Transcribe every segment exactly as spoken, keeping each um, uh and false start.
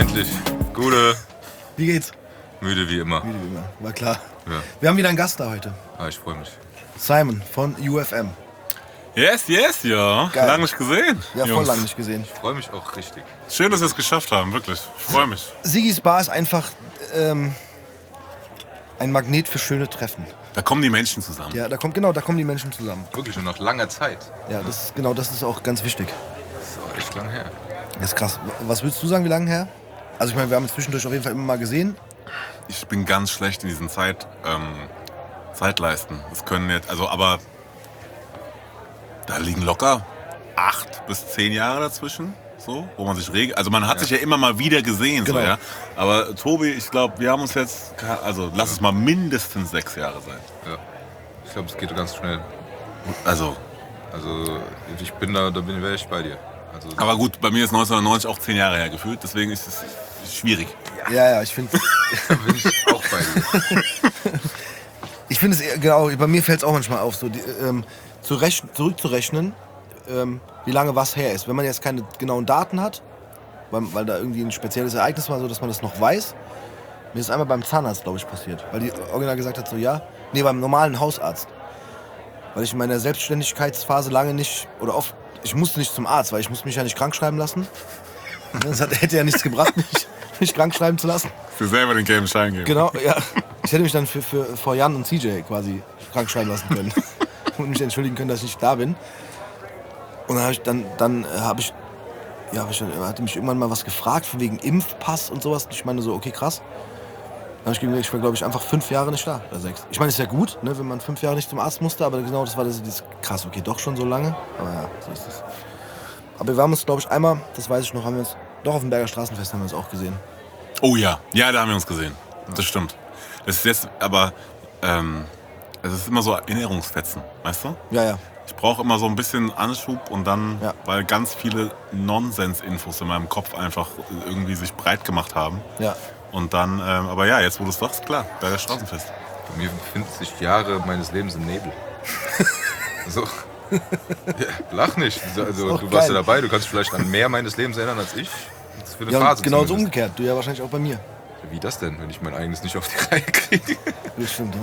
endlich. Gute. Wie geht's? Müde wie immer. Müde wie immer, war klar. Ja. Wir haben wieder einen Gast da heute. Ah, ich freue mich. Simon von U F M. Yes, yes, ja. Geil. Lang nicht gesehen. Ja, voll Jungs. lange nicht gesehen. Ich freue mich auch richtig. Schön, dass wir es geschafft haben, wirklich. Ich freue mich. Sigis Bar ist einfach ähm, ein Magnet für schöne Treffen. Da kommen die Menschen zusammen. Ja, da kommt genau, da kommen die Menschen zusammen. Wirklich nur nach langer Zeit. Ja, das ist, genau, das ist auch ganz wichtig. Das ist auch echt lang her. Das ist krass. Was würdest du sagen, wie lange her? Also ich meine, wir haben uns zwischendurch auf jeden Fall immer mal gesehen. Ich bin ganz schlecht in diesen Zeit, ähm, Zeitleisten. Das können jetzt, also aber da liegen locker acht bis zehn Jahre dazwischen, so, wo man sich regelt. Also man hat Ja. sich ja immer mal wieder gesehen, Genau. so, ja. Aber Tobi, ich glaube, wir haben uns jetzt, also lass es mal mindestens sechs Jahre sein. Ja. Ich glaube, es geht ganz schnell. Also, Also ich bin da, da bin wäre ich bei dir. Also, aber gut, bei mir ist neunzehnhundertneunzig auch zehn Jahre her gefühlt, deswegen ist es schwierig. Ja, ja, ich finde da bin ich auch bei dir. ich finde es eher- genau, bei mir fällt es auch manchmal auf, so die, ähm, zu rechn- zurückzurechnen, ähm, wie lange was her ist. Wenn man jetzt keine genauen Daten hat, weil, weil da irgendwie ein spezielles Ereignis war, so dass man das noch weiß. Mir ist einmal beim Zahnarzt, glaube ich, passiert. Weil die original gesagt hat, so ja, nee, beim normalen Hausarzt. Weil ich in meiner Selbstständigkeitsphase lange nicht, oder oft, ich musste nicht zum Arzt, weil ich musste mich ja nicht krank schreiben lassen. Das hat, hätte ja nichts gebracht, mich, mich krank schreiben zu lassen. Für selber den gelben Schein geben. Genau, ja. Ich hätte mich dann für, für, vor Jan und C J quasi krank schreiben lassen können. Und mich entschuldigen können, dass ich nicht da bin. Und dann habe ich, dann, dann äh, habe ich, ja, hab ich, er hatte mich irgendwann mal was gefragt, von wegen Impfpass und sowas. Und ich meine so, okay, krass. Dann habe ich gesagt, ich war, glaube ich, einfach fünf Jahre nicht da, oder sechs. Ich meine, ist ja gut, ne, wenn man fünf Jahre nicht zum Arzt musste, aber genau das war das, das krass, okay, doch schon so lange. Aber ja, so ist es. Aber wir haben uns, glaube ich, einmal, das weiß ich noch, haben wir uns, doch auf dem Berger Straßenfest haben wir uns auch gesehen. Oh ja, ja, da haben wir uns gesehen. Das stimmt. Das ist jetzt, aber ähm, es ist immer so Erinnerungsfetzen, weißt du? Ja, ja. Ich brauche immer so ein bisschen Anschub und dann, Ja. weil ganz viele Nonsens-Infos in meinem Kopf einfach irgendwie sich breit gemacht haben. Ja. Und dann, ähm, aber ja, jetzt wo du es sagst, klar, Berger Straßenfest. Bei mir befinden sich Jahre meines Lebens im Nebel. So. Ja, lach nicht. Also, ist du auch warst geil. ja dabei, du kannst dich vielleicht an mehr meines Lebens erinnern als ich. Das ist für eine Ja, Phase und genauso zumindest. umgekehrt. Du ja wahrscheinlich auch bei mir. Wie das denn, wenn ich mein eigenes nicht auf die Reihe kriege? Das stimmt.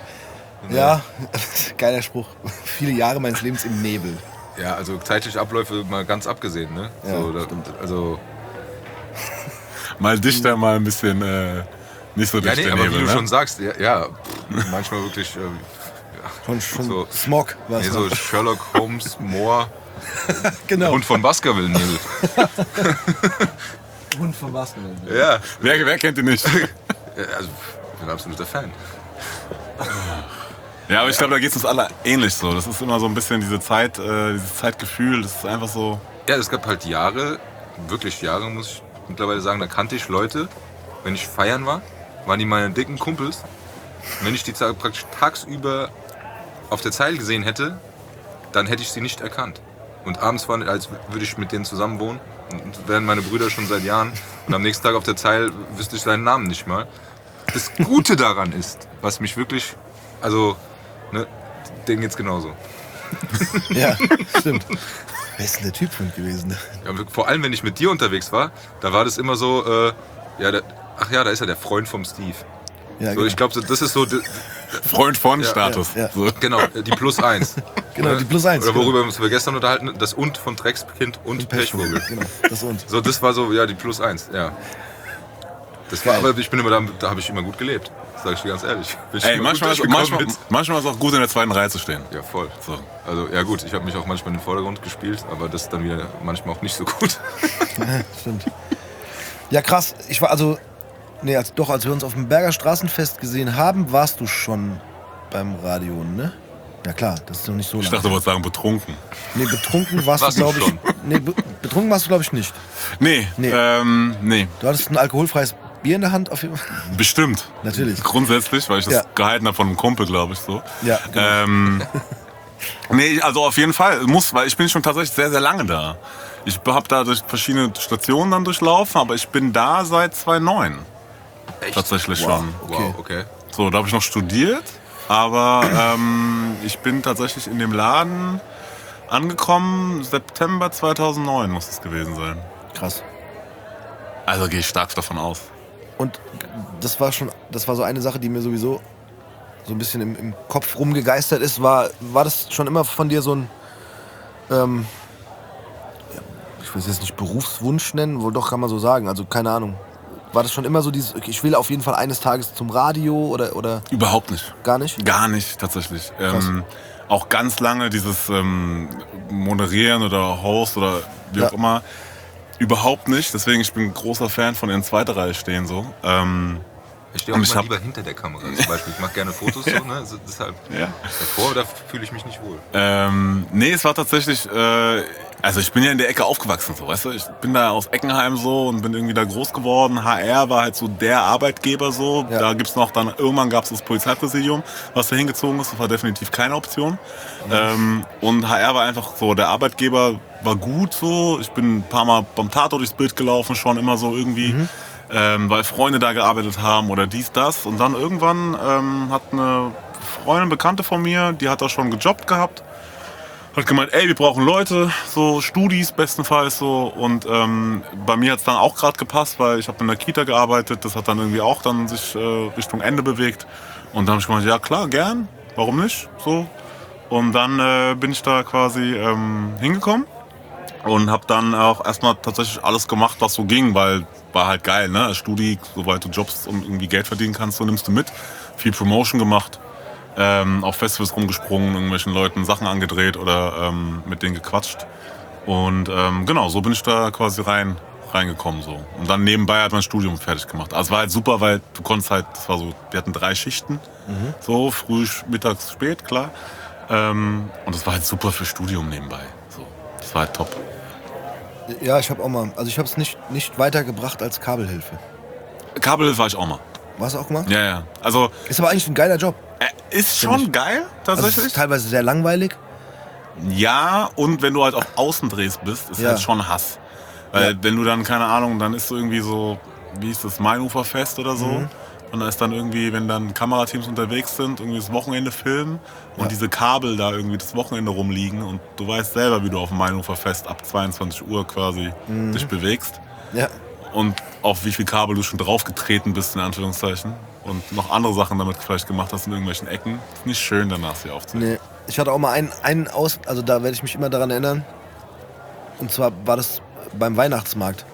Ja, geiler Spruch. Viele Jahre meines Lebens im Nebel. Ja, also zeitliche Abläufe mal ganz abgesehen, ne? Ja, so, da, stimmt. Also, Mal dichter, mal ein bisschen äh, nicht so ja, dicht nee, der aber Nebel, wie du ne? schon sagst, ja, ja pff, manchmal wirklich, äh, Schon, schon So. Smog war nee, es. so noch. Sherlock Holmes, Moore, Genau. Hund von Baskerville-Nebel. Hund von Basken. Ja, Wer, wer kennt ihn nicht? ja, also, ich bin ein absoluter Fan. Ja, aber ich glaube, da geht es uns alle ähnlich so. Das ist immer so ein bisschen diese Zeit, äh, dieses Zeitgefühl, das ist einfach so. Ja, es gab halt Jahre, wirklich Jahre, muss ich mittlerweile sagen, da kannte ich Leute, wenn ich feiern war, waren die meine dicken Kumpels. Und wenn ich die ta- praktisch tagsüber auf der Zeil gesehen hätte, dann hätte ich sie nicht erkannt. Und abends war, als würde ich mit denen zusammen wohnen, und wären meine Brüder schon seit Jahren. Und am nächsten Tag auf der Zeil wüsste ich seinen Namen nicht mal. Das Gute daran ist, was mich wirklich, also, ne, denen geht's genauso. Ja, stimmt. Wer ist denn der Typ von gewesen? Ne? Ja, vor allem, wenn ich mit dir unterwegs war, da war das immer so, äh, ja, der, ach ja, da ist ja der Freund vom Steve. Ja, So, genau. ich glaube, das ist so, die, Freund von Ja, Status. ja, ja. So. genau, die Plus eins. Genau, die Plus eins. Oder genau. worüber wir uns gestern unterhalten, das Und von Dreckskind und Pechvogel. Genau, das und. So, das war so, ja, die Plus eins, ja. Das war, Geil. aber ich bin immer da, da habe ich immer gut gelebt, sag ich dir ganz ehrlich. Bin ich Ey, immer manchmal, gut ist, durchgekommen manchmal, mit- manchmal ist es auch gut, in der zweiten Reihe zu stehen. Ja, voll. So. Also, ja gut, ich habe mich auch manchmal in den Vordergrund gespielt, aber das dann wieder manchmal auch nicht so gut. Stimmt. Ja, krass. Ich war also. Nee, als, doch, als wir uns auf dem Berger Straßenfest gesehen haben, warst du schon beim Radio, ne? Ja klar, das ist noch nicht so Ich lange. dachte, du wolltest sagen, betrunken. Nee, betrunken warst, Warst du, du glaube ich. schon? Nee, be betrunken warst du, glaube ich, nicht. Nee, Nee. Ähm, nee, Du hattest ein alkoholfreies Bier in der Hand, auf jeden Fall. bestimmt. Natürlich. Grundsätzlich, weil ich das Ja. gehalten habe von einem Kumpel, glaube ich, so. Ja, genau. Ähm, nee, also auf jeden Fall muss, weil ich bin schon tatsächlich sehr, sehr lange da. Ich habe da durch verschiedene Stationen dann durchlaufen, aber ich bin da seit zweitausendneun. Echt? Tatsächlich Wow. schon. Wow, okay. So, da habe ich noch studiert, aber ähm, ich bin tatsächlich in dem Laden angekommen, September zweitausendneun muss es gewesen sein. Krass. Also gehe ich stark davon aus. Und das war schon, das war so eine Sache, die mir sowieso so ein bisschen im, im Kopf rumgegeistert ist. War, war das schon immer von dir so ein, ähm, ich will es jetzt nicht Berufswunsch nennen, wohl doch kann man so sagen, also keine Ahnung. War das schon immer so dieses, ich will auf jeden Fall eines Tages zum Radio oder, oder Überhaupt nicht. gar nicht? Gar nicht, tatsächlich. Ähm, auch ganz lange dieses ähm, Moderieren oder Host oder wie Ja. auch immer. Überhaupt nicht. Deswegen, ich bin ein großer Fan von in zweiter Reihe stehen. So. Ähm, Ich stehe auch Und ich immer hab- lieber hinter der Kamera zum Beispiel. Ich mache gerne Fotos so, ne? Also deshalb Ja. davor, da fühle ich mich nicht wohl. ähm, nee, es war tatsächlich, äh, also ich bin ja in der Ecke aufgewachsen, so, weißt du? Ich bin da aus Eckenheim so und bin irgendwie da groß geworden. H R war halt so der Arbeitgeber so. Ja. Da gibt's noch dann, irgendwann gab's das Polizeipräsidium, was da hingezogen ist. Das war definitiv keine Option. Ähm, und H R war einfach so, der Arbeitgeber war gut so. Ich bin ein paar Mal beim Tatort durchs Bild gelaufen, schon immer so irgendwie. Ähm, weil Freunde da gearbeitet haben oder dies, das. Und dann irgendwann ähm, hat eine Freundin, Bekannte von mir, die hat da schon gejobbt gehabt, hat gemeint, ey, wir brauchen Leute, so Studis bestenfalls so. Und ähm, bei mir hat es dann auch gerade gepasst, weil ich habe in der Kita gearbeitet, das hat dann irgendwie auch dann sich äh, Richtung Ende bewegt. Und dann habe ich gemeint, ja klar, gern, warum nicht, so. Und dann äh, bin ich da quasi ähm, hingekommen. Und habe dann auch erstmal tatsächlich alles gemacht, was so ging, weil war halt geil, ne? Als Studi, sobald du Jobs und irgendwie Geld verdienen kannst, so nimmst du mit. Viel Promotion gemacht, ähm, auf Festivals rumgesprungen, irgendwelchen Leuten Sachen angedreht oder ähm, mit denen gequatscht. Und ähm, genau, so bin ich da quasi rein reingekommen so. Und dann nebenbei hat mein Studium fertig gemacht. Also es war halt super, weil du konntest halt, das war so, wir hatten drei Schichten, so früh, mittags, spät, klar. Ähm, und das war halt super für Studium nebenbei. So, das war halt top. Ja, ich habe auch mal, also ich habe es nicht, nicht weitergebracht als Kabelhilfe. Kabel war ich auch mal. Warst du auch gemacht? Ja, ja. Also Ist aber eigentlich ein geiler Job. äh, ist Find schon ich. geil, Also es tatsächlich. ist teilweise sehr langweilig. Ja, und wenn du halt auf Außendrehs bist, ist Ja. halt schon Hass. Weil Ja. wenn du dann, keine Ahnung, dann ist so irgendwie so, wie ist das, Mainuferfest oder so. Mhm. Und da ist dann irgendwie, wenn dann Kamerateams unterwegs sind, irgendwie das Wochenende filmen und Ja. diese Kabel da irgendwie das Wochenende rumliegen und du weißt selber, wie du auf dem Mainuferfest ab zweiundzwanzig Uhr quasi Mhm. dich bewegst Ja. und auf wie viel Kabel du schon draufgetreten bist, in Anführungszeichen. Und noch andere Sachen damit vielleicht gemacht hast in irgendwelchen Ecken. Ist nicht schön, danach sie aufzunehmen. Nee. Ich hatte auch mal einen, einen aus, also da werde ich mich immer daran erinnern. Und zwar war das beim Weihnachtsmarkt.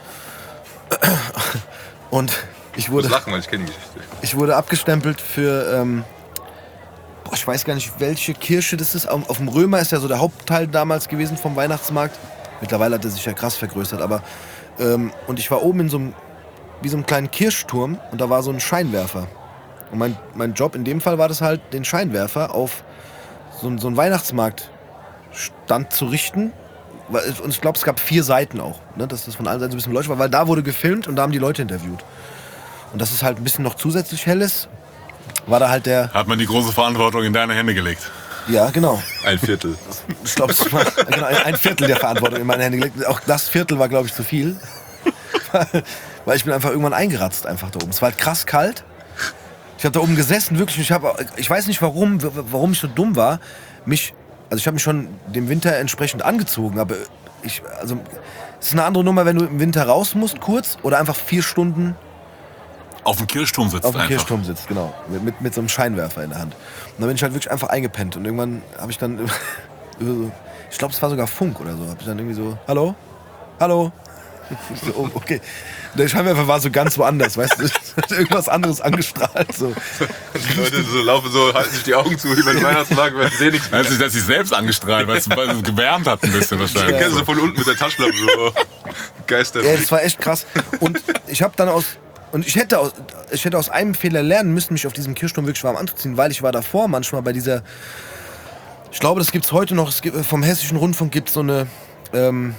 Und ich Ich muss wurde, lachen, weil ich kenne die Geschichte. ich wurde abgestempelt für, ähm, boah, ich weiß gar nicht, welche Kirche das ist. Auf, auf dem Römer ist ja so der Hauptteil damals gewesen vom Weihnachtsmarkt. Mittlerweile hat er sich ja krass vergrößert, aber ähm, und ich war oben in so einem, wie so einem kleinen Kirchturm und da war so ein Scheinwerfer. Und mein, mein Job in dem Fall war das halt, den Scheinwerfer auf so, ein- so einen Weihnachtsmarktstand zu richten. Weil es- Und ich glaube, es gab vier Seiten auch, ne, dass das von allen Seiten so ein bisschen beleuchtet war, weil da wurde gefilmt und da haben die Leute interviewt. Und dass es halt ein bisschen noch zusätzlich hell ist, war da halt der, Hat man die große Verantwortung in deine Hände gelegt. ja genau, Ein Viertel. ich glaube, es war genau, ein Viertel der Verantwortung in meine Hände gelegt. Auch das Viertel war, glaube ich, zu viel. Weil- Weil ich bin einfach irgendwann eingeratzt einfach da oben. Es war halt krass kalt. Ich habe da oben gesessen, wirklich. Ich, hab, ich weiß nicht, warum, w- warum ich so dumm war. Mich, also ich habe mich schon dem Winter entsprechend angezogen, aber ich, also es ist eine andere Nummer, wenn du im Winter raus musst, kurz, oder einfach vier Stunden Auf dem Kirchturm sitzt auf dem einfach. Kirchturm sitzt, genau. Mit, mit, mit so einem Scheinwerfer in der Hand. Und dann bin ich halt wirklich einfach eingepennt. Und irgendwann habe ich dann, über so- ich glaube, es war sogar Funk oder so, habe ich dann irgendwie so, hallo? Hallo? Ich so, oh, okay. Der Scheinwerfer war so ganz woanders, weißt du? Es hat irgendwas anderes angestrahlt. So. Die Leute so laufen so, halten sich die Augen zu über den Weihnachtsmarkt, weil sie sehen nichts mehr. Hat sich das sich selbst angestrahlt, weil es, weil es gewärmt hat ein bisschen Ich wahrscheinlich. kenne sie von unten mit der Taschenlampe so. Geister. Ja, das war echt krass. Und ich habe dann aus, und ich hätte aus, ich hätte aus einem Fehler lernen müssen, mich auf diesem Kirchturm wirklich warm anzuziehen, weil ich war davor manchmal bei dieser, ich glaube, das gibt's heute noch, es gibt, vom Hessischen Rundfunk gibt es so eine, ähm,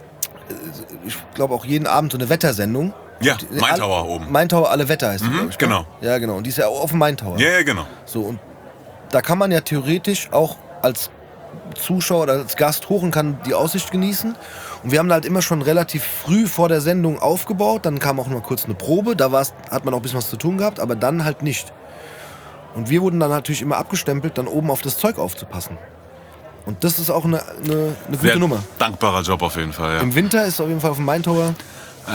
ich glaube auch jeden Abend so eine Wettersendung. Ja, Und- Main alle- Tower oben. Main Tower alle Wetter heißt die, Mhm, glaube ich. genau. Ne? Ja, genau. Und die ist ja auf dem Main Tower. Ja, ja, genau. So, und da kann man ja theoretisch auch als Zuschauer oder als Gast hoch und kann die Aussicht genießen. Und wir haben da halt immer schon relativ früh vor der Sendung aufgebaut. Dann kam auch noch mal kurz eine Probe. Da war's, hat man auch ein bisschen was zu tun gehabt, aber dann halt nicht. Und wir wurden dann natürlich immer abgestempelt, dann oben auf das Zeug aufzupassen. Und das ist auch eine, eine, eine gute Sehr Nummer. dankbarer Job auf jeden Fall, ja. Im Winter ist auf jeden Fall auf dem Main Tower.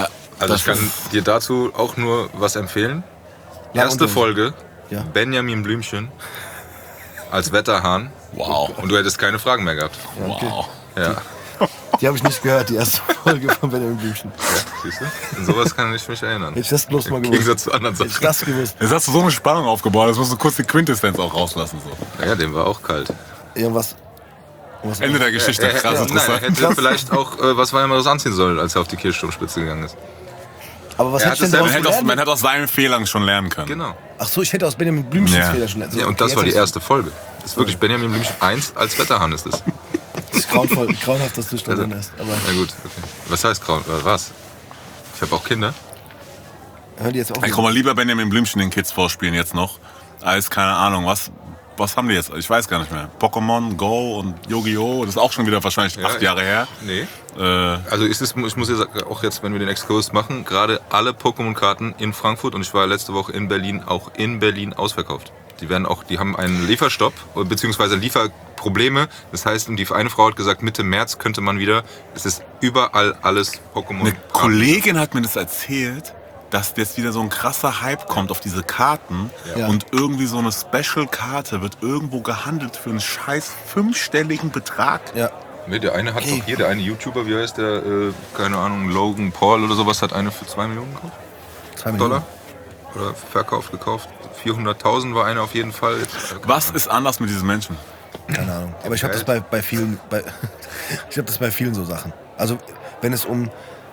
Also Das ich kann ist- dir dazu auch nur was empfehlen. Ja, Erste und- Folge, Ja. Benjamin Blümchen als Wetterhahn. Wow. Und du hättest keine Fragen mehr gehabt. okay. Wow. Ja, Die habe ich nicht gehört, die erste Folge von Benjamin Blümchen. ja siehst du? An sowas kann ich mich erinnern. Hätte ich das bloß mal Im gewusst. Gegensatz zu anderen Hätte ich Sachen. das gewusst. Jetzt hast du so eine Spannung aufgebaut, jetzt musst du kurz die Quintessenz auch rauslassen. So. Ja, dem war auch kalt. Irgendwas. irgendwas Ende der Geschichte, Er, er, krass er, nein, er interessant. hätte Krass. vielleicht auch äh, was Weimares anziehen sollen, als er auf die Kirchturmspitze gegangen ist. Aber was Er hätte ich hat denn es Man daraus hätte, aus, gelernt? man hätte aus seinen Fehlern schon lernen können. Genau. Ach so, ich hätte aus Benjamin Blümchens Ja. Fehler schon lernen. Ja, und das Okay, war die jetzt erste Folge. Das ist wirklich Benjamin Blümchen eins als Wetterhahn ist es. Das ist grauenvoll, grauenhaft, dass du schon drin hast. Aber Na gut, okay. Was heißt Grauen? Äh, was? Ich habe auch Kinder. hören die jetzt auch Ich kann mal lieber Benjamin Blümchen den Kids vorspielen jetzt noch, als, keine Ahnung, was, was haben die jetzt? Ich weiß gar nicht mehr. Pokémon Go und Yu-Gi-Oh! Das ist auch schon wieder wahrscheinlich Ja, acht Jahre her. Nee. Äh, Also ist es, ich muss ja sagen, auch jetzt, wenn wir den Exkurs machen, gerade alle Pokémon-Karten in Frankfurt und ich war letzte Woche in Berlin, auch in Berlin ausverkauft. Die werden auch, die haben einen Lieferstopp beziehungsweise Lieferprobleme. Das heißt, die eine Frau hat gesagt, Mitte März könnte man wieder. Es ist überall alles Pokémon. eine Kollegin hat mir das erzählt, dass jetzt wieder so ein krasser Hype kommt auf diese Karten Ja. und irgendwie so eine Special-Karte wird irgendwo gehandelt für einen scheiß fünfstelligen Betrag. Ja. Nee, der eine hat Okay. doch hier, der eine YouTuber, wie heißt der, äh, keine Ahnung, Logan Paul oder sowas, hat eine für zwei Millionen gekauft. Zwei Millionen. Dollar. Oder verkauft, gekauft. vierhunderttausend war eine auf jeden Fall. Jetzt, äh, keine Was Ahnung. ist anders mit diesen Menschen? Keine Ahnung. Aber ich habe das bei, bei vielen, bei, ich habe das bei vielen so Sachen. Also wenn es um,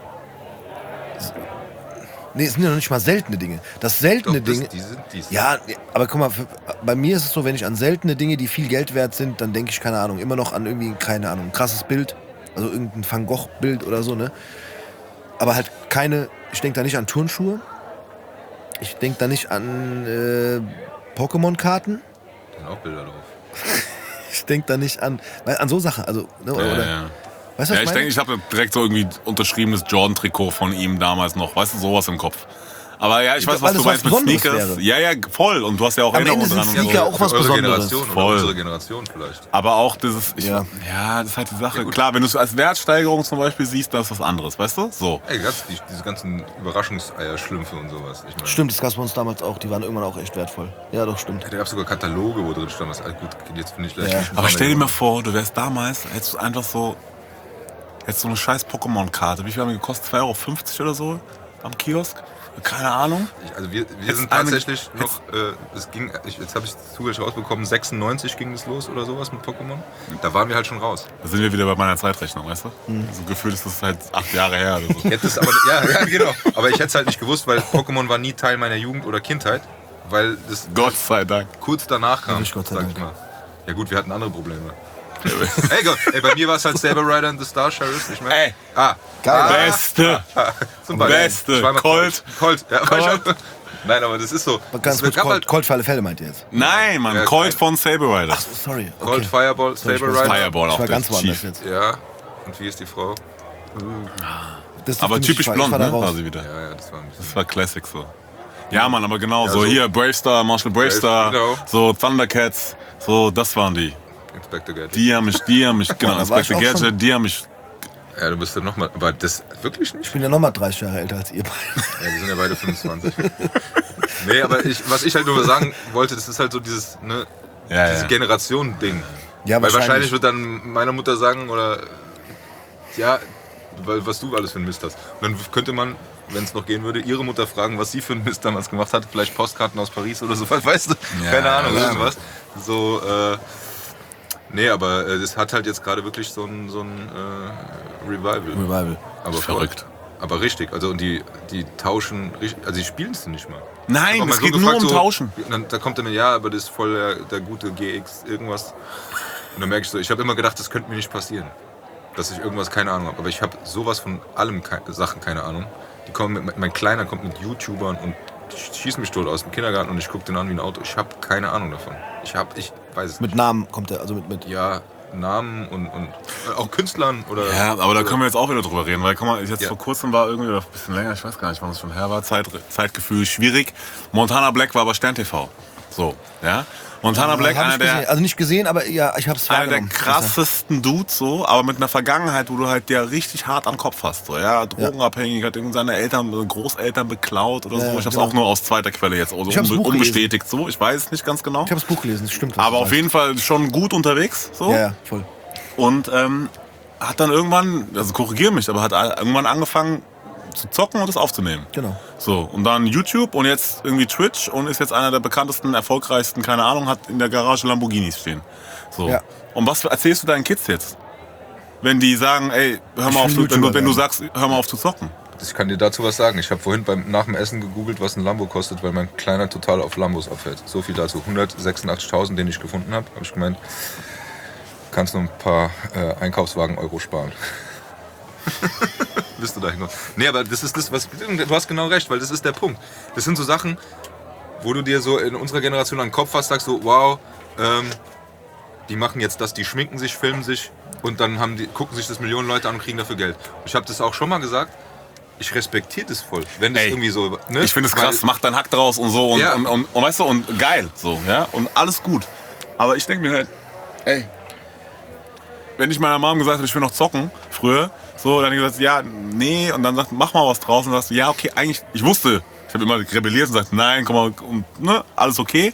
nee, es sind ja noch nicht mal seltene Dinge. Das seltene Doch, das, Dinge, die sind, die sind. ja, aber guck mal, für, bei mir ist es so, wenn ich an seltene Dinge, die viel Geld wert sind, dann denke ich, keine Ahnung, immer noch an irgendwie, keine Ahnung, ein krasses Bild, also irgendein Van Gogh-Bild oder so, ne? Aber halt keine, ich denke da nicht an Turnschuhe, ich denke da nicht an äh, Pokémon-Karten, Da sind auch Bilder drauf. ich denke da nicht an, weil an so Sachen, also, ne, oder, Ja, oder, ja. weißt du, was Ja, ich meine? denke, ich habe direkt so irgendwie unterschriebenes Jordan-Trikot von ihm damals noch. Weißt du, sowas im Kopf. Aber ja, ich weiß, Weil was es du meinst was mit Besonderes Sneakers. wäre. Ja, ja, voll. Und du hast ja auch Am Ende Erinnerungen sind dran. und Sneaker so. auch was Für eure Besonderes. Generation oder Voll. unsere Generation vielleicht. Aber auch dieses, ich, Ja. ja. das ist halt die Sache. Klar, wenn du es als Wertsteigerung zum Beispiel siehst, dann ist was anderes, weißt du? So. Ey, ganz, die, diese ganzen Überraschungseierschlümpfe und sowas. Ich meine, Stimmt, das gab es bei uns damals auch, die waren irgendwann auch echt wertvoll. Ja, doch, stimmt. Da gab es sogar Kataloge, wo drin stand, was, ah, gut, jetzt finde ich gleich Ja. nicht ein Aber paar stell dir mal Millionen. vor, du wärst damals, hättest du einfach so, hättest so eine scheiß Pokémon-Karte. Wie viel haben die gekostet? zwei Euro fünfzig oder so am Kiosk? Keine Ahnung. Ich, also wir, wir Jetzt sind eine- tatsächlich noch, äh, es ging, ich, jetzt habe ich zufällig rausbekommen, sechsundneunzig ging es los oder sowas mit Pokémon. Da waren wir halt schon raus. Da sind wir wieder bei meiner Zeitrechnung, weißt du? So gefühlt ist das halt acht Jahre her oder so. Ich hätte es aber, ja, ja, genau. Aber ich hätte es halt nicht gewusst, weil Pokémon war nie Teil meiner Jugend oder Kindheit, weil das Gott sei Dank. kurz danach kam, Wirklich Gott sei sag Dank. ich mal. Ja gut, wir hatten andere Probleme. ey, Gott, ey, bei mir war es halt Saber Rider and the Star Sheriff. Ich mein, Ey. ah, Geil. ah, Beste. zum Beispiel. Beste. Zweimal Colt. Colt. Ja, Colt. Nein, aber das ist so. Man kann Es es kurz gab Colt, halt Colt für alle Fälle, meint ihr jetzt? Nein, Mann. Ja, Colt geil. von Saber Rider. Ach, sorry. Okay. Colt, Fireball, Sorry, ich Saber war- Rider. Fireball Ich auch war der ganz woanders Chief. jetzt. Ja. Und wie ist die Frau? Das ist Aber für mich- typisch ich war- blond, ich war da ne? raus. War sie wieder. Ja, ja, das war ein bisschen. Das war Classic so. Ja, Mann, aber genau, Ja, so so- hier, Bravestar, Marshall Bravestar, Genau. so Thundercats, so, das waren die. Inspector Gadget. Die haben mich, die haben mich, genau, da war ich Inspector auch schon. Gadget, die haben mich, Ja, du bist ja nochmal. Aber das wirklich nicht? Ich bin ja nochmal dreißig Jahre älter als ihr beide. Ja, wir sind ja beide fünfundzwanzig. Nee, aber ich, was ich halt nur sagen wollte, das ist halt so dieses, ne, ja, dieses ja. Generation-Ding. Ja, Weil wahrscheinlich wahrscheinlich. wird dann meine Mutter sagen, oder ja, weil, was du alles für einen Mist hast. Und dann könnte man, wenn es noch gehen würde, ihre Mutter fragen, was sie für einen Mist damals gemacht hat. Vielleicht Postkarten aus Paris oder so, weißt du? Ja, Keine Ahnung, ja. irgendwas. So, äh, nee, aber äh, das hat halt jetzt gerade wirklich so ein, so ein äh, Revival. Revival. Aber Verrückt. Aber richtig, also und die, die tauschen, richtig- also die spielen es nicht mal. Nein, Ich hab auch es mal geht nur gefragt, um so, Tauschen. und dann, da kommt er mir, ja, aber das ist voll der, der gute G X irgendwas. Und dann merke ich so, ich habe immer gedacht, das könnte mir nicht passieren. Dass ich irgendwas keine Ahnung habe. Aber ich habe sowas von allem kei- Sachen keine Ahnung. Die kommen mit, mein Kleiner kommt mit YouTubern und die schießen mich tot aus dem Kindergarten und ich gucke den an wie ein Auto. Ich habe keine Ahnung davon. Ich habe, ich weiß es Mit nicht. Namen kommt er, also mit, mit Ja, Namen und, und äh, auch Künstlern oder. Ja, aber da können wir jetzt auch wieder drüber reden, weil guck mal, jetzt Ja. vor kurzem war irgendwie, oder ein bisschen länger, ich weiß gar nicht, wann es schon her war, Zeit, Zeitgefühl schwierig. Montana Black war bei Stern T V. So, ja. Montana Black, Hab einer ich gesehen. der, Also nicht gesehen, aber ja, ich hab's einer der wahrgenommen. krassesten Dudes, so, aber mit einer Vergangenheit, wo du halt der richtig hart am Kopf hast. So, ja, drogenabhängig, hat irgendwie seine Eltern, Großeltern beklaut oder Ja, so. Ich hab's genau. auch nur aus zweiter Quelle jetzt, also Ich hab's unbe Buch unbestätigt so. Ich weiß es nicht ganz genau. Ich habe das Buch gelesen, das stimmt. was Aber du auf sagst. jeden Fall schon gut unterwegs, so. Ja, ja, voll. Und ähm, hat dann irgendwann, also korrigier mich, aber hat irgendwann angefangen zu zocken und das aufzunehmen. Genau. So, und dann YouTube und jetzt irgendwie Twitch und ist jetzt einer der bekanntesten, erfolgreichsten, keine Ahnung, hat in der Garage Lamborghinis stehen. So. Ja. Und was erzählst du deinen Kids jetzt? Wenn die sagen, ey, hör Ich mal auf, will zu, wenn, du, YouTuber wenn du werden. sagst, hör mal auf zu zocken. Ich kann dir dazu was sagen. Ich habe vorhin beim, nach dem Essen gegoogelt, was ein Lambo kostet, weil mein Kleiner total auf Lambos abfährt. So viel dazu. hundertsechsundachtzigtausend, den ich gefunden habe. Habe ich gemeint, kannst nur ein paar äh, Einkaufswagen-Euro sparen. Bist du da hingekommen? Nee, aber das ist das, was. Du hast genau recht, weil das ist der Punkt. Das sind so Sachen, wo du dir so in unserer Generation an den Kopf fasst, sagst so, wow, ähm, die machen jetzt das, die schminken sich, filmen sich und dann haben die, gucken sich das Millionen Leute an und kriegen dafür Geld. Ich habe das auch schon mal gesagt. Ich respektiere das voll, wenn das Ey, irgendwie so. Ne? Ich finde es krass, mach deinen Hack draus und so und, Ja. und, und, und weißt du, und geil, so, ja, und alles gut. Aber ich denke mir halt, ey, wenn ich meiner Mom gesagt habe, ich will noch zocken, früher, so, dann hat die gesagt, ja, nee, und dann sagt, mach mal was draus und sagst, ja, okay, eigentlich, ich wusste, ich habe immer rebelliert und gesagt, nein, komm mal, und, ne, alles okay.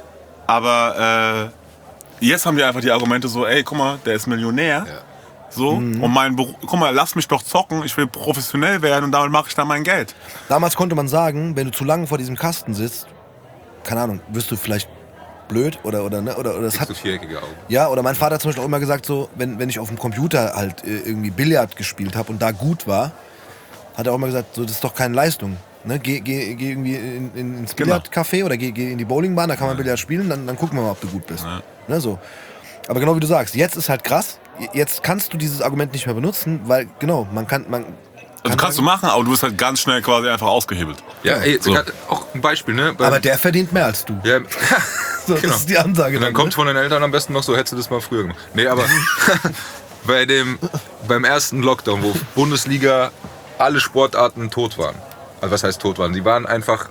Aber äh, jetzt haben die einfach die Argumente so, ey, guck mal, der ist Millionär. Ja. So, und mein Beruf, guck mal, lass mich doch zocken, ich will professionell werden und damit mache ich dann mein Geld. Damals konnte man sagen, wenn du zu lange vor diesem Kasten sitzt, keine Ahnung, wirst du vielleicht blöd oder oder ne, oder, oder es Kriegst hat du viereckige Augen. ja, oder mein Vater hat zum Beispiel auch immer gesagt, so, wenn, wenn ich auf dem Computer halt äh, irgendwie Billard gespielt habe und da gut war, hat er auch immer gesagt, so, das ist doch keine Leistung. Ne? Geh, geh, geh irgendwie in, in, ins Genau. Billardcafé oder geh, geh in die Bowlingbahn, da kann man Billard spielen, dann, dann gucken wir mal, ob du gut bist. Ja. Ne, so. Aber genau wie du sagst, jetzt ist halt krass, jetzt kannst du dieses Argument nicht mehr benutzen, weil, genau, man kann, man Also kannst du machen, aber du bist halt ganz schnell quasi einfach ausgehebelt. Ja, ey, So. grad auch ein Beispiel, ne? Bei- aber der verdient mehr als du. Ja, So, genau. Das ist die Ansage. Und dann kommt von den Eltern am besten noch so, hättest du das mal früher gemacht. Nee, aber bei dem, beim ersten Lockdown, wo Bundesliga alle Sportarten tot waren. Also was heißt tot waren? Die waren einfach,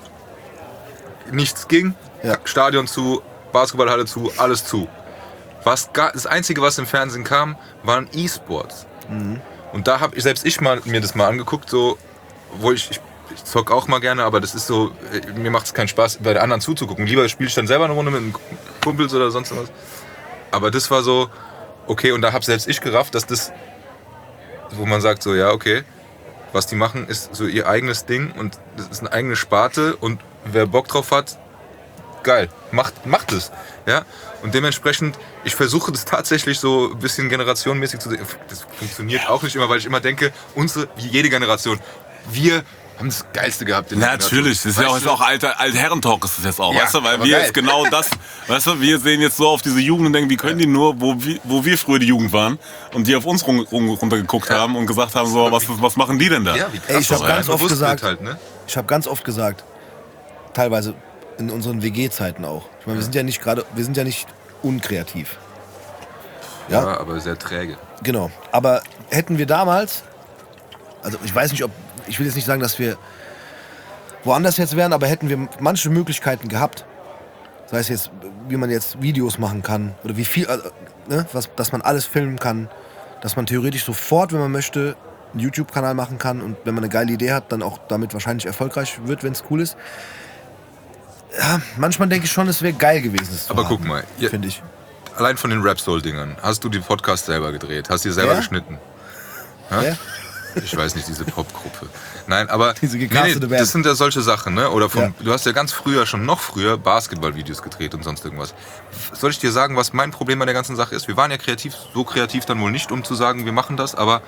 nichts ging, Ja. Stadion zu, Basketballhalle zu, alles zu. Was gar, das Einzige, was im Fernsehen kam, waren E-Sports. Und da habe ich selbst ich mal, mir das mal angeguckt, so, wo ich, ich, ich zock auch mal gerne, aber das ist so, äh, mir macht es keinen Spaß, bei den anderen zuzugucken. Lieber spiele ich dann selber eine Runde mit einem Kumpels oder sonst was. Aber das war so, okay, und da habe selbst ich gerafft, dass das, wo man sagt so, ja, okay, was die machen, ist so ihr eigenes Ding und das ist eine eigene Sparte und wer Bock drauf hat, geil, macht, macht es. Ja? Und dementsprechend, ich versuche das tatsächlich so ein bisschen generationenmäßig zu sehen. Das funktioniert auch nicht immer, weil ich immer denke, unsere, wie jede Generation, wir haben das Geilste gehabt. In der Natürlich, das ist ja auch, Weißt ist du? auch alter Altherrentalk ist das jetzt auch, Ja, weißt du, weil aber wir geil. jetzt genau das, weißt du, wir sehen jetzt so auf diese Jugend und denken, wie können die nur, wo wir, wo wir früher die Jugend waren und die auf uns rum, rum, runtergeguckt Ja. haben und gesagt haben, so, was, was machen die denn da? Ja, wie krass. Ey, ich hab das ganz ist. oft Bewusstbild gesagt- Halt, ne? Ich habe ganz oft gesagt, teilweise in unseren W G-Zeiten auch. Ich meine, wir sind ja nicht gerade, wir sind ja nicht unkreativ. ja. Ja? aber sehr träge. Genau. Aber hätten wir damals, also ich weiß nicht, ob, ich will jetzt nicht sagen, dass wir woanders jetzt wären, aber hätten wir manche Möglichkeiten gehabt, sei es jetzt, wie man jetzt Videos machen kann oder wie viel, also, ne, was, dass man alles filmen kann, dass man theoretisch sofort, wenn man möchte, einen YouTube-Kanal machen kann und wenn man eine geile Idee hat, dann auch damit wahrscheinlich erfolgreich wird, wenn es cool ist. Ja, manchmal denke ich schon, es wäre geil gewesen. es zu Aber haben, guck mal, ihr- finde ich. Allein von den Rap-Soul-Dingern, hast du die Podcast selber gedreht, hast die selber Ja? geschnitten? Ja? Ich weiß nicht, diese Popgruppe. Nein, aber Diese gecastete Band. das sind ja solche Sachen, ne? Oder von, Ja. du hast ja ganz früher, schon noch früher, Basketball-Videos gedreht und sonst irgendwas. Soll ich dir sagen, was mein Problem bei der ganzen Sache ist? Wir waren ja kreativ, so kreativ dann wohl nicht, um zu sagen, wir machen das, aber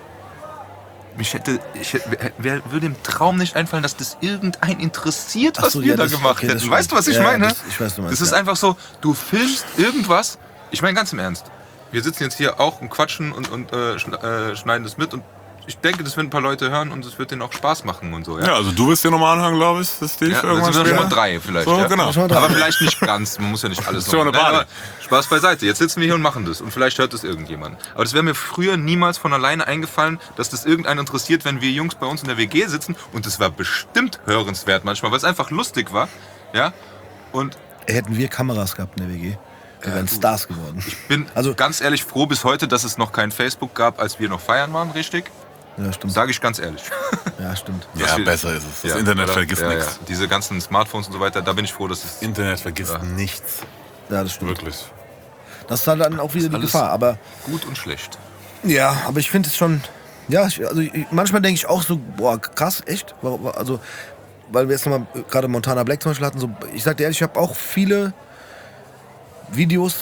mich hätte, ich hätte, wer würde im Traum nicht einfallen, dass das irgendein interessiert, Ach was so, wir ja, da das- gemacht okay, das hätten. stimmt. Weißt du, was ich Ja, meine? das- ich weiß, du meinst, das ist ja. einfach so, du filmst irgendwas. Ich meine ganz im Ernst. Wir sitzen jetzt hier auch und quatschen und, und äh, schn- äh, schneiden das mit und ich denke, das werden ein paar Leute hören und es wird denen auch Spaß machen und so. Ja, Ja, also du wirst dir nochmal anhören, glaube ich, das Steve ja, dann irgendwann sind wir schon später. mal drei vielleicht. So, ja? genau. Schon mal drei. Aber vielleicht nicht ganz, man muss ja nicht alles Ist schon eine Nein, Party. aber Spaß beiseite, jetzt sitzen wir hier und machen das und vielleicht hört das irgendjemand. Aber das wäre mir früher niemals von alleine eingefallen, dass das irgendeinen interessiert, wenn wir Jungs bei uns in der W G sitzen und das war bestimmt hörenswert manchmal, weil es einfach lustig war. Ja? Und hätten wir Kameras gehabt in der W G, wir wären Stars geworden. Ich bin Also- ganz ehrlich froh bis heute, dass es noch kein Facebook gab, als wir noch feiern waren, richtig? Ja, stimmt. Sage ich ganz ehrlich. Ja, stimmt. Ja, Was wir- besser ist es. Das Ja, Internet oder? vergisst ja, nichts. Ja. Diese ganzen Smartphones und so weiter, da bin ich froh, dass es... Internet vergisst Ja. nichts. Ja, das stimmt. Wirklich. Das ist halt dann auch wieder die alles- Gefahr. Aber Gut und schlecht. ja, aber ich finde es schon. Ja, ich, also ich, manchmal denke ich auch so, boah, krass, echt. Warum- Also, weil wir jetzt nochmal gerade Montana Black zum Beispiel hatten. So, ich sag dir ehrlich, ich habe auch viele Videos.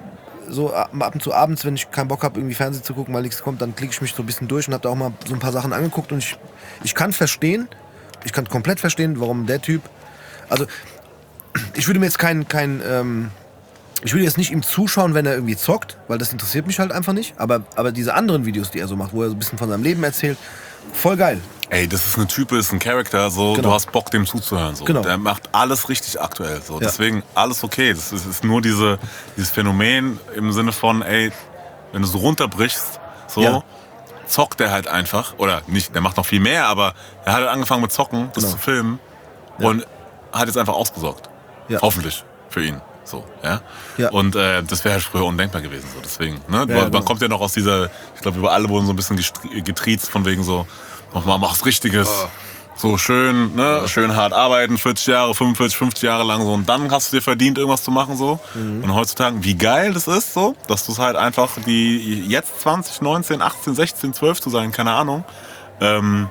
So ab ab und zu abends, wenn ich keinen Bock habe, irgendwie Fernsehen zu gucken, weil nichts kommt, dann klicke ich mich so ein bisschen durch und habe da auch mal so ein paar Sachen angeguckt. Und ich, ich kann verstehen, ich kann komplett verstehen, warum der Typ. Also, ich würde mir jetzt kein, kein ähm, ich würde jetzt nicht ihm zuschauen, wenn er irgendwie zockt, weil das interessiert mich halt einfach nicht. Aber, aber diese anderen Videos, die er so macht, wo er so ein bisschen von seinem Leben erzählt, voll geil. Ey, das ist ein Typ, ist ein Charakter, so, Genau. du hast Bock, dem zuzuhören. So. Genau. Der macht alles richtig aktuell. So. Ja. Deswegen alles okay. Das ist, ist nur diese, dieses Phänomen im Sinne von, ey, wenn du so runterbrichst, so, Ja. zockt er halt einfach. Oder nicht, der macht noch viel mehr, aber er hat halt angefangen mit Zocken, das Genau. zu filmen und hat jetzt einfach ausgesorgt. Ja. Hoffentlich für ihn. So, ja? Ja. Und äh, das wäre halt früher undenkbar gewesen. So. Deswegen, ne? Ja, Man genau. kommt ja noch aus dieser, ich glaube, über alle wurden so ein bisschen gestri- getriezt von wegen so, mach mal, mach's Richtiges. Oh. So schön, ne? Schön hart arbeiten, vierzig Jahre, fünfundvierzig, fünfzig Jahre lang so. Und dann hast du dir verdient, irgendwas zu machen so. Mhm. Und heutzutage, wie geil das ist so, dass du es halt einfach, die jetzt zwanzig, neunzehn, achtzehn, sechzehn, zwölf zu sein, keine Ahnung. Ähm,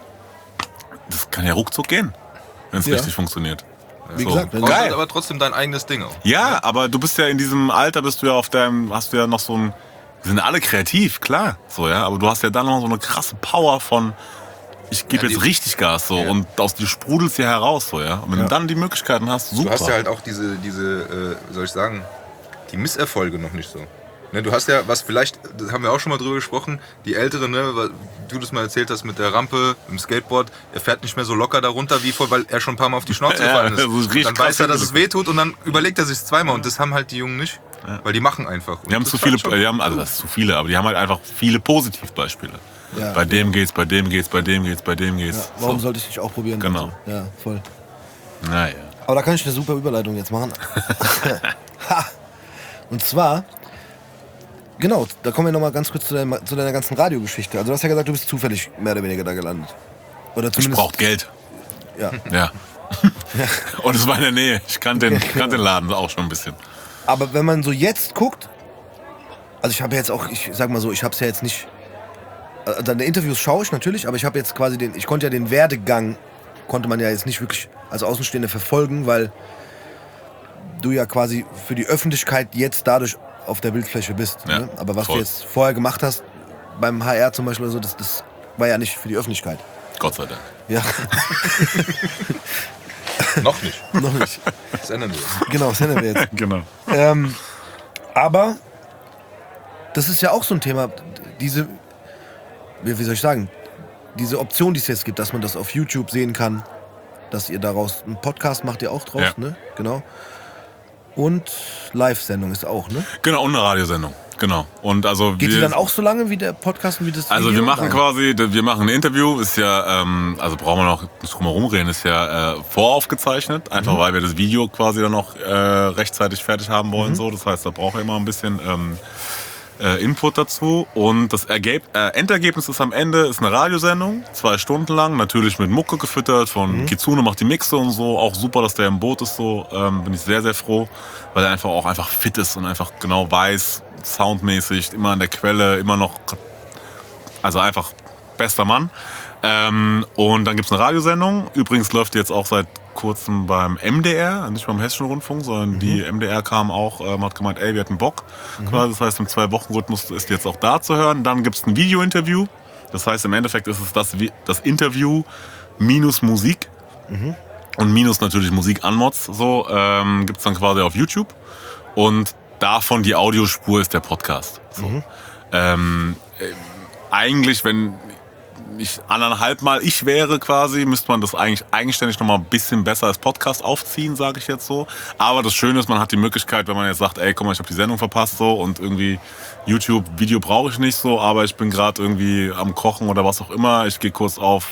das kann ja ruckzuck gehen, wenn es Ja. richtig funktioniert. Wie So. gesagt, Du wenn- brauchst Geil. halt aber trotzdem dein eigenes Ding auch. Ja, aber du bist ja in diesem Alter, bist du ja auf deinem, hast du ja noch so ein, wir sind alle kreativ, klar, so, ja, aber du hast ja dann noch so eine krasse Power von, ich gebe Ja, jetzt die- richtig Gas, so, Ja. und aus dir sprudelst hier heraus, so, ja. Und wenn Ja. du dann die Möglichkeiten hast, super. Du hast ja halt auch diese, diese äh, wie soll ich sagen, die Misserfolge noch nicht so. Ne, du hast ja, was vielleicht, das haben wir auch schon mal drüber gesprochen, die Ältere, ne, weil du das mal erzählt hast mit der Rampe, im Skateboard, er fährt nicht mehr so locker darunter wie vor, weil er schon ein paar Mal auf die Schnauze Ja, gefallen ist. das ist richtig Dann krass weiß er, dass es hingelegt. weh tut und dann überlegt er sich zweimal und das haben halt die Jungen nicht, weil die machen einfach. Und Die haben das zu ist viele, halt schon- die haben, also das ist zu viele, aber die haben halt einfach viele Positivbeispiele. Ja. Bei dem geht's, bei dem geht's, bei dem geht's, bei dem geht's. Ja, warum so. sollte ich nicht auch probieren? Genau. Also, ja, voll. Naja. Aber da kann ich eine super Überleitung jetzt machen. Ha! Und zwar, genau, da kommen wir nochmal ganz kurz zu deiner, zu deiner ganzen Radiogeschichte. Also du hast ja gesagt, du bist zufällig mehr oder weniger da gelandet. Oder Ich zumindest. brauch Geld. Ja. Ja. Und es war in der Nähe. Ich kannte den, ich kannte den Laden auch schon ein bisschen. Aber wenn man so jetzt guckt, also ich habe jetzt auch, ich sag mal so, ich habe es ja jetzt nicht, äh, deine Interviews schaue ich natürlich, aber ich habe jetzt quasi den, ich konnte ja den Werdegang, konnte man ja jetzt nicht wirklich als Außenstehende verfolgen, weil du ja quasi für die Öffentlichkeit jetzt dadurch auf der Bildfläche bist. Ja, Ne? Aber was voll. du jetzt vorher gemacht hast, beim H R zum Beispiel oder so, das, das war ja nicht für die Öffentlichkeit. Gott sei Dank. Ja, Noch nicht. noch nicht. Das ändern wir. Genau, das ändern wir jetzt. Genau. Ähm, aber das ist ja auch so ein Thema, diese, wie wie soll ich sagen, diese Option, die es jetzt gibt, dass man das auf YouTube sehen kann, dass ihr daraus einen Podcast macht, ihr auch draus, Ja. ne? Genau. Und Live-Sendung ist auch, ne? Genau, und eine Radiosendung. Genau. Und also Geht wir, die dann auch so lange wie der Podcast und wie das Also Video? wir machen Nein. quasi, wir machen ein Interview, ist ja, ähm, also brauchen wir noch nicht drum herum reden, ist ja äh, voraufgezeichnet, einfach weil wir das Video quasi dann noch äh, rechtzeitig fertig haben wollen. So. Das heißt, da braucht ihr immer ein bisschen ähm, äh, Input dazu. Und das Ergeb äh, Endergebnis ist am Ende ist eine Radiosendung, zwei Stunden lang, natürlich mit Mucke gefüttert, von Kitsune macht die Mixe und so. Auch super, dass der im Boot ist, so ähm, bin ich sehr, sehr froh, weil er einfach auch einfach fit ist und einfach genau weiß, soundmäßig, immer an der Quelle, immer noch, also einfach bester Mann. Ähm, und dann gibt's eine Radiosendung. Übrigens läuft die jetzt auch seit kurzem beim M D R, nicht beim Hessischen Rundfunk, sondern die M D R kam auch, ähm, hat gemeint, ey, wir hatten Bock. Quasi, das heißt, im Zwei-Wochen-Rhythmus ist die jetzt auch da zu hören. Dann gibt's ein Video-Interview. Das heißt, im Endeffekt ist es das, Vi- das Interview minus Musik. Und minus natürlich Musik an Mods. So, ähm, gibt's dann quasi auf YouTube. Und davon die Audiospur ist der Podcast. So. Ähm, äh, eigentlich, wenn ich anderthalb Mal ich wäre quasi, müsste man das eigentlich eigenständig noch mal ein bisschen besser als Podcast aufziehen, sage ich jetzt so. Aber das Schöne ist, man hat die Möglichkeit, wenn man jetzt sagt, ey, guck mal, ich habe die Sendung verpasst so und irgendwie YouTube-Video brauche ich nicht so, aber ich bin gerade irgendwie am Kochen oder was auch immer. Ich gehe kurz auf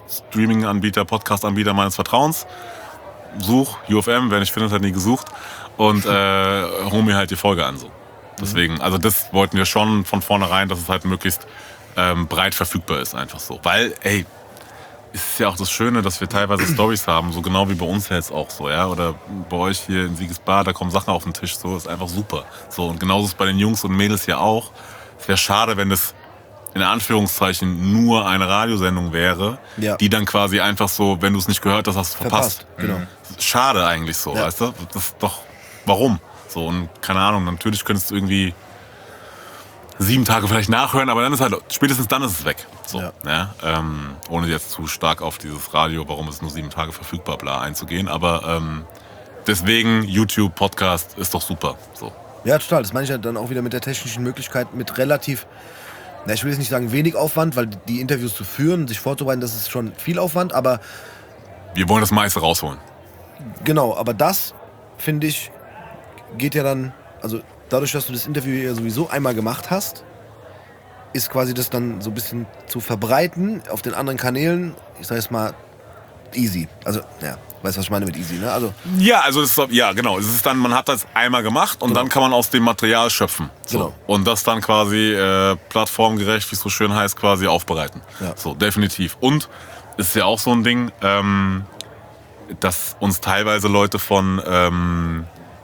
Streaming-Anbieter, Podcast-Anbieter meines Vertrauens, such U F M, wer nicht findet, hat nie gesucht. und äh, hol mir halt die Folge an. So. Deswegen, also das wollten wir schon von vornherein, dass es halt möglichst ähm, breit verfügbar ist, einfach so. Weil, ey, ist ja auch das Schöne, dass wir teilweise Storys haben, so genau wie bei uns jetzt auch so, ja, oder bei euch hier in Siegesbar, da kommen Sachen auf den Tisch, so, ist einfach super. So, und genauso ist es bei den Jungs und Mädels ja auch. Es wäre schade, wenn das in Anführungszeichen nur eine Radiosendung wäre, Ja. die dann quasi einfach so, wenn du es nicht gehört hast, hast du verpasst. Verpasst, genau. Schade eigentlich so, Ja. weißt du? Das ist doch, warum? So, und keine Ahnung, natürlich könntest du irgendwie sieben Tage vielleicht nachhören, aber dann ist halt, spätestens dann ist es weg. So, Ja. ja. Ähm, ohne jetzt zu stark auf dieses Radio, warum ist nur sieben Tage verfügbar, bla, einzugehen. Aber ähm, deswegen YouTube, Podcast ist doch super. So. Ja, total. Das meine ich ja dann auch wieder mit der technischen Möglichkeit, mit relativ, na, ich will jetzt nicht sagen wenig Aufwand, weil die Interviews zu führen, sich vorzubereiten, das ist schon viel Aufwand, aber Wir wollen das meiste rausholen. genau, aber das, finde ich, geht ja dann, also dadurch, dass du das Interview ja sowieso einmal gemacht hast, ist quasi das dann so ein bisschen zu verbreiten auf den anderen Kanälen, ich sag jetzt mal, easy. Also, ja, weißt du, was ich meine mit easy, ne? Also, Ja, also es ist, ja, genau. Es ist dann, man hat das einmal gemacht und Genau. dann kann man aus dem Material schöpfen. So. Genau. Und das dann quasi äh, plattformgerecht, wie es so schön heißt, quasi aufbereiten. Ja. So, definitiv. Und es ist ja auch so ein Ding, ähm, dass uns teilweise Leute von, ähm,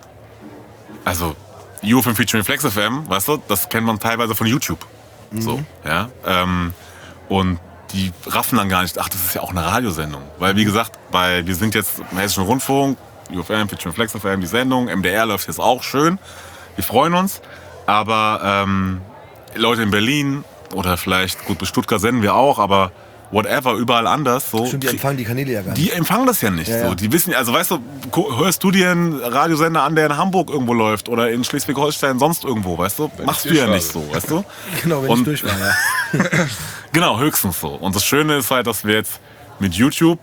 also U F M featuring Flex F M, weißt du, das kennt man teilweise von YouTube. So, ja. Ähm, und die raffen dann gar nicht, ach, das ist ja auch eine Radiosendung. Weil, wie gesagt, bei, wir sind jetzt im Hessischen Rundfunk, U F M, featuring Flex F M, die Sendung, M D R läuft jetzt auch schön. Wir freuen uns. Aber ähm, Leute in Berlin oder vielleicht, gut, bis Stuttgart senden wir auch, aber whatever, überall anders. So, stimmt, die empfangen die Kanäle ja gar nicht. die empfangen das ja nicht. Ja, so. ja. Die wissen, also weißt du, gu- hörst du dir einen Radiosender an, der in Hamburg irgendwo läuft oder in Schleswig-Holstein sonst irgendwo, weißt du? Machst dir du ja schade. nicht so, weißt du? Genau, wenn Und- ich durch war, ja. Genau, höchstens so. Und das Schöne ist halt, dass wir jetzt mit YouTube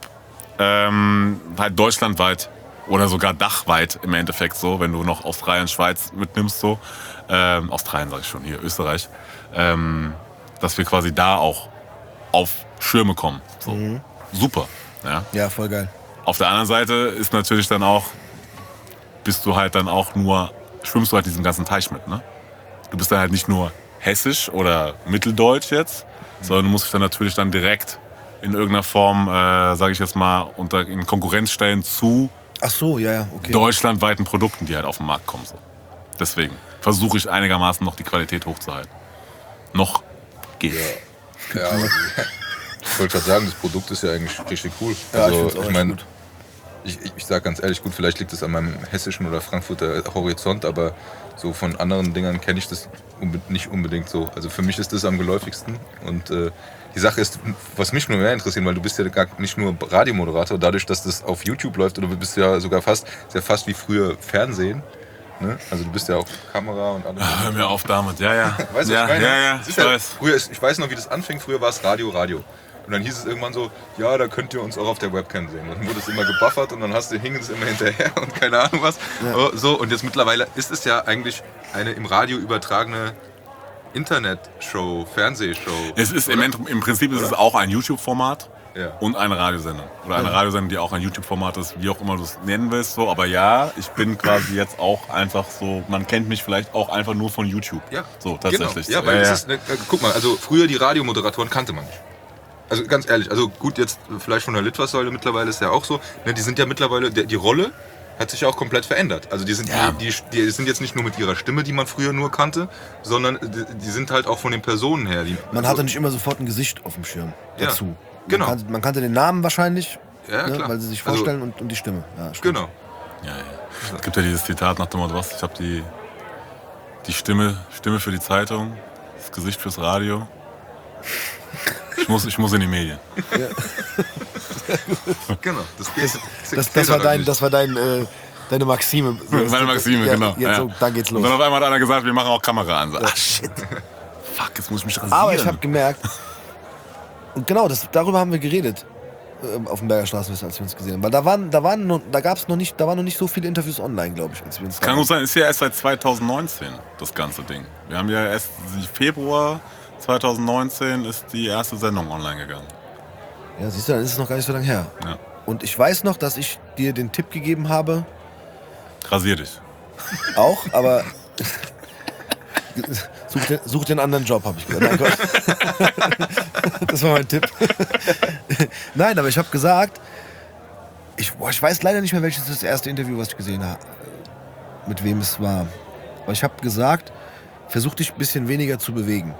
ähm, halt deutschlandweit oder sogar dachweit im Endeffekt so, wenn du noch Australien, Schweiz mitnimmst, so, ähm, Australien sag ich schon, hier, Österreich, ähm, dass wir quasi da auch auf Schirme kommen. So. Super. Ja. Ja, voll geil. Auf der anderen Seite ist natürlich dann auch, bist du halt dann auch nur, schwimmst du halt diesen ganzen Teich mit, ne? Du bist dann halt nicht nur hessisch oder mitteldeutsch jetzt, sondern du musst dich dann natürlich dann direkt in irgendeiner Form, äh, sage ich jetzt mal, unter, in Konkurrenz stellen zu Ach so, ja, ja, okay. deutschlandweiten Produkten, die halt auf den Markt kommen. So. Deswegen versuche ich einigermaßen noch die Qualität hochzuhalten. Noch geht. Ja, also, ich wollte gerade sagen, das Produkt ist ja eigentlich richtig cool. Ja, ich also, find's auch echt mein, gut. ich, ich, ich sage ganz ehrlich, gut, vielleicht liegt es an meinem hessischen oder Frankfurter Horizont, aber so von anderen Dingern kenne ich das unbe- nicht unbedingt so. Also für mich ist das am geläufigsten. Und äh, die Sache ist, was mich nur mehr interessiert, weil du bist ja gar nicht nur Radiomoderator, dadurch, dass das auf YouTube läuft, oder du bist ja sogar fast, ist ja fast wie früher Fernsehen. Ne? Also du bist ja auch Kamera und alles. Hör mir auf damit, ja, ja. Weißt du, ja, was ich meine? ja, ja, Es ich ist ja, weiß. früher ist, ich weiß noch, wie das anfing. Früher war es Radio, Radio. Und dann hieß es irgendwann so, ja, da könnt ihr uns auch auf der Webcam sehen. Und dann wurde es immer gebuffert und dann hast du, hing es immer hinterher und keine Ahnung was. Oh, so, und jetzt mittlerweile ist es ja eigentlich eine im Radio übertragene Internetshow, Fernsehshow. Es ist im, oder? End- im Prinzip ist es auch ein YouTube-Format Ja. und eine Radiosendung. Oder eine Radiosendung, die auch ein YouTube-Format ist, wie auch immer du es nennen willst. So. Aber ja, ich bin quasi jetzt auch einfach so, man kennt mich vielleicht auch einfach nur von YouTube. Ja, So, tatsächlich. Genau. Ja, So, weil ja, es ja. ist, ne, äh, guck mal, also früher die Radiomoderatoren kannte man nicht. Also ganz ehrlich, also gut, jetzt vielleicht von der Litfaßsäule mittlerweile ist ja auch so, ne, die sind ja mittlerweile, der, die Rolle hat sich ja auch komplett verändert. Also die sind, Ja. die, die, die sind jetzt nicht nur mit ihrer Stimme, die man früher nur kannte, sondern die, die sind halt auch von den Personen her. Die, Man hatte nicht immer sofort ein Gesicht auf dem Schirm Ja, dazu. genau. Man kannte, man kannte den Namen wahrscheinlich, Ja, ne, klar. weil sie sich Also- vorstellen und, und die Stimme. Ja, stimmt. Genau. Ja, ja. Es gibt ja dieses Zitat nach dem Motto, was? Ich habe die, die Stimme, Stimme für die Zeitung, das Gesicht fürs Radio. Ich muss, ich muss in die Medien. Genau. Das, geht, Das, das war dein, das war dein, äh, deine Maxime. So, Meine Maxime, ja, genau. Jetzt ja. so, dann geht's Und los. dann auf einmal hat einer gesagt, wir machen auch Kamera an. So, ach shit. Fuck, jetzt muss ich mich rasieren. Aber ich habe gemerkt, und genau, das, darüber haben wir geredet äh, auf dem Berger Straßenfest, als wir uns gesehen haben. Weil da waren, da waren, noch, da gab's noch nicht, da waren noch nicht so viele Interviews online, glaube ich, als wir uns da Kann waren. gut sein, ist ja erst seit zwanzig neunzehn das ganze Ding. Wir haben ja erst Februar zwanzig neunzehn ist die erste Sendung online gegangen. Ja, siehst du, dann ist es noch gar nicht so lange her. Ja. Und ich weiß noch, dass ich dir den Tipp gegeben habe, Rasier dich. Auch, aber such den, such den anderen Job, habe ich gesagt. Nein, Gott. Das war mein Tipp. Nein, aber ich habe gesagt, ich, boah, ich weiß leider nicht mehr, welches das erste Interview, was ich gesehen habe, mit wem es war. Aber ich habe gesagt, versuch dich ein bisschen weniger zu bewegen.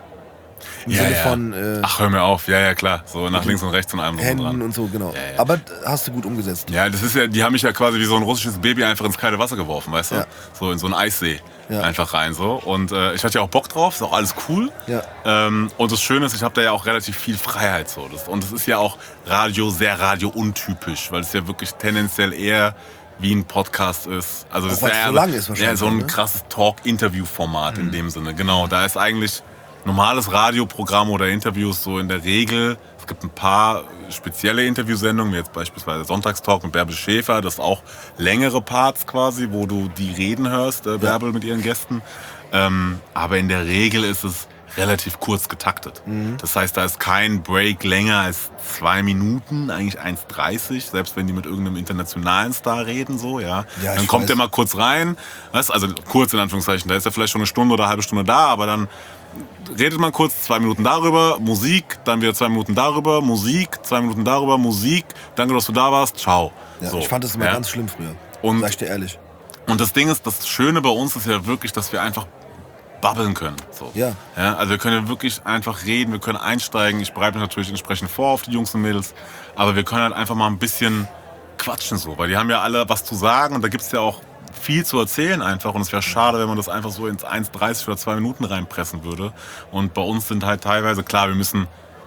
Im Ja, Sinne ja. von äh, Ach, hör mir auf. Ja, ja, klar. So nach links und rechts und allem drum und Händen dran. und so, genau. Ja, ja. Aber hast du gut umgesetzt. Ja, das ist ja, die haben mich ja quasi wie so ein russisches Baby einfach ins kalte Wasser geworfen, weißt du? Ja. So in so einen Eissee Ja. einfach rein so. Und äh, ich hatte ja auch Bock drauf, ist auch alles cool. Ja. Ähm, und das Schöne ist, ich habe da ja auch relativ viel Freiheit so. Das, und es ist ja auch Radio sehr radio-untypisch, weil es ja wirklich tendenziell eher wie ein Podcast ist. Also das Auch weil's ja, so lang ist wahrscheinlich, ja, so ein ne? krasses Talk-Interview-Format in dem Sinne. Genau, da ist eigentlich normales Radioprogramm oder Interviews so in der Regel. Es gibt ein paar spezielle Interviewsendungen, wie jetzt beispielsweise Sonntagstalk mit Bärbel Schäfer. Das sind auch längere Parts quasi, wo du die Reden hörst, äh, Bärbel mit ihren Gästen. Ähm, aber in der Regel ist es relativ kurz getaktet. Mhm. Das heißt, da ist kein Break länger als zwei Minuten, eigentlich eins dreißig, selbst wenn die mit irgendeinem internationalen Star reden, so, ja. Ja, Dann ich kommt weiß. der mal kurz rein, weißt, also kurz in Anführungszeichen, da ist er vielleicht schon eine Stunde oder eine halbe Stunde da, aber dann redet man kurz zwei Minuten darüber, Musik, dann wieder zwei Minuten darüber, Musik, zwei Minuten darüber, Musik, danke, dass du da warst, ciao. Ja, so, ich fand das immer ja. ganz schlimm früher. Und- Sag ich dir ehrlich. Und das Ding ist, das Schöne bei uns ist ja wirklich, dass wir einfach babbeln können. So. Ja. Ja. Also wir können ja wirklich einfach reden, wir können einsteigen. Ich bereite mich natürlich entsprechend vor auf die Jungs und Mädels, aber wir können halt einfach mal ein bisschen quatschen so, weil die haben ja alle was zu sagen und da gibt es ja auch viel zu erzählen einfach und es wäre schade, wenn man das einfach so ins eins dreißig oder zwei Minuten reinpressen würde. Und bei uns sind halt teilweise, klar, wir müssen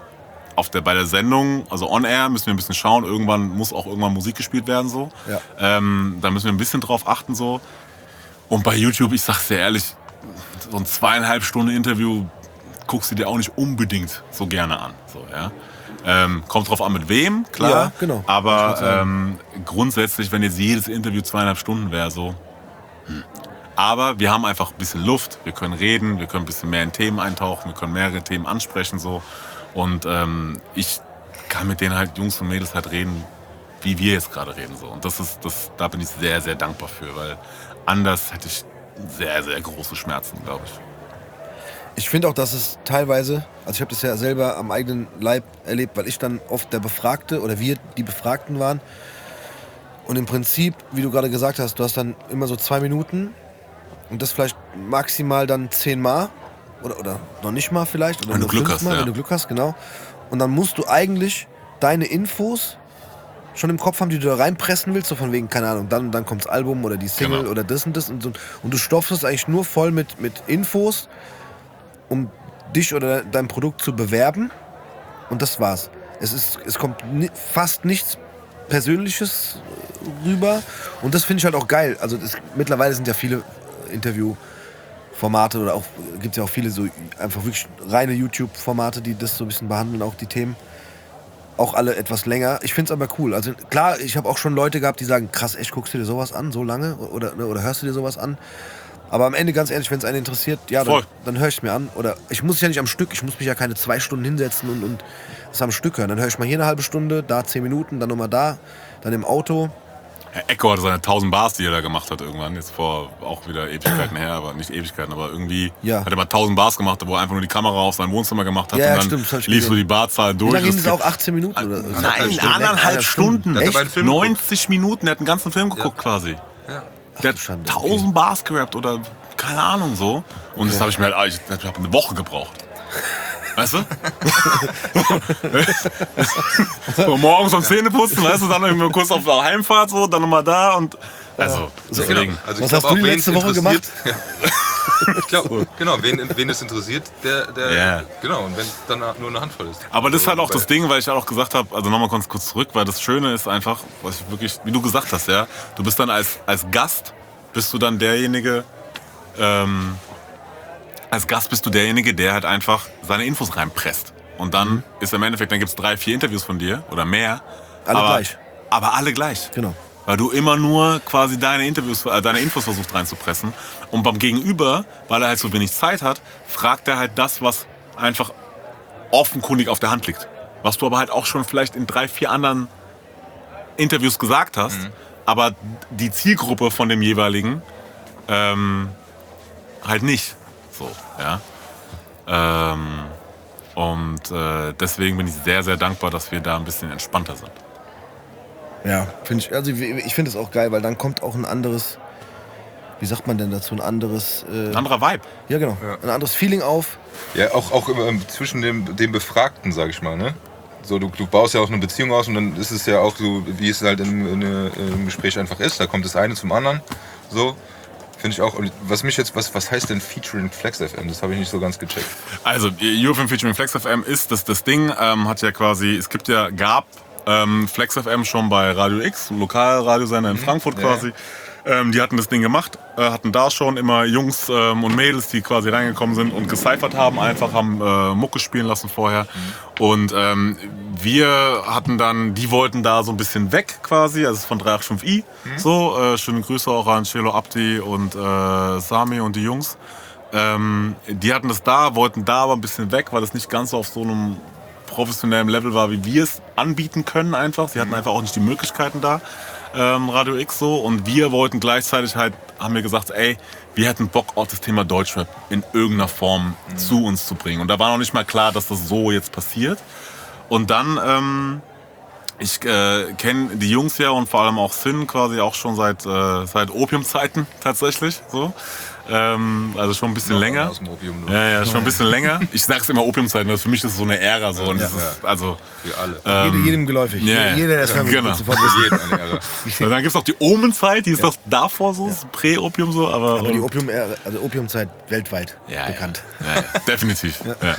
auf der, bei der Sendung, also on air, müssen wir ein bisschen schauen, irgendwann muss auch irgendwann Musik gespielt werden so. Ja. Ähm, da müssen wir ein bisschen drauf achten so. Und bei YouTube, ich sag's dir ehrlich, so ein zweieinhalb Stunden Interview guckst du dir auch nicht unbedingt so gerne an. So, ja. Ähm, kommt drauf an, mit wem, klar. Ja, genau. Ich Aber würd sagen. ähm, grundsätzlich, wenn jetzt jedes Interview zweieinhalb Stunden wäre, so. Hm. Aber wir haben einfach ein bisschen Luft, wir können reden, wir können ein bisschen mehr in Themen eintauchen, wir können mehrere Themen ansprechen. So. Und ähm, ich kann mit denen halt Jungs und Mädels halt reden, wie wir jetzt gerade reden. So. Und das ist, das, da bin ich sehr, sehr dankbar für, weil anders hätte ich sehr, sehr große Schmerzen, glaube ich. Ich finde auch, dass es teilweise, also ich habe das ja selber am eigenen Leib erlebt, weil ich dann oft der Befragte oder wir die Befragten waren. Und im Prinzip, wie du gerade gesagt hast, du hast dann immer so zwei Minuten und das vielleicht maximal dann zehnmal oder, oder noch nicht mal vielleicht. Oder Wenn du nur Glück fünfmal, hast, ja. Wenn du Glück hast, genau. Und dann musst du eigentlich deine Infos schon im Kopf haben, die du da reinpressen willst, so von wegen, keine Ahnung, dann, dann kommt das Album oder die Single Genau. oder das und das. Und, so. Und du stopfst es eigentlich nur voll mit, mit Infos, um dich oder dein Produkt zu bewerben. Und das war's. Es, ist, es kommt ni- fast nichts Persönliches rüber. Und das finde ich halt auch geil. Also das, mittlerweile sind ja viele Interviewformate oder auch gibt es ja auch viele so einfach wirklich reine YouTube-Formate, die das so ein bisschen behandeln, auch die Themen. Auch alle etwas länger. Ich finde es aber cool. Also klar, ich habe auch schon Leute gehabt, die sagen, krass, echt, guckst du dir sowas an, so lange? Oder, oder hörst du dir sowas an? Aber am Ende, ganz ehrlich, wenn es einen interessiert, ja, dann, Voll. dann höre ich es mir an. Oder ich muss es ja nicht am Stück, ich muss mich ja keine zwei Stunden hinsetzen und, und es am Stück hören. Dann höre ich mal hier eine halbe Stunde, da zehn Minuten, dann nochmal da, dann im Auto. Herr Echo hatte seine tausend Bars, die er da gemacht hat irgendwann, jetzt vor auch wieder Ewigkeiten her, aber nicht Ewigkeiten, aber irgendwie Ja. hat er mal tausend Bars gemacht, wo er einfach nur die Kamera auf sein Wohnzimmer gemacht hat Ja, ja, und dann stimmt, das hab ich lief so gesehen. die Barzahl Wie durch. lange ging Das es auch? achtzehn Minuten? Oder? Nein, Stunde. anderthalb Stunden. Der hat Echt? dabei einen Film geguckt. neunzig Minuten, der hat einen ganzen Film geguckt quasi. Ja. Der hat Schande, tausend Bars gerappt oder keine Ahnung so. Und das habe ich mir halt, ich, ich habe eine Woche gebraucht. Weißt du? So, morgens um Zähneputzen, weißt du, dann irgendwie kurz auf der Heimfahrt, so, dann nochmal da und. Also, deswegen. Also Was ich glaub hast du die wen letzte es Woche interessiert- Ja. Ich glaube, genau, wen, wen es interessiert, der, der Ja. genau, und wenn es dann nur eine Handvoll ist. Aber das ist halt auch Weil- das Ding, weil ich halt auch gesagt habe, also nochmal kurz kurz zurück, weil das Schöne ist einfach, was ich wirklich, wie du gesagt hast, ja, du bist dann als, als Gast, bist du dann derjenige, ähm, als Gast bist du derjenige, der halt einfach seine Infos reinpresst. Und dann Mhm. ist im Endeffekt, dann gibt es drei, vier Interviews von dir oder mehr. Alle aber, gleich. Aber alle gleich. Genau. Weil du immer nur quasi deine Interviews, äh, deine Infos versuchst reinzupressen. Und beim Gegenüber, weil er halt so wenig Zeit hat, fragt er halt das, was einfach offenkundig auf der Hand liegt. Was du aber halt auch schon vielleicht in drei, vier anderen Interviews gesagt hast. Aber die Zielgruppe von dem jeweiligen ähm, halt nicht. So, ja. Ähm, und äh, deswegen bin ich sehr, sehr dankbar, dass wir da ein bisschen entspannter sind. Ja, finde ich, also ich, ich finde es auch geil, weil dann kommt auch ein anderes, wie sagt man denn dazu, ein anderes... Äh, Ein anderer Vibe. Ja, genau. Ja. Ein anderes Feeling auf. Ja, auch, auch ähm, zwischen dem, dem Befragten, sag ich mal, ne? So, du, du baust ja auch eine Beziehung aus und dann ist es ja auch so, wie es halt in, in, in einem Gespräch einfach ist. Da kommt das eine zum anderen. So, finde ich auch. Und was mich jetzt, was, was heißt denn Featuring Flex F M? Das habe ich nicht so ganz gecheckt. Also, U F M Featuring Flex F M ist das, das Ding, ähm, hat ja quasi, es gibt ja, gab ähm, Flex F M schon bei Radio X, Lokalradiosender in Frankfurt Ja. quasi. Ähm, die hatten das Ding gemacht, äh, hatten da schon immer Jungs ähm, und Mädels, die quasi reingekommen sind und gecyphert haben, einfach haben äh, Mucke spielen lassen vorher. Mhm. Und ähm, wir hatten dann, die wollten da so ein bisschen weg quasi, also von drei acht fünf i. Mhm. So, äh, schöne Grüße auch an Celo Abdi und äh, Sami und die Jungs. Ähm, die hatten das da, wollten da aber ein bisschen weg, weil das nicht ganz so auf so einem professionellen Level war, wie wir es anbieten können einfach. Sie hatten einfach auch nicht die Möglichkeiten da. Ähm, Radio X so, und wir wollten gleichzeitig halt, haben wir gesagt, ey, wir hätten Bock auf das Thema Deutschrap in irgendeiner Form mhm. zu uns zu bringen. Und da war noch nicht mal klar, dass das so jetzt passiert. Und dann, ähm, ich äh, kenne die Jungs ja und vor allem auch Sin quasi auch schon seit, äh, seit Opiumzeiten tatsächlich, so. Ähm, also schon ein bisschen Noch länger. aus dem Opium, ja, ja, schon ein bisschen länger. Ich sag's immer Opiumzeiten, das für mich ist es so eine Ära so. Und Ja, das ist, ja. also, Wir alle. Ähm, Jede, jedem geläufig. ja, Jeder, der das ja, hören will, genau. wird sofort wissen. Jeden eine Ära. Und dann gibt's noch die Omenzeit, die ist doch davor so, ja. Prä-Opium so, aber. Aber die Opium, also Opiumzeit weltweit ja, bekannt. Ja, ja, ja, definitiv. Ja. Ja.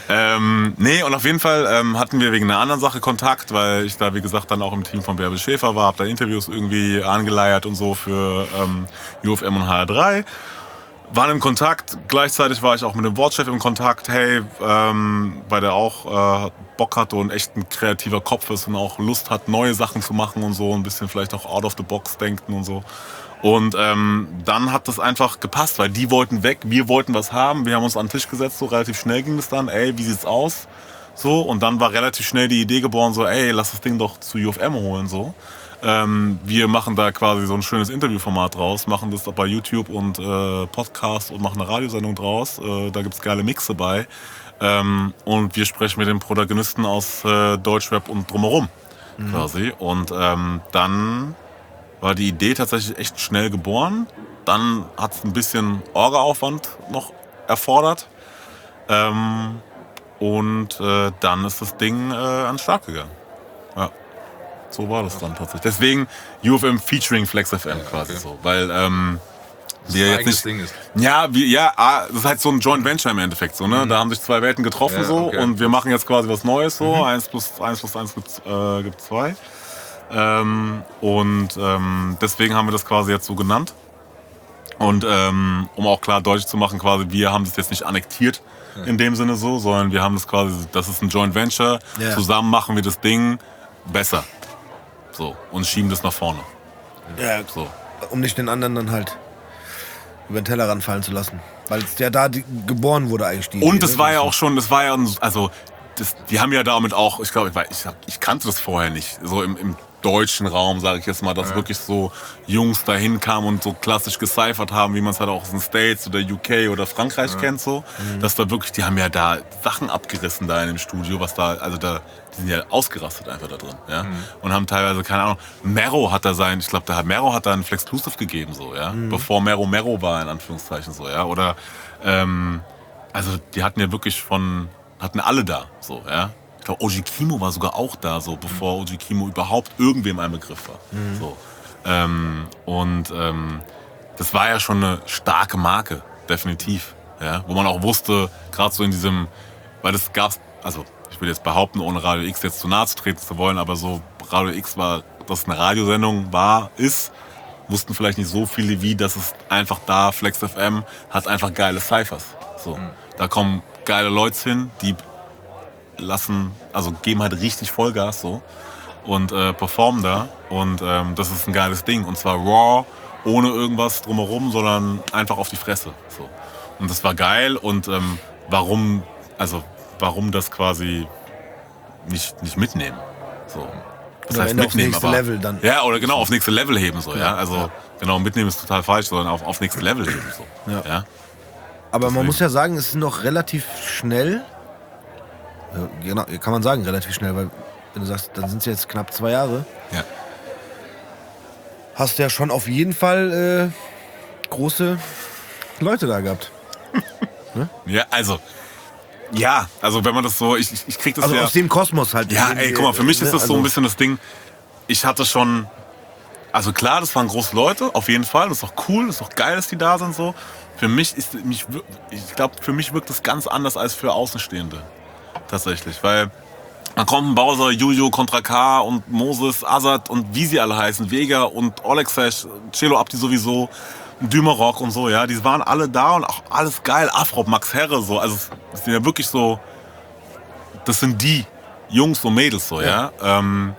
Ähm, nee, und auf jeden Fall ähm, hatten wir wegen einer anderen Sache Kontakt, weil ich da, wie gesagt, dann auch im Team von Bärbel Schäfer war, hab da Interviews irgendwie angeleiert und so für ähm, U F M und H R drei. Waren im Kontakt, gleichzeitig war ich auch mit dem Wortchef im Kontakt, hey, ähm, weil der auch äh, Bock hatte und echt ein kreativer Kopf ist und auch Lust hat, neue Sachen zu machen und so, ein bisschen vielleicht auch out of the box denken und so. Und ähm, dann hat das einfach gepasst, weil die wollten weg, wir wollten was haben, wir haben uns an den Tisch gesetzt, so relativ schnell ging es dann, ey, wie sieht's aus? So, und dann war relativ schnell die Idee geboren, so, ey, lass das Ding doch zu U F M holen, so. Ähm, wir machen da quasi so ein schönes Interviewformat draus, machen das bei YouTube und äh, Podcast und machen eine Radiosendung draus. Äh, da gibt's geile Mixe bei. Ähm, und wir sprechen mit den Protagonisten aus äh, Deutschrap und drumherum mhm. quasi. Und ähm, dann war die Idee tatsächlich echt schnell geboren. Dann hat's ein bisschen Orga-Aufwand noch erfordert. Ähm, und äh, dann ist das Ding äh, an den Start gegangen. Ja. So war das dann tatsächlich. Deswegen U F M featuring Flex F M ja, quasi okay. so. Weil ähm, das wir ein jetzt nicht. Ding ist. Ja, wir, ja, das ist halt so ein Joint Venture im Endeffekt so, ne? Mhm. Da haben sich zwei Welten getroffen ja, so okay. und wir machen jetzt quasi was Neues so. Mhm. Eins plus eins plus eins gibt, äh, gibt zwei. Ähm, und ähm, deswegen haben wir das quasi jetzt so genannt. Und ähm, um auch klar deutlich zu machen, quasi, wir haben das jetzt nicht annektiert ja. in dem Sinne so, sondern wir haben das quasi, das ist ein Joint Venture. Ja. Zusammen machen wir das Ding besser. So, und schieben das nach vorne. Ja, so. Um nicht den anderen dann halt über den Tellerrand fallen zu lassen. Weil es ja da die, geboren wurde eigentlich. Die und das war ja auch schon, das war ja, also, das, die haben ja damit auch, ich glaube, ich, ich, ich kannte das vorher nicht, so im, im deutschen Raum, sage ich jetzt mal, dass ja. wirklich so Jungs dahin kamen und so klassisch gecyphert haben, wie man es halt auch aus den States oder U K oder Frankreich ja. kennt, so. Mhm. Dass da wirklich, die haben ja da Sachen abgerissen da in dem Studio, was da, also da, die sind ja ausgerastet einfach da drin, ja. Mhm. Und haben teilweise, keine Ahnung, Mero hat da sein, ich glaube, da Mero hat da einen Flexclusive gegeben, so, ja. Mhm. Bevor Mero Mero war, in Anführungszeichen, so, ja. Oder, ähm, also die hatten ja wirklich von, hatten alle da, so, ja. Ich glaube, O G Kimo war sogar auch da, so bevor O G Kimo überhaupt irgendwem ein Begriff war. Mhm. So. Ähm, und ähm, das war ja schon eine starke Marke, definitiv. Ja? Wo man auch wusste, gerade so in diesem, weil das gab's, also ich will jetzt behaupten, ohne Radio X jetzt zu nahe zu treten zu wollen, aber so Radio X war, dass es eine Radiosendung war, ist, wussten vielleicht nicht so viele wie, dass es einfach da, Flex F M hat einfach geile Cyphers. So. Mhm. Da kommen geile Leute hin, die lassen, also geben halt richtig Vollgas so und äh, performen da und ähm, das ist ein geiles Ding und zwar raw, ohne irgendwas drumherum, sondern einfach auf die Fresse so. Und das war geil und ähm, warum, also warum das quasi nicht, nicht mitnehmen so. das Oder heißt wenn aufs mitnehmen, nächste aber, Level dann. Ja, oder genau, aufs nächste Level heben, so, ja. Ja, Also, ja. genau, mitnehmen ist total falsch, sondern auf, aufs nächste Level heben, so. Ja. Ja. Aber man Deswegen. muss ja sagen, es ist noch relativ schnell. Ja, genau, kann man sagen, relativ schnell, weil wenn du sagst, dann sind es jetzt knapp zwei Jahre, Ja. hast du ja schon auf jeden Fall äh, große Leute da gehabt. Ja, also, ja, also wenn man das so, ich, ich, ich krieg das Also ja... aus dem Kosmos halt. Ja, Den ey, wir- guck mal, für mich ist ne, das so ein also- bisschen das Ding, ich hatte schon, also klar, das waren große Leute, auf jeden Fall, das ist auch cool, das ist auch geil, dass die da sind, so. Für mich ist, mich, wir- ich glaube, für mich wirkt das ganz anders als für Außenstehende, tatsächlich, weil dann kommen Bowser, Juju, Contra K und Moses, Azad und wie sie alle heißen, Vega und Olexesh, Celo Abdi sowieso, Dümerock und so, ja, die waren alle da und auch alles geil, Afrop, Max Herre, so, also es sind ja wirklich so, das sind die Jungs und Mädels so, ja. ja? Ähm,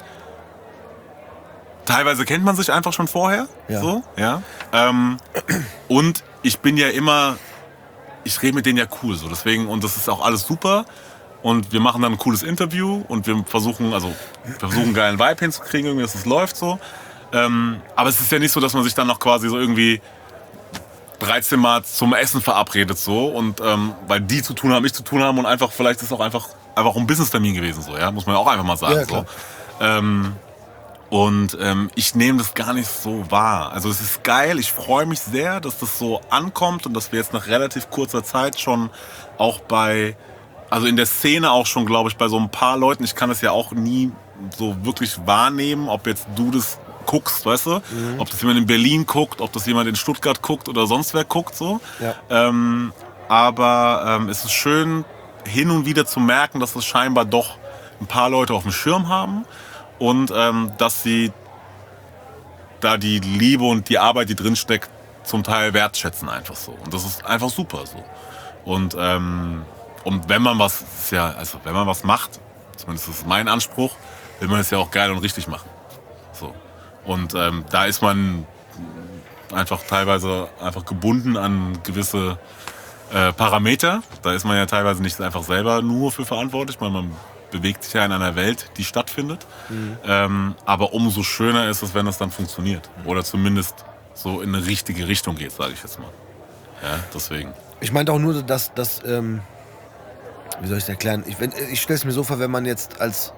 teilweise kennt man sich einfach schon vorher, Ja. so, ja. Ähm, und ich bin ja immer, ich rede mit denen ja cool, so, deswegen, und das ist auch alles super. Und wir machen dann ein cooles Interview und wir versuchen, also, wir versuchen einen geilen Vibe hinzukriegen, irgendwie, dass es läuft so. Ähm, aber es ist ja nicht so, dass man sich dann noch quasi so irgendwie dreizehn Mal zum Essen verabredet so und ähm, weil die zu tun haben, ich zu tun haben und einfach, vielleicht ist es auch einfach, einfach ein Business-Termin gewesen so, ja, muss man ja auch einfach mal sagen. Ja, so. klar. Ähm, und ähm, ich nehme das gar nicht so wahr. Also es ist geil, ich freue mich sehr, dass das so ankommt und dass wir jetzt nach relativ kurzer Zeit schon auch bei, also in der Szene auch schon, glaube ich, bei so ein paar Leuten, ich kann das ja auch nie so wirklich wahrnehmen, ob jetzt du das guckst, weißt du? Mhm. Ob das jemand in Berlin guckt, ob das jemand in Stuttgart guckt oder sonst wer guckt, so. Ja. Ähm, aber ähm, es ist schön, hin und wieder zu merken, dass das scheinbar doch ein paar Leute auf dem Schirm haben und ähm, dass sie da die Liebe und die Arbeit, die drin steckt, zum Teil wertschätzen einfach so. Und das ist einfach super so. Und, ähm, und wenn man was, ist ja, also wenn man was macht, zumindest ist mein Anspruch, will man es ja auch geil und richtig machen. So. Und ähm, da ist man einfach teilweise einfach gebunden an gewisse äh, Parameter. Da ist man ja teilweise nicht einfach selber nur für verantwortlich, weil man bewegt sich ja in einer Welt, die stattfindet. Mhm. Ähm, aber umso schöner ist es, wenn es dann funktioniert. Oder zumindest so in eine richtige Richtung geht, sage ich jetzt mal. Ja, deswegen. Ich meinte auch nur, dass, dass ähm, wie soll ich es erklären? Ich, wenn- ich stelle es mir so vor, wenn man jetzt als,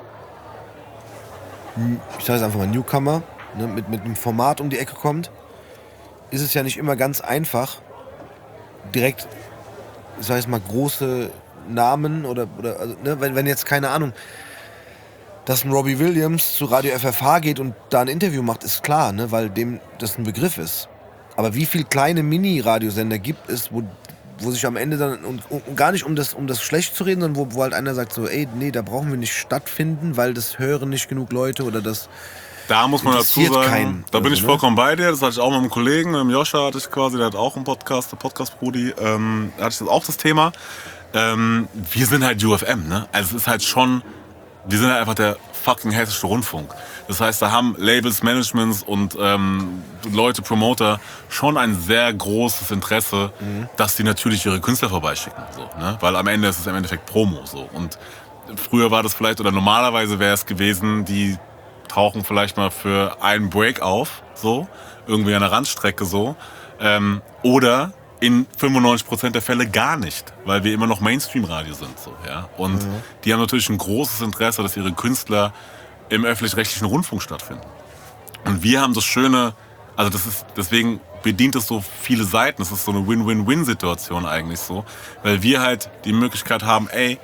ich sage es einfach mal, Newcomer, ne, mit, mit einem Format um die Ecke kommt, ist es ja nicht immer ganz einfach, direkt, ich sage es mal, große Namen oder, oder also, ne, wenn, wenn jetzt, keine Ahnung, dass ein Robbie Williams zu Radio F F H geht und da ein Interview macht, ist klar, ne, weil dem das ein Begriff ist. Aber wie viele kleine Mini-Radiosender gibt es, wo, wo sich am Ende dann, und, und gar nicht um das, um das schlecht zu reden, sondern wo, wo halt einer sagt so, ey, nee, da brauchen wir nicht stattfinden, weil das hören nicht genug Leute oder das... Da muss man dazu Interessiert sagen, keinen, da bin also, ich ne? vollkommen bei dir. Das hatte ich auch mit einem Kollegen, mit dem Joscha hatte ich quasi, der hat auch einen Podcast, der Podcast-Brudi, ähm, da hatte ich das auch das Thema. Ähm, wir sind halt U F M, ne? Also es ist halt schon, wir sind halt einfach der fucking hessische Rundfunk. Das heißt, da haben Labels, Managements und ähm, Leute, Promoter schon ein sehr großes Interesse, mhm. dass die natürlich ihre Künstler vorbeischicken. So, ne? Weil am Ende ist es im Endeffekt Promo. So. Und früher war das vielleicht, oder normalerweise wäre es gewesen, die tauchen vielleicht mal für einen Break auf, so, irgendwie an der Randstrecke so. Ähm, oder in fünfundneunzig Prozent der Fälle gar nicht, weil wir immer noch Mainstream-Radio sind. So, ja? Und mhm. die haben natürlich ein großes Interesse, dass ihre Künstler im öffentlich-rechtlichen Rundfunk stattfinden. Und wir haben das Schöne, also das ist, deswegen bedient es so viele Seiten, das ist so eine Win-Win-Win-Situation eigentlich so, weil wir halt die Möglichkeit haben, ey,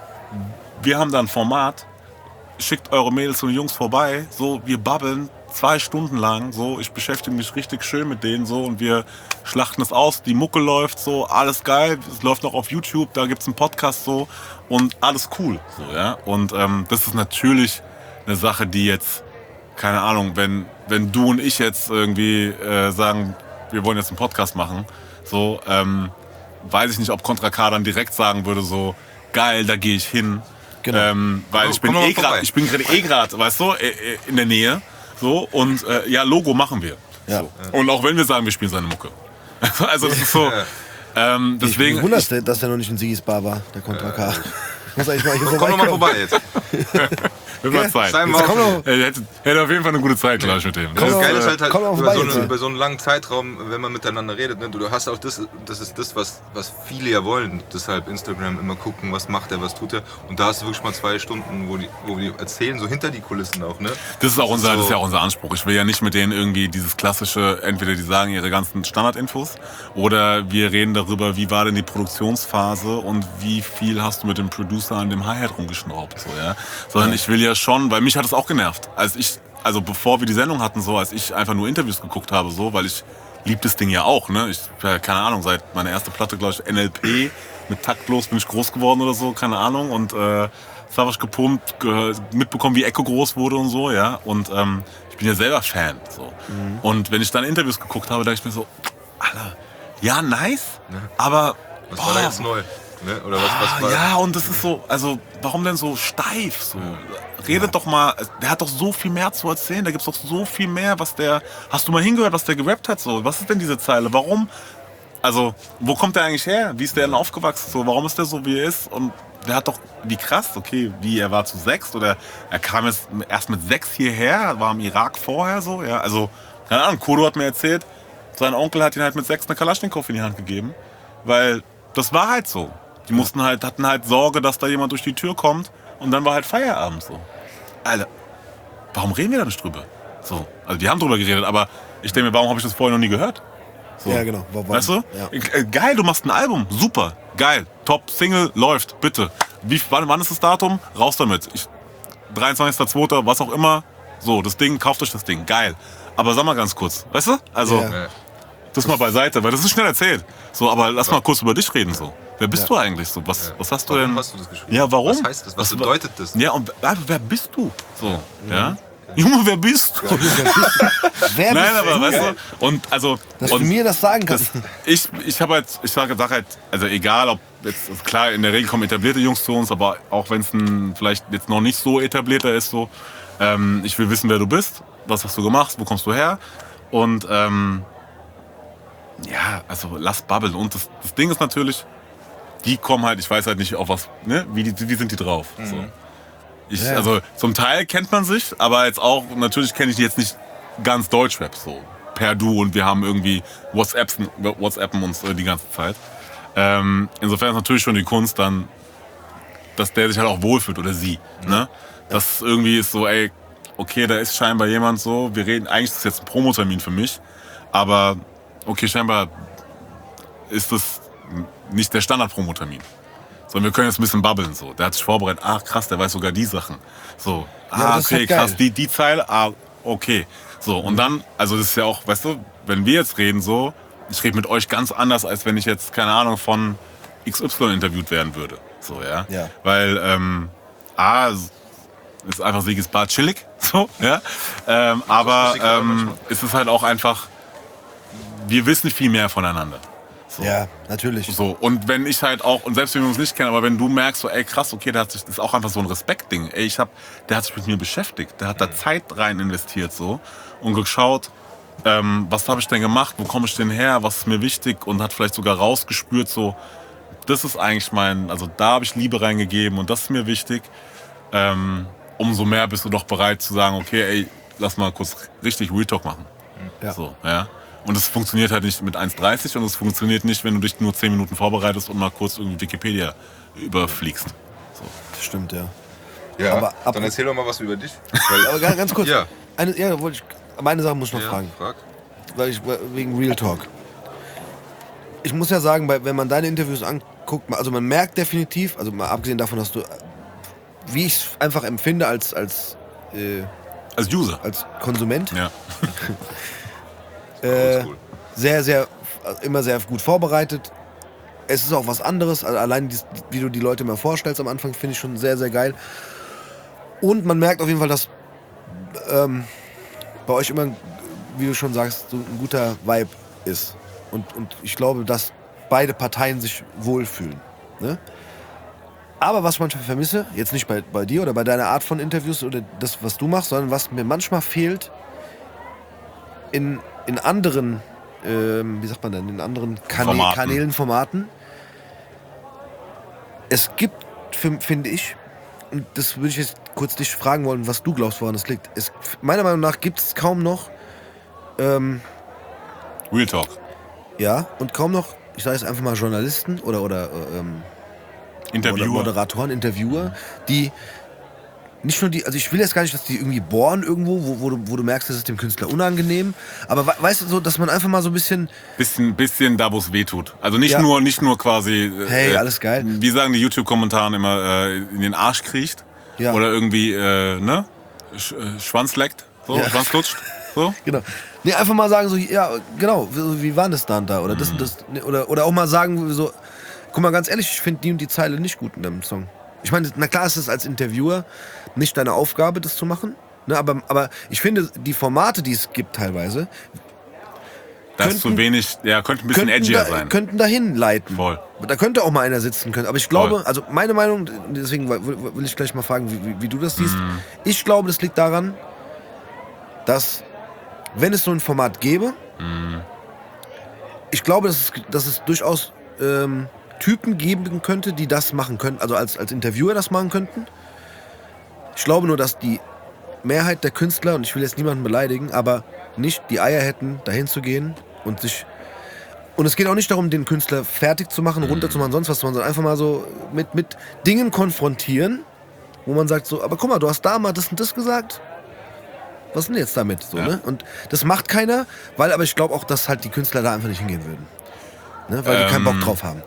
wir haben da ein Format, schickt eure Mädels und Jungs vorbei, so, wir babbeln zwei Stunden lang, so, ich beschäftige mich richtig schön mit denen, so, und wir schlachten es aus, die Mucke läuft, so, alles geil, es läuft noch auf YouTube, da gibt's einen Podcast, so, und alles cool, so, ja, und ähm, das ist natürlich eine Sache, die jetzt, keine Ahnung, wenn, wenn du und ich jetzt irgendwie äh, sagen, wir wollen jetzt einen Podcast machen, so, ähm, weiß ich nicht, ob Contra K dann direkt sagen würde, so, geil, da gehe ich hin. Genau. Ähm, weil Oh, ich bin komm mal eh gerade, ich bin gerade eh gerade, weißt du, äh, äh, in der Nähe, so, und äh, ja, Logo machen wir. Ja. So. Und auch wenn wir sagen, wir spielen seine Mucke. Also das ist so, ähm, Ich deswegen. bin wundert, dass der noch nicht in Sigis Bar war, der Contra K. Muss eigentlich mal hier Komm doch mal vorbeikommen. vorbei jetzt. Wird mal Zeit. Schreiben wir Jetzt komm auf. doch- Er hätte, hätte auf jeden Fall eine gute Zeit, glaube ich, mit dem. Komm Das doch- Geile ist halt, halt komm doch über, so vorbei eine, jetzt. über so einen langen Zeitraum, wenn man miteinander redet, ne? du, du hast auch das, das ist das, was, was viele ja wollen. Deshalb Instagram immer gucken, was macht er, was tut er. Und da hast du wirklich mal zwei Stunden, wo die, wo die erzählen, so hinter die Kulissen auch. Ne? Das ist auch unser, So. das ist ja auch unser Anspruch. Ich will ja nicht mit denen irgendwie dieses klassische, entweder die sagen ihre ganzen Standardinfos oder wir reden darüber, wie war denn die Produktionsphase und wie viel hast du mit dem Producer an dem Hi-Hat rumgeschraubt, so, ja. Sondern ich will ja schon, weil mich hat es auch genervt, als ich, also bevor wir die Sendung hatten, so, als ich einfach nur Interviews geguckt habe, so, weil ich lieb das Ding ja auch, ne. Ich, ja, keine Ahnung, seit meiner ersten Platte, glaube ich, N L P, mit Taktlos bin ich groß geworden oder so, keine Ahnung, und äh, Savage gepumpt, ge- mitbekommen, wie Echo groß wurde und so, ja. Und ähm, ich bin ja selber Fan, so. Mhm. Und wenn ich dann Interviews geguckt habe, dachte ich mir so, Alter, ja, nice, Ja. aber Was war da jetzt neu? Ne? Oder was, was war Ah, ja, und das ist so, also warum denn so steif? So? Redet doch mal, der hat doch so viel mehr zu erzählen, da gibt's doch so viel mehr, was der, hast du mal hingehört, was der gerappt hat? So? Was ist denn diese Zeile? Warum? Also, wo kommt der eigentlich her? Wie ist der denn aufgewachsen? So? Warum ist der so, wie er ist? Und der hat doch, wie krass, okay, wie, er war zu sechs oder er kam jetzt erst mit sechs hierher, war im Irak vorher so, ja, also, keine Ahnung, Kodo hat mir erzählt, sein Onkel hat ihn halt mit sechs eine Kalaschnikow in die Hand gegeben, weil das war halt so. Die mussten halt, hatten halt Sorge, dass da jemand durch die Tür kommt und dann war halt Feierabend so. Alter, warum reden wir da nicht drüber? So, also wir haben drüber geredet, aber ich denke mir, warum habe ich das vorher noch nie gehört? So. Ja, genau. Warum? Weißt du? Ja. Äh, Geil, du machst ein Album. Super. Geil. Top. Single läuft. Bitte. Wie, wann, wann ist das Datum? Raus damit. Ich, dreiundzwanzigster zweiter was auch immer. So, das Ding, kauft euch das Ding. Geil. Aber sag mal ganz kurz. Weißt du? Also, Ja. Ja. das mal beiseite, weil das ist schnell erzählt. So, aber lass mal kurz über dich reden. So. Wer bist Ja. du eigentlich? So, was, was hast du Warum denn? hast du das geschrieben? Ja, warum? Was heißt das? Was bedeutet das? Ja, und äh, wer bist du? So, ja? Junge, wer bist du? Wer Nein, bist aber du? weißt du, und also. Dass und du mir das sagen kannst. das, ich ich habe halt, ich sage sag halt, also egal, ob jetzt, also klar, in der Regel kommen etablierte Jungs zu uns, aber auch wenn es ein vielleicht jetzt noch nicht so etablierter ist, so, ähm, ich will wissen, wer du bist, was hast du gemacht, wo kommst du her und ähm, ja, also lass babbeln. Und das, das Ding ist natürlich, die kommen halt, ich weiß halt nicht auf was, ne, wie, die, wie sind die drauf. So. Ich, Ja. Also zum Teil kennt man sich, aber jetzt auch, natürlich kenne ich die jetzt nicht ganz Deutschrap so. Per Du und wir haben irgendwie WhatsApps, WhatsAppen uns äh, die ganze Zeit. Ähm, insofern ist natürlich schon die Kunst dann, dass der sich halt auch wohlfühlt oder sie. Ne? Das irgendwie ist so, ey, okay, da ist scheinbar jemand so, wir reden, eigentlich ist das jetzt ein Promotermin für mich, aber okay, scheinbar ist das nicht der Standard-Promotermin. Sondern wir können jetzt ein bisschen babbeln. So. Der hat sich vorbereitet, ach krass, der weiß sogar die Sachen. So, Ja, ah, das ist okay, halt geil. krass, die, die Zeile, ah, okay. So, und dann, also das ist ja auch, weißt du, wenn wir jetzt reden so, ich rede mit euch ganz anders, als wenn ich jetzt, keine Ahnung, von X Y interviewt werden würde. So, ja. Ja. Weil, ähm, A, ist einfach Sigis Bar chillig, so, ja. Ähm, aber lustig, aber ähm, manchmal. es ist halt auch einfach, wir wissen viel mehr voneinander. So. Ja, natürlich. So, und wenn ich halt auch, und selbst wenn wir uns nicht kennen, aber wenn du merkst, so, ey krass, okay, der hat sich, das ist auch einfach so ein Respektding. Ey, ich hab, der hat sich mit mir beschäftigt, der hat da Zeit rein investiert so und geschaut, ähm, was habe ich denn gemacht, wo komme ich denn her, was ist mir wichtig und hat vielleicht sogar rausgespürt, so, das ist eigentlich mein, also da habe ich Liebe reingegeben und das ist mir wichtig. Ähm, umso mehr bist du doch bereit zu sagen, okay, ey, lass mal kurz richtig Real Talk machen. Ja. So, ja. Und es funktioniert halt nicht mit eins dreißig und es funktioniert nicht, wenn du dich nur zehn Minuten vorbereitest und mal kurz irgendwie Wikipedia überfliegst. Das stimmt, ja. Ja, Aber ab- dann erzähl doch mal was über dich. Weil, Aber ganz, ganz kurz. Ja. Eine, ja, wollte ich, meine Sache muss ich noch ja, fragen. frag. Weil ich, wegen Real Talk. Ich muss ja sagen, bei- wenn man deine Interviews anguckt, also man merkt definitiv, also mal abgesehen davon, dass du, wie ich es einfach empfinde als, als, äh, Als User. als Konsument, Ja. äh, Cool. sehr, sehr, immer sehr gut vorbereitet. Es ist auch was anderes, also allein dies, wie du die Leute mal vorstellst am Anfang, finde ich schon sehr, sehr geil. Und man merkt auf jeden Fall, dass ähm, bei euch immer, wie du schon sagst, so ein guter Vibe ist. Und, und ich glaube, dass beide Parteien sich wohlfühlen. Ne? Aber was ich manchmal vermisse, jetzt nicht bei, bei dir oder bei deiner Art von Interviews oder das, was du machst, sondern was mir manchmal fehlt in, in anderen, ähm, wie sagt man denn, in anderen Kanä Formaten. Kanälen, Formaten. Es gibt, finde ich, und das würde ich jetzt kurz dich fragen wollen, was du glaubst, woran das liegt. Es, meiner Meinung nach gibt es kaum noch, ähm, Real Talk. ja, und kaum noch, ich sage jetzt einfach mal Journalisten oder, oder ähm, Interviewer. Moderatoren, Interviewer, die nicht nur die, also ich will jetzt gar nicht, dass die irgendwie bohren irgendwo, wo, wo, du, wo du merkst, das ist dem Künstler unangenehm, aber we- weißt du so, dass man einfach mal so ein bisschen, Bisschen, bisschen da, wo es weh tut. Also nicht Ja. nur, nicht nur quasi. Äh, hey, alles geil. Wie sagen die YouTube-Kommentaren immer, äh, in den Arsch kriecht. Ja. Oder irgendwie, äh, ne? Sch äh, Schwanz leckt. So, Ja. Schwanz lutscht. So. Genau. Nee, einfach mal sagen so, ja, genau, wie, wie war das dann da? Oder das und das. nee, Oder, oder auch mal sagen so, guck mal, ganz ehrlich, ich finde die und die Zeile nicht gut in deinem Song. Ich meine, na klar ist es als Interviewer nicht deine Aufgabe, das zu machen. Ne, aber, aber ich finde, die Formate, die es gibt teilweise, Das ist zu Könnten- wenig, ja, könnte ein bisschen könnten, edgier da, sein. könnten dahin leiten. Voll. Da könnte auch mal einer sitzen können. Aber ich glaube, Voll. also meine Meinung, deswegen will will ich gleich mal fragen, wie, wie, wie du das siehst. Mhm. Ich glaube, das liegt daran, dass, wenn es so ein Format gäbe, Mhm. ich glaube, dass es, dass es durchaus ähm, Typen geben könnte, die das machen könnten, also als, als Interviewer das machen könnten. Ich glaube nur, dass die Mehrheit der Künstler, und ich will jetzt niemanden beleidigen, aber nicht die Eier hätten, dahin zu gehen und sich... Und es geht auch nicht darum, den Künstler fertig zu machen, runterzumachen, sonst was, sondern einfach mal so mit, mit Dingen konfrontieren, wo man sagt so, aber guck mal, du hast da mal das und das gesagt. Was ist denn jetzt damit? So, Ja. ne? Und das macht keiner, weil aber ich glaube auch, dass halt die Künstler da einfach nicht hingehen würden. Ne? Weil die keinen Bock Ähm, drauf haben.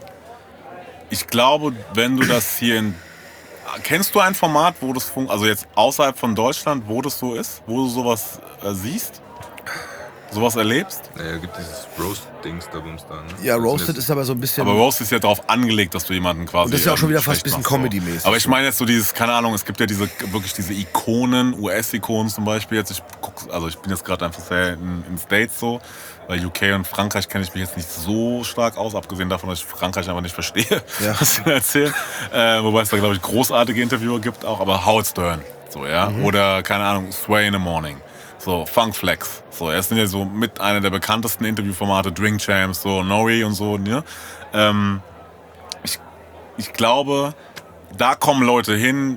Ich glaube, wenn du das hier in. Kennst du ein Format, wo das funktioniert, also jetzt außerhalb von Deutschland, wo das so ist, wo du sowas äh, siehst? Sowas erlebst? Naja, gibt dieses Roast-Dings da, Bums da. Ne? Ja, Das sind Roasted jetzt- ist aber so ein bisschen... Aber Roast ist ja darauf angelegt, dass du jemanden quasi. Und das ist ja auch schon ähm, wieder fast schlecht ein bisschen machst, so. Comedy-mäßig. Aber ich meine jetzt so dieses, keine Ahnung, es gibt ja diese wirklich diese Ikonen, U S-Ikonen zum Beispiel. Jetzt, ich guck, also ich bin jetzt gerade einfach sehr in, in States so. Bei U K und Frankreich kenne ich mich jetzt nicht so stark aus, abgesehen davon, dass ich Frankreich einfach nicht verstehe, Ja. was sie erzählen. Äh, wobei es da, glaube ich, großartige Interviewer gibt auch, aber Howard Stern. So, ja? Mhm. Oder, keine Ahnung, Sway in the Morning. So, Funk Flex. So, er sind ja so mit einer der bekanntesten Interviewformate, Drink Champs, so, Nori und so, ne? Ähm, ich, ich glaube, da kommen Leute hin,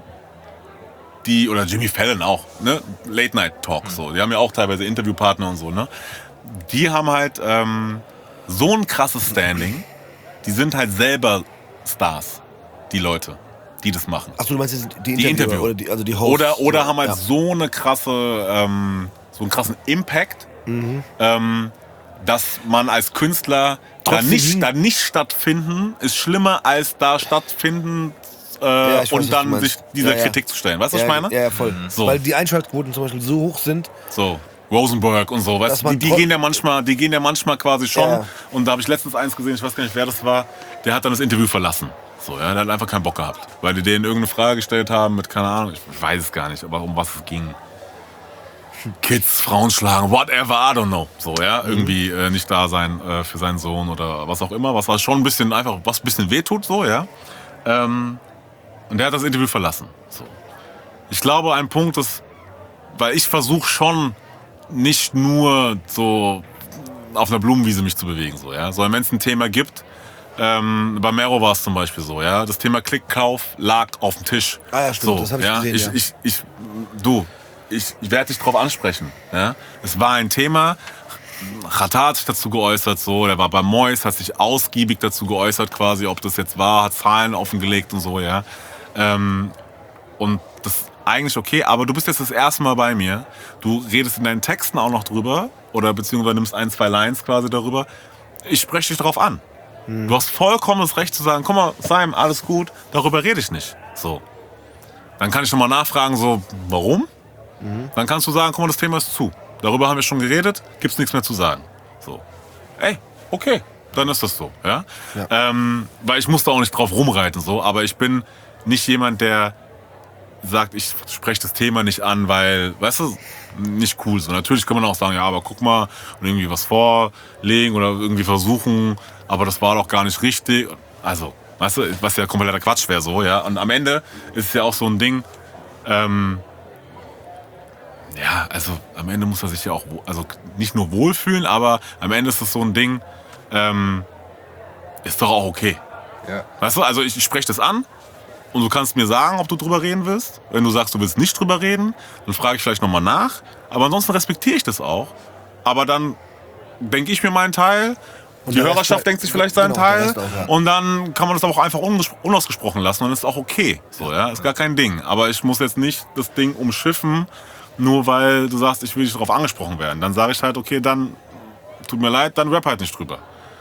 die, oder Jimmy Fallon auch, ne? Late Night Talk, so. Die haben ja auch teilweise Interviewpartner und so, ne? Die haben halt ähm, so ein krasses Standing, die sind halt selber Stars, die Leute, die das machen. Achso, du meinst jetzt die Die Interviewer, Interviewer. oder die, also die Hosts? Oder, oder haben halt ja. so eine krasse, ähm, so einen krassen Impact, Mhm. ähm, dass man als Künstler da Trotzdem nicht, hin- da nicht stattfinden, ist schlimmer als da stattfinden äh, Ja, ich weiß, was und du dann meinst. sich dieser Ja, ja. Kritik zu stellen. Weißt du, ja, was ich meine? Ja, ja, voll. So. Weil die Einschaltquoten zum Beispiel so hoch sind. So, Rosenberg und so, Dass weißt du, man die, die tro- gehen ja manchmal, die gehen ja manchmal quasi schon. Ja. Und da habe ich letztens eins gesehen, ich weiß gar nicht, wer das war, der hat dann das Interview verlassen. So, ja, der hat einfach keinen Bock gehabt. Weil die denen irgendeine Frage gestellt haben mit, keine Ahnung, ich weiß es gar nicht, aber um was es ging. Kids, Frauen schlagen, whatever, I don't know. So, ja, irgendwie äh, nicht da sein äh, für seinen Sohn oder was auch immer, was halt schon ein bisschen einfach, was ein bisschen wehtut, so, ja. Ähm, und der hat das Interview verlassen. So. Ich glaube, ein Punkt ist, weil ich versuche schon nicht nur so auf einer Blumenwiese mich zu bewegen, so, ja. Sondern wenn es ein Thema gibt, ähm, bei Mero war es zum Beispiel so, ja. Das Thema Klickkauf lag auf dem Tisch. Ah ja, stimmt, so, das hab ich ja? gesehen, Ich, ja. ich, ich, du, ich, ich werde dich drauf ansprechen, ja. Es war ein Thema. Chata hat sich dazu geäußert, so, der war bei Mois, hat sich ausgiebig dazu geäußert, quasi, ob das jetzt war, hat Zahlen offengelegt und so, ja. Ähm, und das ist eigentlich okay, aber du bist jetzt das erste Mal bei mir. Du redest in deinen Texten auch noch drüber oder beziehungsweise nimmst ein, zwei Lines quasi darüber. Ich spreche dich drauf an. Hm. Du hast vollkommenes Recht zu sagen, guck mal, Simon, alles gut, darüber rede ich nicht. So. Dann kann ich nochmal nachfragen, so, warum? Mhm. Dann kannst du sagen, guck mal, das Thema ist zu. Darüber haben wir schon geredet, gibt's nichts mehr zu sagen. So. Ey, okay, dann ist das so, ja. Ja. Ähm, weil ich muss da auch nicht drauf rumreiten, so, aber ich bin nicht jemand, der sagt, ich spreche das Thema nicht an, weil, weißt du, nicht cool so. Natürlich kann man auch sagen, ja, aber guck mal und irgendwie was vorlegen oder irgendwie versuchen, aber das war doch gar nicht richtig. Also, weißt du, was ja kompletter Quatsch wäre so, ja. Und am Ende ist es ja auch so ein Ding, ähm, ja, also am Ende muss er sich ja auch, wo- also nicht nur wohlfühlen, aber am Ende ist es so ein Ding, ähm, ist doch auch okay. Ja. Weißt du, also ich, ich spreche das an, und du kannst mir sagen, ob du drüber reden willst. Wenn du sagst, du willst nicht drüber reden, dann frage ich vielleicht nochmal nach. Aber ansonsten respektiere ich das auch. Aber dann denke ich mir meinen Teil. Und Die der Rest Hörerschaft bleibt- denkt sich vielleicht seinen genau, der Teil. Rest auch, ja. Und dann kann man das aber auch einfach unges- unausgesprochen lassen und ist auch okay. So, ja, ist gar kein Ding. Aber ich muss jetzt nicht das Ding umschiffen, nur weil du sagst, ich will nicht darauf angesprochen werden. Dann sage ich halt, okay, dann tut mir leid, dann rap halt nicht drüber.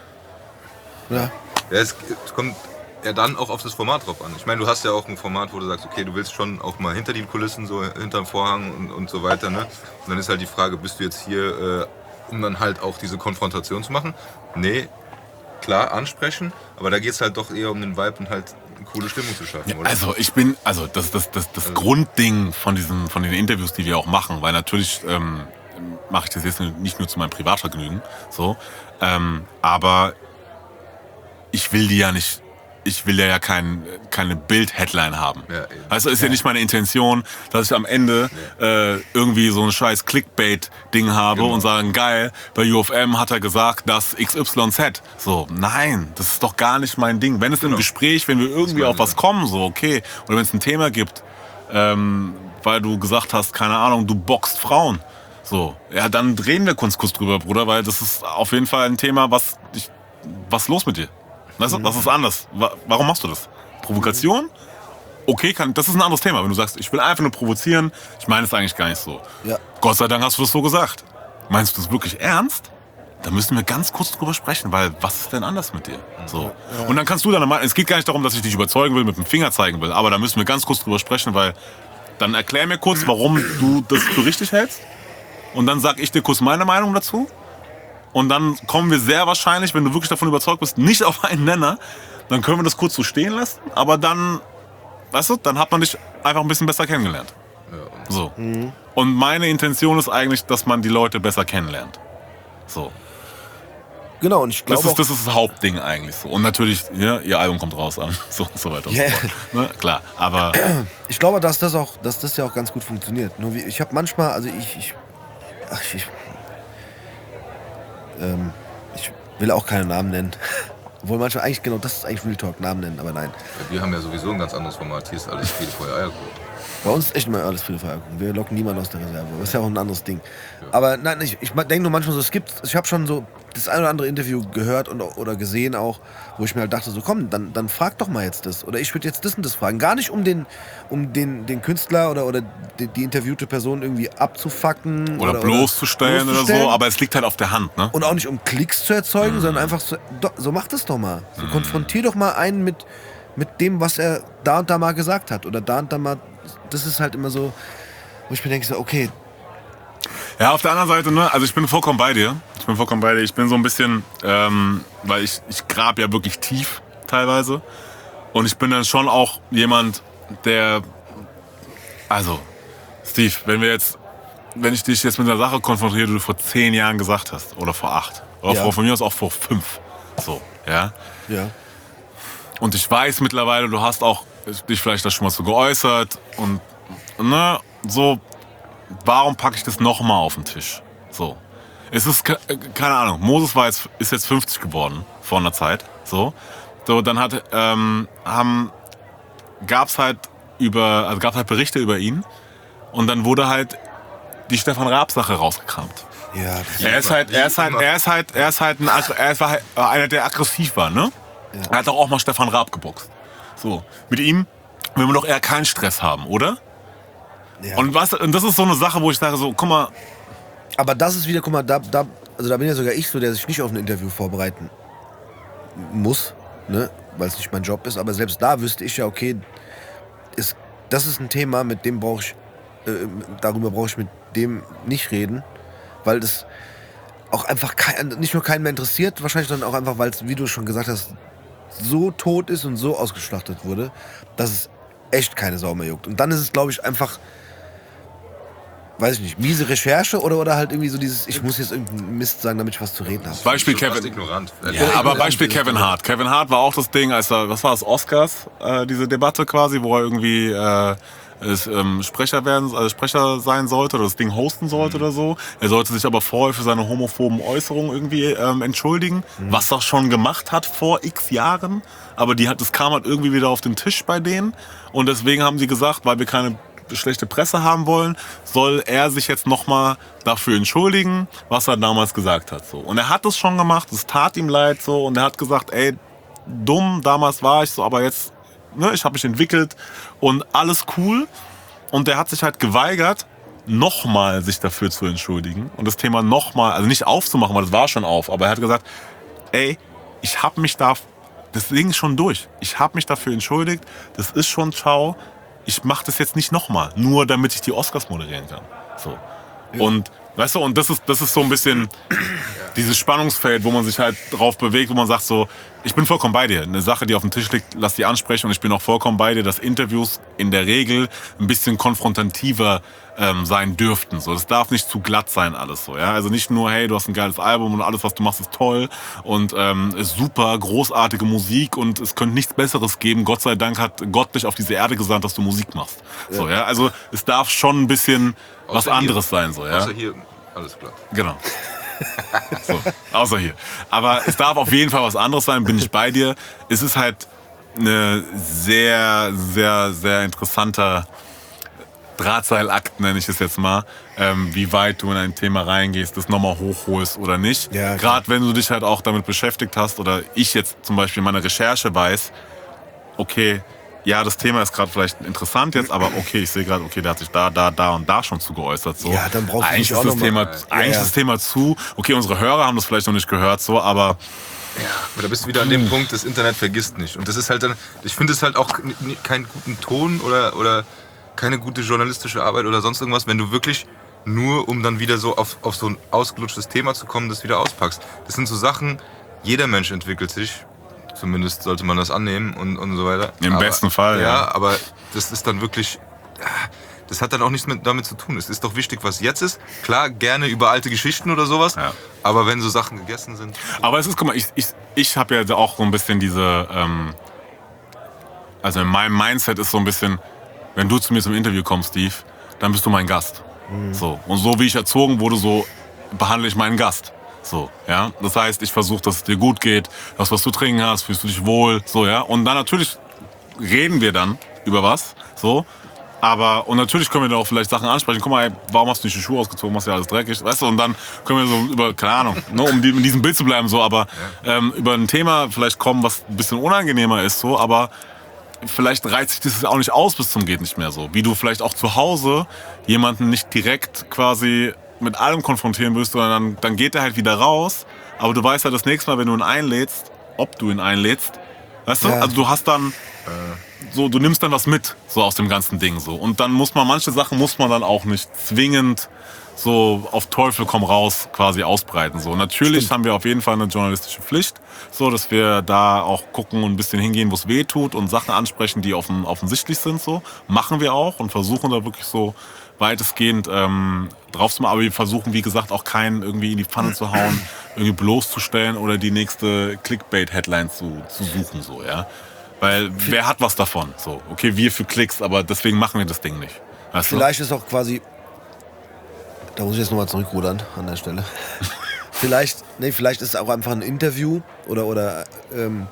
Ja. Ja, es, es kommt ja dann auch auf das Format drauf an. Ich meine, du hast ja auch ein Format, wo du sagst, okay, du willst schon auch mal hinter den Kulissen, so hinterm Vorhang und, und so weiter. Ne? Und dann ist halt die Frage, bist du jetzt hier, äh, um dann halt auch diese Konfrontation zu machen? Nee, klar, ansprechen, aber da geht es halt doch eher um den Vibe und halt eine coole Stimmung zu schaffen, oder? Also ich bin, also das, das, das, das Grundding von diesen, von den Interviews, die wir auch machen, weil natürlich ähm, mache ich das jetzt nicht nur zu meinem Privatvergnügen, so, ähm, aber ich will die ja nicht, ich will ja kein, keine Bild-Headline haben. Ja, eben. Also ist ja. ja nicht meine Intention, dass ich am Ende äh, irgendwie so ein scheiß Clickbait-Ding habe Genau. und sagen, geil, bei U F M hat er gesagt, dass X Y Z. So, nein, das ist doch gar nicht mein Ding. Wenn es Genau. im Gespräch, wenn wir irgendwie meine auf was ich. kommen, so okay, oder wenn es ein Thema gibt, ähm, weil du gesagt hast, keine Ahnung, du boxt Frauen. So, ja, dann reden wir kurz, kurz drüber, Bruder, weil das ist auf jeden Fall ein Thema, was ich, was ist los mit dir? Weißt du, das ist anders. Wa- Warum machst du das? Provokation? Okay, kann, das ist ein anderes Thema. Wenn du sagst, ich will einfach nur provozieren, ich meine es eigentlich gar nicht so. Ja. Gott sei Dank hast du das so gesagt. Meinst du das wirklich ernst? Da müssen wir ganz kurz drüber sprechen, weil was ist denn anders mit dir? So. Und dann kannst du deine Meinung, es geht gar nicht darum, dass ich dich überzeugen will, mit dem Finger zeigen will, aber da müssen wir ganz kurz drüber sprechen, weil dann erklär mir kurz, warum du das für richtig hältst. Und dann sag ich dir kurz meine Meinung dazu. Und dann kommen wir sehr wahrscheinlich, wenn du wirklich davon überzeugt bist, nicht auf einen Nenner. Dann können wir das kurz so stehen lassen. Aber dann, weißt du, dann hat man dich einfach ein bisschen besser kennengelernt. Ja, und So. Und meine Intention ist eigentlich, dass man die Leute besser kennenlernt. So. Genau, und ich Das glaube ist, auch, das ist das Hauptding eigentlich so. Und natürlich, ja, ihr Album kommt raus an. So, so weiter und Ja. so fort. Ne? Klar, aber ich glaube, dass das auch, dass das ja auch ganz gut funktioniert. Nur wie, ich habe manchmal, also ich, ich, ach, ich, ähm, ich will auch keine Namen nennen. Obwohl manchmal eigentlich, genau, das ist eigentlich Real Talk, Namen nennen, aber nein. wir haben ja sowieso ein ganz anderes Format. Hier ist alles viel Feuer, Eierkuchen. Bei uns ist echt immer alles viel Verärgerung. Wir locken niemanden aus der Reserve. Das ist ja auch ein anderes Ding. Aber nein, ich, ich denke nur manchmal so, es gibt, ich habe schon so das ein oder andere Interview gehört und, oder gesehen auch, wo ich mir halt dachte, so komm, dann, dann frag doch mal jetzt das. Oder ich würde jetzt das und das fragen. Gar nicht, um den, um den, den Künstler oder, oder die, die interviewte Person irgendwie abzufacken. oder, bloßzustellen oder so, aber es liegt halt auf der Hand, ne? Und auch nicht um Klicks zu erzeugen, sondern einfach so, do, so mach das doch mal. So konfrontier doch mal einen mit, mit dem, was er da und da mal gesagt hat. Oder da und da mal. Das ist halt immer so, wo ich mir denke, so, okay, Ja, auf der anderen Seite, ne, also ich bin vollkommen bei dir. Ich bin vollkommen bei dir. Ich bin so ein bisschen, ähm, weil ich, ich grab ja wirklich tief teilweise. Und ich bin dann schon auch jemand, der, also, Steve, wenn wir jetzt, wenn ich dich jetzt mit einer Sache konfrontiere, die du vor zehn Jahren gesagt hast, oder vor acht, oder Ja. vor, von mir aus auch vor fünf, so, ja. ja. Und ich weiß mittlerweile, du hast auch dich vielleicht da schon mal so geäußert und, ne, so, warum packe ich das nochmal auf den Tisch? So. Es ist, ke- keine Ahnung, Moses war jetzt, ist jetzt fünfzig geworden, vor einer Zeit, so. So, dann hat, ähm, haben, gab's halt über, also gab's halt Berichte über ihn und dann wurde halt die Stefan Raab-Sache rausgekramt. Ja, das Er ist halt, er ist halt, er ist halt, er ist halt ein, Aggr- er war halt einer, der aggressiv war, ne? Er hat doch auch mal Stefan Raab geboxt. So. Mit ihm will man doch eher keinen Stress haben, oder? ja. Und was, und das ist so eine Sache, wo ich sage so, guck mal, Aber das ist wieder, guck mal, da, da, also da bin ja sogar ich so, der sich nicht auf ein Interview vorbereiten muss, ne? Weil es nicht mein Job ist. Aber selbst da wüsste ich ja, okay, ist, das ist ein Thema, mit dem brauche ich, äh, darüber brauche ich mit dem nicht reden, weil das auch einfach kein, nicht nur keinen mehr interessiert, wahrscheinlich, sondern auch einfach, weil es, wie du schon gesagt hast, so tot ist und so ausgeschlachtet wurde, dass es echt keine Sau mehr juckt. Und dann ist es, glaube ich, einfach, weiß ich nicht, miese Recherche oder, oder halt irgendwie so dieses, ich muss jetzt irgendeinen Mist sagen, damit ich was zu reden habe. Beispiel Schon fast Kevin. ignorant. Ja, aber Beispiel Kevin Hart. Kevin Hart war auch das Ding, als er, was war das, Oscars, äh, diese Debatte quasi, wo er irgendwie äh, es, ähm, Sprecher werden, also Sprecher sein sollte oder das Ding hosten sollte Mhm. oder so. Er sollte sich aber vorher für seine homophoben Äußerungen irgendwie ähm, entschuldigen, mhm. was er schon gemacht hat vor x Jahren. Aber die hat, das kam halt irgendwie wieder auf den Tisch bei denen. Und deswegen haben sie gesagt, weil wir keine schlechte Presse haben wollen, soll er sich jetzt nochmal dafür entschuldigen, was er damals gesagt hat. So. Und er hat es schon gemacht, es tat ihm leid so und er hat gesagt, ey, dumm, damals war ich so, aber jetzt, ne, ich habe mich entwickelt und alles cool. Und er hat sich halt geweigert, nochmal sich dafür zu entschuldigen und das Thema nochmal, also nicht aufzumachen, weil das war schon auf, aber er hat gesagt, ey, ich habe mich da, das Ding ist schon durch, ich habe mich dafür entschuldigt, das ist schon ciao. Ich mache das jetzt nicht nochmal, nur damit ich die Oscars moderieren kann. So. Ja. Und weißt du, und das ist, das ist so ein bisschen dieses Spannungsfeld, wo man sich halt drauf bewegt, wo man sagt so, ich bin vollkommen bei dir. Eine Sache, die auf dem Tisch liegt, lass die ansprechen und ich bin auch vollkommen bei dir, dass Interviews in der Regel ein bisschen konfrontativer ähm, sein dürften. So, das darf nicht zu glatt sein alles so. Ja? Also nicht nur, hey, du hast ein geiles Album und alles, was du machst, ist toll und ähm, ist super, großartige Musik und es könnte nichts Besseres geben. Gott sei Dank hat Gott dich auf diese Erde gesandt, dass du Musik machst. Ja. So, ja? Also es darf schon ein bisschen außer was anderes hier. Sein. So, ja? Außer hier, alles klar. Genau. So, außer hier. Aber es darf auf jeden Fall was anderes sein, bin ich bei dir. Es ist halt eine sehr, sehr, sehr interessanter Drahtseilakt, nenne ich es jetzt mal, ähm, wie weit du in ein Thema reingehst, das nochmal hochholst oder nicht. Ja, gerade wenn du dich halt auch damit beschäftigt hast oder ich jetzt zum Beispiel in meiner Recherche weiß, okay, ja, das Thema ist gerade vielleicht interessant jetzt, aber okay, ich sehe gerade, okay, der hat sich da, da, da und da schon zu geäußert. So. Ja, dann brauchst du eigentlich nicht auch ist das noch Thema, mal. Eigentlich ja, ja. ist das Thema zu. Okay, unsere Hörer haben das vielleicht noch nicht gehört, so, aber ja, aber da bist du wieder an dem Punkt, das Internet vergisst nicht. Und das ist halt dann, ich finde es halt auch keinen guten Ton oder, oder keine gute journalistische Arbeit oder sonst irgendwas, wenn du wirklich nur, um dann wieder so auf, auf so ein ausgelutschtes Thema zu kommen, das wieder auspackst. Das sind so Sachen, jeder Mensch entwickelt sich. Zumindest sollte man das annehmen und, und so weiter. Im aber, besten Fall, ja. Ja, aber das ist dann wirklich, das hat dann auch nichts mit, damit zu tun. Es ist doch wichtig, was jetzt ist. Klar, gerne über alte Geschichten oder sowas, ja. Aber wenn so Sachen gegessen sind. Aber es ist, guck mal, ich, ich, ich habe ja auch so ein bisschen diese, ähm, also in meinem Mindset ist so ein bisschen, wenn du zu mir zum Interview kommst, Steve, dann bist du mein Gast. Mhm. So. Und so wie ich erzogen wurde, so behandle ich meinen Gast. So, ja. Das heißt, ich versuche, dass es dir gut geht, dass was du trinken hast, fühlst du dich wohl, so, ja. Und dann natürlich reden wir dann über was, so. Aber, und natürlich können wir dann auch vielleicht Sachen ansprechen. Guck mal, ey, warum hast du nicht die Schuhe ausgezogen, machst ja alles dreckig, weißt du? Und dann können wir so über, keine Ahnung, ne, um in diesem Bild zu bleiben, so, aber ähm, über ein Thema vielleicht kommen, was ein bisschen unangenehmer ist, so, aber vielleicht reizt sich das auch nicht aus bis zum geht nicht mehr so. Wie du vielleicht auch zu Hause jemanden nicht direkt quasi mit allem konfrontieren willst, sondern dann, dann geht er halt wieder raus. Aber du weißt ja das nächste Mal, wenn du ihn einlädst, ob du ihn einlädst, weißt du? Ja. Also du hast dann, äh, so, du nimmst dann was mit, so aus dem ganzen Ding, so. Und dann muss man, manche Sachen muss man dann auch nicht zwingend so auf Teufel komm raus quasi ausbreiten, so. Natürlich Stimmt. haben wir auf jeden Fall eine journalistische Pflicht, so, dass wir da auch gucken und ein bisschen hingehen, wo es weh tut und Sachen ansprechen, die offen, offensichtlich sind, so. Machen wir auch und versuchen da wirklich so weitestgehend ähm, drauf zu machen. Aber wir versuchen, wie gesagt, auch keinen irgendwie in die Pfanne zu hauen, irgendwie bloßzustellen oder die nächste Clickbait-Headline zu, zu suchen, so, ja. Weil wer hat was davon? So, okay, wir für Klicks, aber deswegen machen wir das Ding nicht. Weißt Vielleicht du? ist auch quasi, da muss ich jetzt nochmal zurückrudern an der Stelle. vielleicht, nee, vielleicht ist es auch einfach ein Interview oder, oder ähm,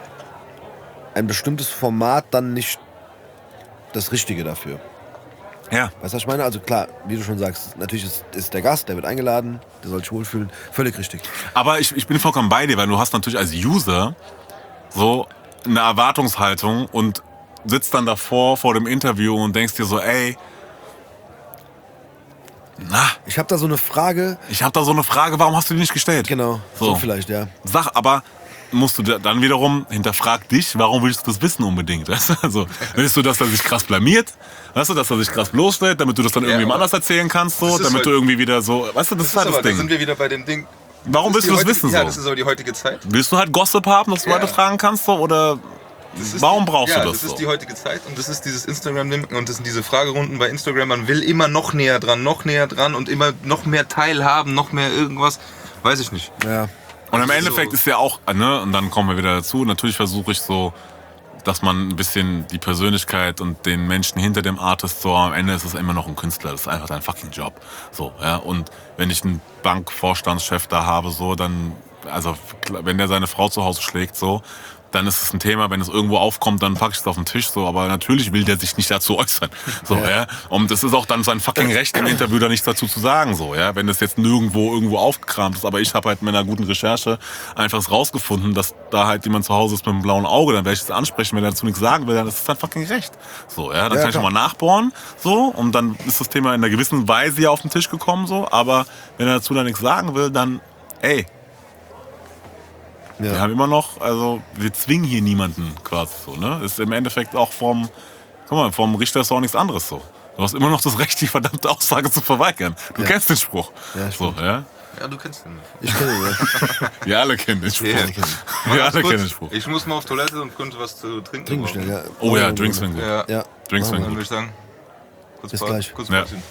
ein bestimmtes Format dann nicht das Richtige dafür. Ja. Weißt du, was ich meine? Also klar, wie du schon sagst, natürlich ist, ist der Gast, der wird eingeladen, der soll sich wohlfühlen. Völlig richtig. Aber ich, ich bin vollkommen bei dir, weil du hast natürlich als User so eine Erwartungshaltung und sitzt dann davor vor dem Interview und denkst dir so, ey, na. Ich habe da so eine Frage. Ich habe da so eine Frage, warum hast du die nicht gestellt? Genau, so, so vielleicht, ja. Sag aber, musst du dann wiederum, hinterfrag dich, warum willst du das wissen unbedingt? Weißt du? Also, willst du, dass er sich krass blamiert? Weißt du, dass er sich krass bloßstellt, damit du das dann ja, irgendjemand anders erzählen kannst, so, damit halt du irgendwie wieder so, weißt du, das, das ist halt das aber, Ding. Da sind wir wieder bei dem Ding. Warum willst du das heutige, wissen, ja, so? Das ist aber die heutige Zeit. Willst du halt Gossip haben, dass du ja. Leute fragen kannst, so, oder warum die, brauchst ja, du das das so? ist die heutige Zeit und das ist dieses Instagram und das sind diese Fragerunden bei Instagram. Man will immer noch näher dran, noch näher dran und immer noch mehr teilhaben, noch mehr irgendwas. Weiß ich nicht. Ja. Und im Endeffekt so ist ja auch, ne, und dann kommen wir wieder dazu, natürlich versuche ich so dass man ein bisschen die Persönlichkeit und den Menschen hinter dem Artist so, am Ende ist es immer noch ein Künstler, das ist einfach dein fucking Job. So, ja, und wenn ich einen Bankvorstandschef da habe, so, dann, also, wenn der seine Frau zu Hause schlägt, so, dann ist es ein Thema, wenn es irgendwo aufkommt, dann packe ich es auf den Tisch, so, aber natürlich will der sich nicht dazu äußern, so, ja. ja, und es ist auch dann sein fucking Recht, im Interview da nichts dazu zu sagen, so, ja, wenn es jetzt nirgendwo irgendwo aufgekramt ist, aber ich habe halt mit einer guten Recherche einfach rausgefunden, dass da halt jemand zu Hause ist mit einem blauen Auge, dann werde ich es ansprechen, wenn er dazu nichts sagen will, dann ist es sein fucking Recht, so, ja, dann Ja, kann ich klar. nochmal nachbohren, so, und dann ist das Thema in einer gewissen Weise ja auf den Tisch gekommen, so, aber wenn er dazu dann nichts sagen will, dann, ey, Ja. wir haben immer noch, also wir zwingen hier niemanden quasi so, ne? Ist im Endeffekt auch vom, guck mal, vom Richter ist auch nichts anderes so. Du hast immer noch das Recht, die verdammte Aussage zu verweigern. Du Ja. kennst den Spruch. Ja, so, stimmt. ja? Ja, du kennst den. Ich kenne ihn, ja. Wir alle kennen den Spruch. Ja. Wir alle Kurz, kennen den Spruch. Ich muss mal auf Toilette und könnte was zu trinken. Trinken brauchen. schnell, ja. Oh ja, Drinks sind gut. Ja. Ja. Drinks Machen sind Dann wir. würde ich sagen, kurz Bis Pa- gleich. Kurz Ja. Päuschen.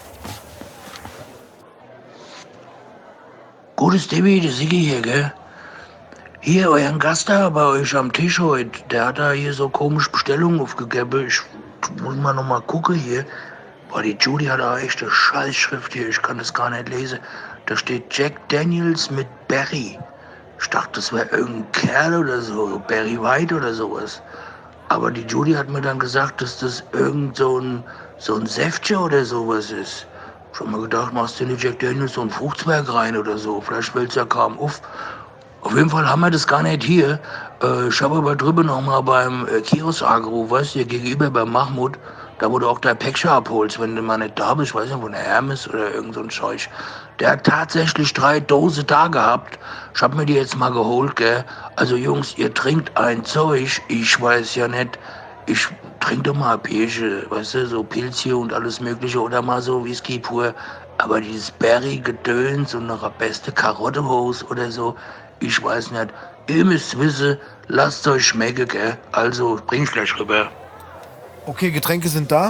Gutes Debbie, der Siggi hier, gell? Hier, euren Gast da bei euch am Tisch heute, der hat da hier so komische Bestellungen aufgegeben. Ich muss mal noch mal gucken hier. Boah, die Judy hat da echt eine Scheißschrift hier, ich kann das gar nicht lesen. Da steht Jack Daniels mit Barry. Ich dachte, das wäre irgendein Kerl oder so, Barry White oder sowas. Aber die Judy hat mir dann gesagt, dass das irgend so ein, so ein Säftchen oder sowas ist. Ich hab mir gedacht, machst du in die Jack Daniels so ein Fruchtzwerg rein oder so. Vielleicht fällt's ja kaum auf. Auf jeden Fall haben wir das gar nicht hier. Äh, ich habe aber drüben noch mal beim äh, Kiosk angerufen, weißt du, hier gegenüber beim Mahmoud, da wo du auch dein Päckchen abholst, wenn du mal nicht da bist, ich weiß nicht, wo der Hermes oder irgend so ein Zeug. Der hat tatsächlich drei Dosen da gehabt. Ich hab mir die jetzt mal geholt, gell. Also Jungs, ihr trinkt ein Zeug, ich weiß ja nicht, ich trinke doch mal Bierchen, weißt du, so Pilzchen und alles mögliche oder mal so Whisky pur. Aber dieses Berry-Gedöns und noch eine beste Karottehose oder so, ich weiß nicht. Ihr müsst wissen, lasst euch schmecken, gell. Also, bring ich gleich rüber. Okay, Getränke sind da.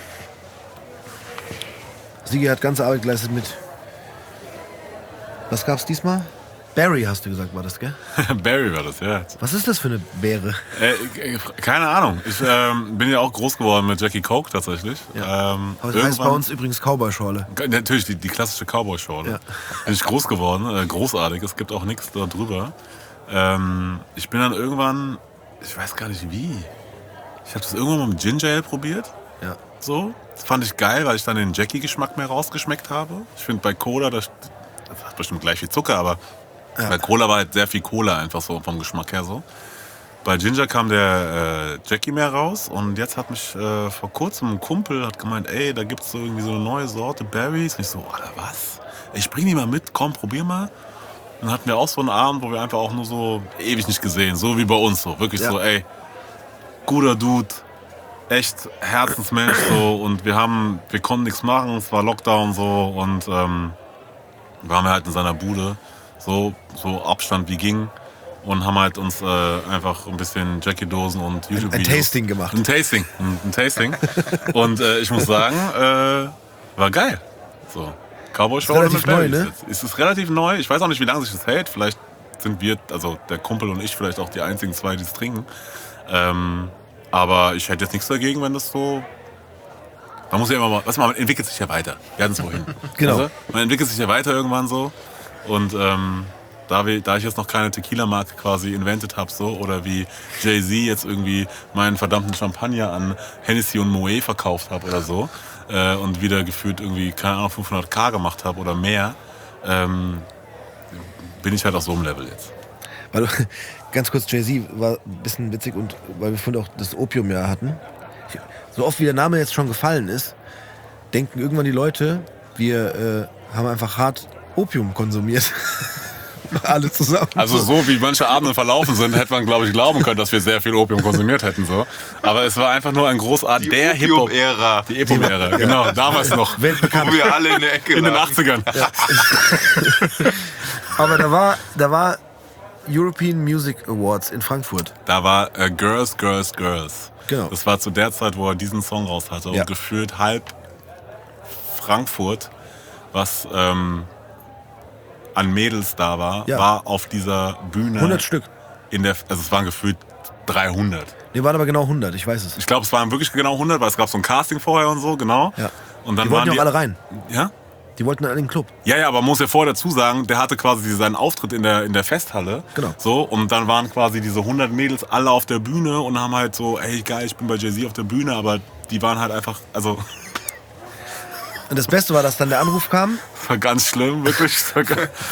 Sigi hat ganze Arbeit geleistet mit. Was gab's diesmal? Barry, hast du gesagt, war das, gell? Barry war das, ja. Was ist das für eine Beere? Äh, äh, keine Ahnung. Ich ähm, bin ja auch groß geworden mit Jackie Coke tatsächlich. Ja. Ähm, Heißt bei irgendwann- uns übrigens Cowboy-Schorle. Natürlich, die, die klassische Cowboy-Show. Ne? Ja. Bin ich groß geworden, äh, großartig, es gibt auch nichts da drüber. Ähm, ich bin dann irgendwann, ich weiß gar nicht wie, ich habe das irgendwann mal mit Ginger Ale probiert. Ja. So. Das fand ich geil, weil ich dann den Jackie-Geschmack mehr rausgeschmeckt habe. Ich finde bei Cola, das, das hat bestimmt gleich viel Zucker, aber Ja. bei Cola war halt sehr viel Cola einfach so vom Geschmack her so. Bei Ginger kam der äh, Jackie mehr raus und jetzt hat mich äh, vor kurzem ein Kumpel hat gemeint, ey, da gibt's so irgendwie so eine neue Sorte Berries. Und ich so, Alter, was? Ich bring die mal mit, komm, probier mal. Und dann hatten wir auch so einen Abend, wo wir einfach auch nur so ewig nicht gesehen, so wie bei uns so. Wirklich Ja. so, ey, guter Dude, echt Herzensmensch so. Und wir haben, wir konnten nichts machen, es war Lockdown so und ähm, waren wir halt in seiner Bude, so, so Abstand wie ging. Und haben halt uns äh, einfach ein bisschen Jackie-Dosen und YouTube-Videos. Ein Tasting gemacht. Ein Tasting, ein, ein Tasting. Und äh, ich muss sagen, äh, war geil. So, Cowboy-Show relativ neu, ne? Es ist relativ neu. Ich weiß auch nicht, wie lange sich das hält. Vielleicht sind wir, also der Kumpel und ich, vielleicht auch die einzigen zwei, die es trinken. Ähm, aber ich hätte jetzt nichts dagegen, wenn das so... Man muss ja immer mal... Was, man entwickelt sich ja weiter. Wir hatten es vorhin. Genau. Also, man entwickelt sich ja weiter irgendwann so. Und... Ähm, Da, wir, da ich jetzt noch keine Tequila-Marke quasi invented habe, so, oder wie Jay-Z jetzt irgendwie meinen verdammten Champagner an Hennessy und Moet verkauft habe oder so äh, und wieder gefühlt irgendwie, keine Ahnung, fünfhunderttausend gemacht habe oder mehr, ähm, bin ich halt auf so einem Level jetzt. Weil, du- ganz kurz, Jay-Z war ein bisschen witzig und weil wir vorhin auch das Opiumjahr hatten. Ich, so oft wie der Name jetzt schon gefallen ist, denken irgendwann die Leute, wir äh, haben einfach hart Opium konsumiert. Alle zusammen. Also so wie manche Abende verlaufen sind, hätte man, glaube ich, glauben können, dass wir sehr viel Opium konsumiert hätten. So. Aber es war einfach nur ein großartig, der Hip-Hop. Opium-Ära. Die Opium-Ära, genau, damals noch. Weltbekannt. Wo wir alle in der Ecke In den lagen. achtzigern. Aber da war, da war European Music Awards in Frankfurt. Da war äh, Girls, Girls, Girls. Genau. Das war zu der Zeit, wo er diesen Song raus hatte. Ja. Und gefühlt halb Frankfurt, was ähm, an Mädels da war, Ja. war auf dieser Bühne. hundert Stück. In der, also es waren gefühlt dreihundert. Die waren aber genau hundert, ich weiß es. Ich glaube, es waren wirklich genau hundert, weil es gab so ein Casting vorher und so, genau. Ja. Und dann Die wollten waren ja auch alle rein. Ja? Die wollten alle in den Club. Ja, ja, aber man muss ja vorher dazu sagen, der hatte quasi seinen Auftritt in der, in der Festhalle. Genau. So, und dann waren quasi diese hundert Mädels alle auf der Bühne und haben halt so, ey geil, ich bin bei Jay-Z auf der Bühne, aber die waren halt einfach, also... Und das Beste war, dass dann der Anruf kam. Das war ganz schlimm, wirklich. Dann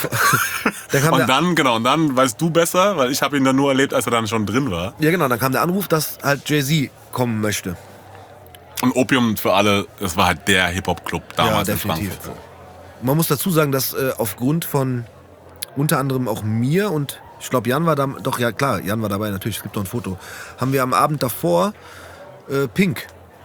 kam Und der, dann, genau, und dann weißt du besser, weil ich habe ihn dann nur erlebt, als er dann schon drin war. ja genau, dann kam der Anruf, dass halt Jay-Z kommen möchte. Und Opium für alle, das war halt der Hip-Hop-Club damals Ja, in definitiv. Frankfurt. Man muss dazu sagen, dass äh, aufgrund von unter anderem auch mir und ich glaube Jan war da, doch ja klar, Jan war dabei, natürlich, es gibt noch ein Foto, haben wir am Abend davor äh, Pink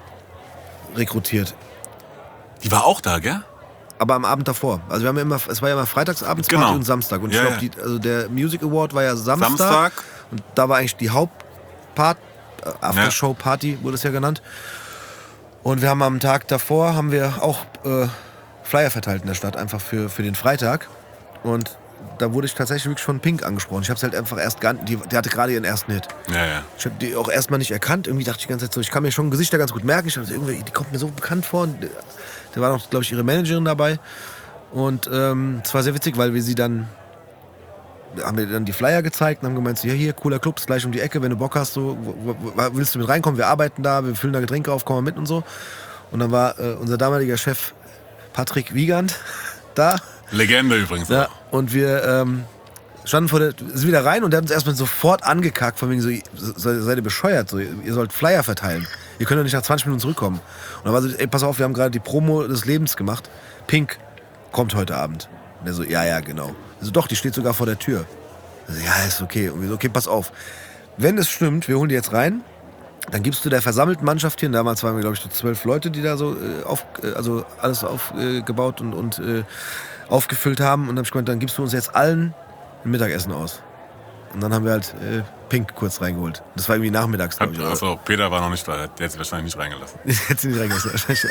rekrutiert. Die war auch da, gell? Aber am Abend davor. Also wir haben ja immer, es war ja immer Freitagsabendsparty Genau. und Samstag. Und ich Ja, glaube, ja. also der Music Award war ja Samstag. Samstag. Und da war eigentlich die Hauptpart, äh, Aftershow-Party wurde es ja genannt. Und wir haben am Tag davor, haben wir auch äh, Flyer verteilt in der Stadt, einfach für, für den Freitag. Und da wurde ich tatsächlich wirklich von Pink angesprochen. Ich habe es halt einfach erst gar nicht, die, die hatte gerade ihren ersten Hit. Ja, ja. Ich habe die auch erstmal nicht erkannt. Irgendwie dachte ich die ganze Zeit so, ich kann mir schon Gesichter ganz gut merken. Ich dachte, irgendwie, die kommt mir so bekannt vor. Und da war noch, glaube ich, ihre Managerin dabei. Und ähm, es war sehr witzig, weil wir sie dann, haben wir dann die Flyer gezeigt und haben gemeint, so, ja hier, cooler Club, ist gleich um die Ecke, wenn du Bock hast, so, wo, wo, willst du mit reinkommen? Wir arbeiten da, wir füllen da Getränke auf, komm mal mit und so. Und dann war äh, unser damaliger Chef Patrick Wiegand da. Legende übrigens. Ja, auch. und wir ähm, standen vor der, sind wieder rein und der hat uns erstmal sofort angekackt, von wegen so, se- seid ihr bescheuert, so, ihr sollt Flyer verteilen. Ihr könnt doch nicht nach zwanzig Minuten zurückkommen. Und dann war so, ey, pass auf, wir haben gerade die Promo des Lebens gemacht. Pink kommt heute Abend. Und er so, ja, ja, genau. Also doch, die steht sogar vor der Tür. Also, ja, ist okay. Und wir so, okay, pass auf. Wenn es stimmt, wir holen die jetzt rein, dann gibst du der versammelten Mannschaft hier, und damals waren wir, glaube ich, so zwölf Leute, die da so äh, auf, äh, also alles aufgebaut äh, und, und äh, aufgefüllt haben. Und dann habe ich gemeint, dann gibst du uns jetzt allen ein Mittagessen aus. Und dann haben wir halt äh, Pink kurz reingeholt. Das war irgendwie nachmittags, glaube ich. oder? Achso, Peter war noch nicht da, der hat sie wahrscheinlich nicht reingelassen. Hätte sie nicht reingelassen.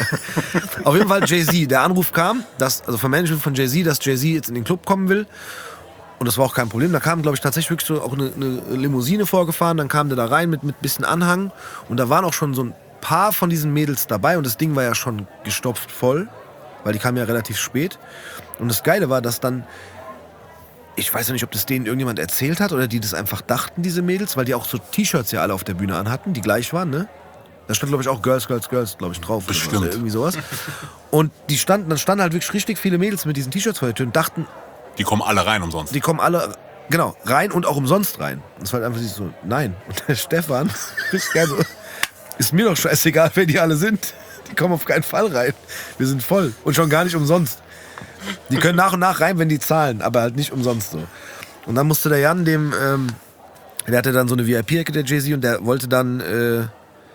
Auf jeden Fall Jay-Z. Der Anruf kam, dass, also vom Management von Jay-Z, dass Jay-Z jetzt in den Club kommen will. Und das war auch kein Problem. Da kam, glaube ich, tatsächlich wirklich so auch eine, eine Limousine vorgefahren. Dann kam der da rein mit ein bisschen Anhang. Und da waren auch schon so ein paar von diesen Mädels dabei. Und das Ding war ja schon gestopft voll, weil die kamen ja relativ spät. Und das Geile war, dass dann, ich weiß ja nicht, ob das denen irgendjemand erzählt hat oder die das einfach dachten, diese Mädels, weil die auch so T-Shirts ja alle auf der Bühne anhatten, die gleich waren, ne? Da stand, glaube ich, auch Girls, Girls, Girls, glaube ich, drauf. Oder Bestimmt. was, irgendwie sowas. Und die standen, dann standen halt wirklich richtig viele Mädels mit diesen T-Shirts vor der Tür und dachten, Die kommen alle rein umsonst. die kommen alle, genau, rein und auch umsonst rein. Und das war halt einfach so, nein. Und der Stefan, ist geil so, ist mir doch scheißegal, wer die alle sind. Die kommen auf keinen Fall rein. Wir sind voll. Und schon gar nicht umsonst. Die können nach und nach rein, wenn die zahlen, aber halt nicht umsonst so. Und dann musste der Jan dem, ähm, der hatte dann so eine V I P-Ecke, der Jay-Z, und der wollte dann, äh,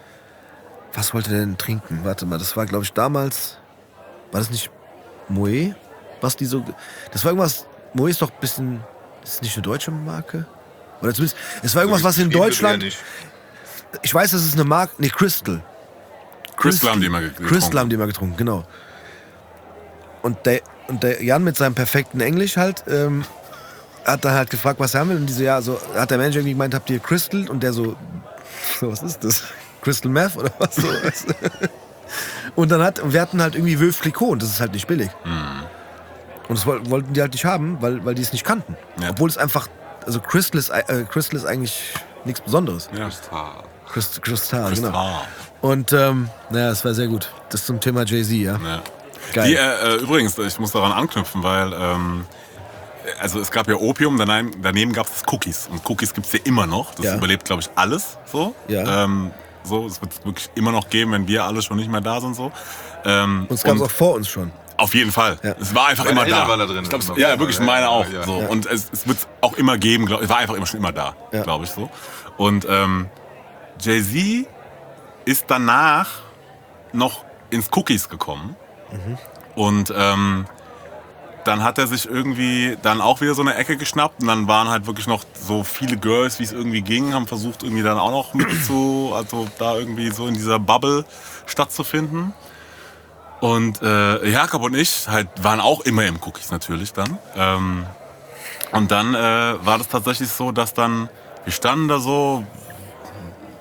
was wollte der denn trinken? Warte mal, das war, glaube ich, damals, war das nicht Moët? Was die so, das war irgendwas, Moët ist doch ein bisschen, ist das nicht eine deutsche Marke? Oder zumindest, es war irgendwas, was in Deutschland, ich weiß, das ist eine Marke, nee, Crystal. Crystal haben die immer ge- getrunken. Crystal haben die immer getrunken, genau. Und der, und der Jan mit seinem perfekten Englisch halt, ähm, hat dann halt gefragt, was er haben will. Und diese, ja, so, hat der Manager irgendwie gemeint, habt ihr Crystal? Und der so, so, was ist das? Crystal Meth oder was? So, weißt du? Und dann hat, wir hatten halt irgendwie Veuve Clicquot und das ist halt nicht billig. Mhm. Und das woll- wollten die halt nicht haben, weil, weil die es nicht kannten. Ja. Obwohl es einfach, also Crystal ist, äh, Crystal ist eigentlich nichts Besonderes. Ja. Crystal, Crystal, genau. Crystal. Und, ähm, naja, das war sehr gut. Das zum Thema Jay-Z, ja. Ja. Geil. Die, äh, äh, übrigens, ich muss daran anknüpfen, weil ähm, also es gab ja Opium, daneben, daneben gab es Cookies. Und Cookies gibt es ja immer noch. Das Ja. überlebt, glaube ich, alles so. Ja. Ähm, so, es wird es wirklich immer noch geben, wenn wir alle schon nicht mehr da sind. So. Ähm, Und es gab es und auch vor uns schon. auf jeden Fall. Ja. Es war einfach Meine immer da. Eltern waren da drin. Ich glaub, es, Immer ja, vor. wirklich, Ja, meine ja, auch. ja. So. Ja. Und es, es wird es auch immer geben. Glaub, es war einfach immer schon immer da, Ja. glaube ich so. Und ähm, Jay-Z ist danach noch ins Cookies gekommen. Mhm. Und ähm, dann hat er sich irgendwie dann auch wieder so eine Ecke geschnappt. Und dann waren halt wirklich noch so viele Girls, wie es irgendwie ging, haben versucht irgendwie dann auch noch mit zu, also da irgendwie so in dieser Bubble stattzufinden. Und äh, Jakob und ich halt waren auch immer im Cookies natürlich dann. Ähm, und dann äh, war das tatsächlich so, dass dann, wir standen da so,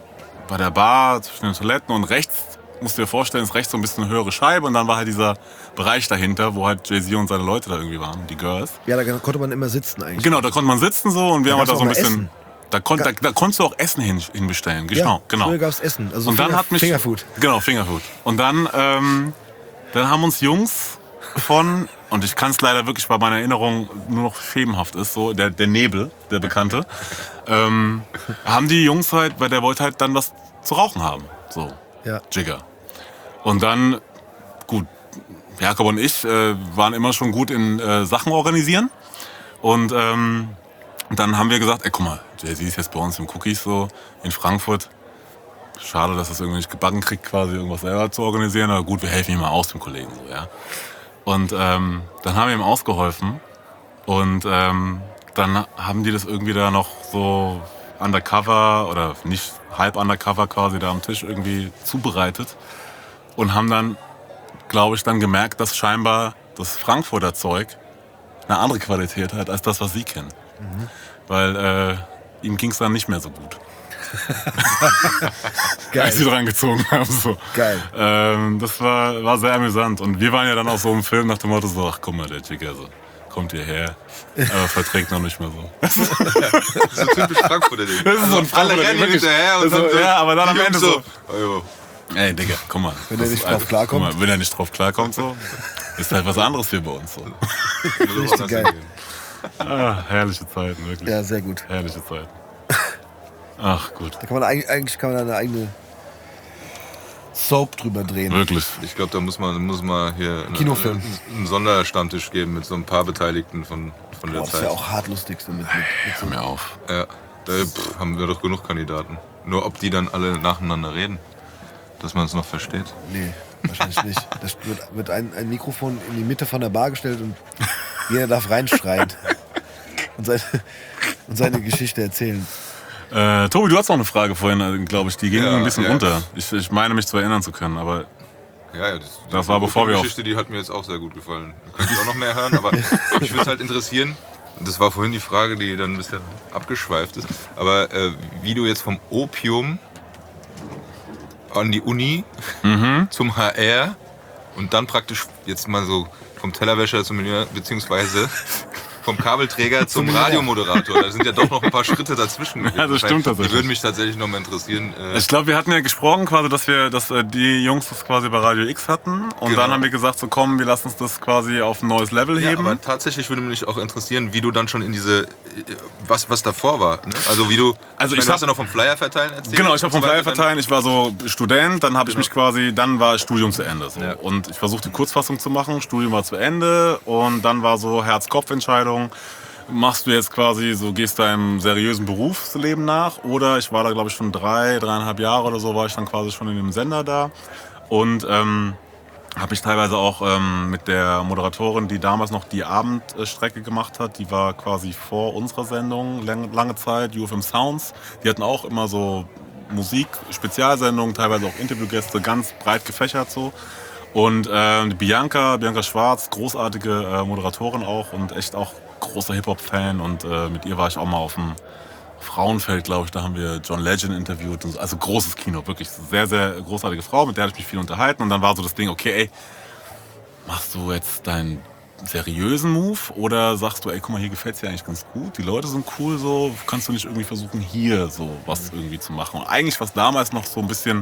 bei der Bar zwischen den Toiletten und rechts, musst du dir vorstellen, ist rechts so ein bisschen eine höhere Scheibe und dann war halt dieser Bereich dahinter, wo halt Jay-Z und seine Leute da irgendwie waren, die Girls. Ja, da konnte man immer sitzen eigentlich. Genau, da konnte man sitzen so und wir Da haben halt da gab's so ein auch mal bisschen... Essen. Da, konnt, da, da konntest du auch Essen hin, hinbestellen, genau, ja, genau. Früher gab es Essen, also Und dann Finger, hat mich, Fingerfood. Genau, Fingerfood. Und dann, ähm, dann haben uns Jungs von, und ich kann es leider wirklich, weil meine Erinnerung nur noch schemenhaft ist, so der, der Nebel, der Bekannte, ähm, haben die Jungs halt, weil der wollte halt dann was zu rauchen haben, so, Ja. Jigger. Und dann, gut, Jakob und ich äh, waren immer schon gut in äh, Sachen organisieren und ähm, dann haben wir gesagt, ey, guck mal, Jay-Z ist jetzt bei uns im Cookies so in Frankfurt. Schade, dass das irgendwie nicht gebacken kriegt, quasi irgendwas selber zu organisieren. Aber gut, wir helfen ihm mal aus, dem Kollegen. So, ja. Und ähm, dann haben wir ihm ausgeholfen. Und ähm, dann haben die das irgendwie da noch so undercover oder nicht halb undercover quasi da am Tisch irgendwie zubereitet. Und haben dann, glaube ich, dann gemerkt, dass scheinbar das Frankfurter Zeug eine andere Qualität hat als das, was sie kennen. Mhm. Weil äh, ihm ging es dann nicht mehr so gut. Geil. Als sie dran gezogen haben. So. Geil. Ähm, das war, war sehr amüsant. Und wir waren ja dann auch so im Film nach dem Motto so, ach guck mal, der Jigger so, kommt hierher, aber verträgt noch nicht mehr so. Das ist so typisch Frankfurter Ding. Das ist so ein Alle Frankfurter rennen Ding, hinterher und wirklich. dann so, Ja, aber dann am die Ende Jungs so, so. ey Digga, guck mal. Wenn er das nicht ist drauf einfach- klarkommt. Guck mal, wenn er nicht drauf klarkommt, so, ist halt was anderes hier bei uns. So. Richtig geil. Ah, herrliche Zeiten, wirklich. Ja, sehr gut. Herrliche Zeiten. Ach, gut. Da kann man eigentlich, eigentlich kann man da eine eigene Soap drüber drehen. Wirklich. Ich glaube, da muss man, muss man hier eine, Kinofilm. einen Sonderstammtisch geben mit so ein paar Beteiligten von, von der Boah, das ist Zeit. ja auch hart lustig so mit, mit, mit so Hör mir auf. Ja, da pff, haben wir doch genug Kandidaten. Nur ob die dann alle nacheinander reden, dass man es noch versteht. Nee, wahrscheinlich nicht. Da wird, wird ein, ein Mikrofon in die Mitte von der Bar gestellt und jeder darf reinschreien und seine, und seine Geschichte erzählen. Äh, Tobi, du hast noch eine Frage vorhin, glaube ich. Die ging Ja, ein bisschen ja. unter. Ich, ich meine mich zu erinnern zu können, aber Ja, ja, das, Das war, bevor die wir auf- Geschichte, die hat mir jetzt auch sehr gut gefallen. Da könnte ich auch noch mehr hören, aber mich würde es halt interessieren. Und das war vorhin die Frage, die dann ein bisschen abgeschweift ist. Aber äh, wie du jetzt vom Opium an die Uni mhm. zum H R und dann praktisch jetzt mal so vom Tellerwäscher zum Millionär, beziehungsweise vom Kabelträger zum Radiomoderator. Da sind ja doch noch ein paar Schritte dazwischen. Ja, das stimmt tatsächlich. Die würden mich tatsächlich noch mal interessieren. Äh, Ich glaube, wir hatten ja gesprochen, quasi, dass wir, dass äh, die Jungs das quasi bei Radio X hatten. Und Genau. dann haben wir gesagt, so komm, wir lassen uns das quasi auf ein neues Level ja, heben. aber tatsächlich würde mich auch interessieren, wie du dann schon in diese, äh, was, was davor war. Ne? Also wie du, Also ich ich meine, du hab- hast ja noch vom Flyer verteilen erzählt. Genau, ich habe vom und so Flyer weiter. verteilen, ich war so Student, dann habe ich Genau. mich quasi, dann war Studium zu Ende. So. Ja. Und ich versuchte die Kurzfassung zu machen, Studium war zu Ende und dann war so Herz-Kopf-Entscheidung. Machst du jetzt quasi so, gehst deinem seriösen Berufsleben nach oder ich war da glaube ich schon drei, dreieinhalb Jahre oder so, war ich dann quasi schon in dem Sender da und ähm, habe mich teilweise auch ähm, mit der Moderatorin, die damals noch die Abendstrecke gemacht hat, die war quasi vor unserer Sendung lang, lange Zeit, U F M Sounds, die hatten auch immer so Musik, Spezialsendungen, teilweise auch Interviewgäste, ganz breit gefächert so. Und ähm, die Bianca, Bianca Schwarz, großartige äh, Moderatorin auch und echt auch großer Hip-Hop-Fan. Und äh, mit ihr war ich auch mal auf dem Frauenfeld, glaube ich. Da haben wir John Legend interviewt. Und so. Also großes Kino, wirklich sehr, sehr großartige Frau. Mit der habe ich mich viel unterhalten. Und dann war so das Ding, okay, ey, machst du jetzt deinen seriösen Move oder sagst du, ey, guck mal, hier gefällt es dir eigentlich ganz gut, die Leute sind cool, so kannst du nicht irgendwie versuchen, hier so was irgendwie zu machen? Und eigentlich was damals noch so ein bisschen,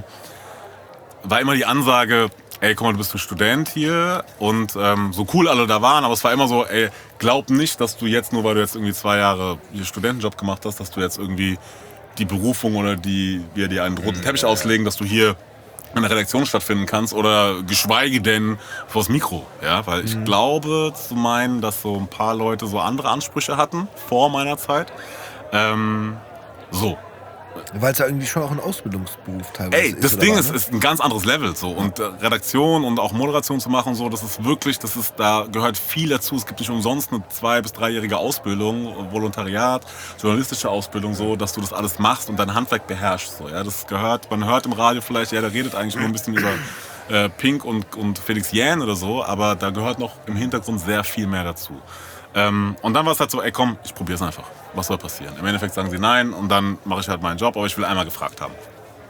war immer die Ansage, ey, guck mal, du bist ein Student hier und ähm, so cool alle da waren, aber es war immer so, ey, glaub nicht, dass du jetzt, nur weil du jetzt irgendwie zwei Jahre hier Studentenjob gemacht hast, dass du jetzt irgendwie die Berufung oder die, wir dir einen roten Teppich auslegen, dass du hier in der Redaktion stattfinden kannst oder geschweige denn vors Mikro, ja, weil ich glaube zu meinen, dass so ein paar Leute so andere Ansprüche hatten vor meiner Zeit. Ähm, so. Weil es ja irgendwie schon auch ein Ausbildungsberuf teilweise Ey, ist. das oder Ding war, ist, ne? ist ein ganz anderes Level so und äh, Redaktion und auch Moderation zu machen so, das ist wirklich, das ist, da gehört viel dazu. Es gibt nicht umsonst eine zwei- bis dreijährige Ausbildung, Volontariat, journalistische Ausbildung so, dass du das alles machst und dein Handwerk beherrschst so. Ja, das gehört. Man hört im Radio vielleicht, ja, der redet eigentlich nur ein bisschen über äh, Pink und und Felix Jähn oder so, aber da gehört noch im Hintergrund sehr viel mehr dazu. Ähm, und dann war es halt so, ey komm, ich probier's einfach. Was soll passieren? Im Endeffekt sagen sie nein und dann mache ich halt meinen Job, aber ich will einmal gefragt haben.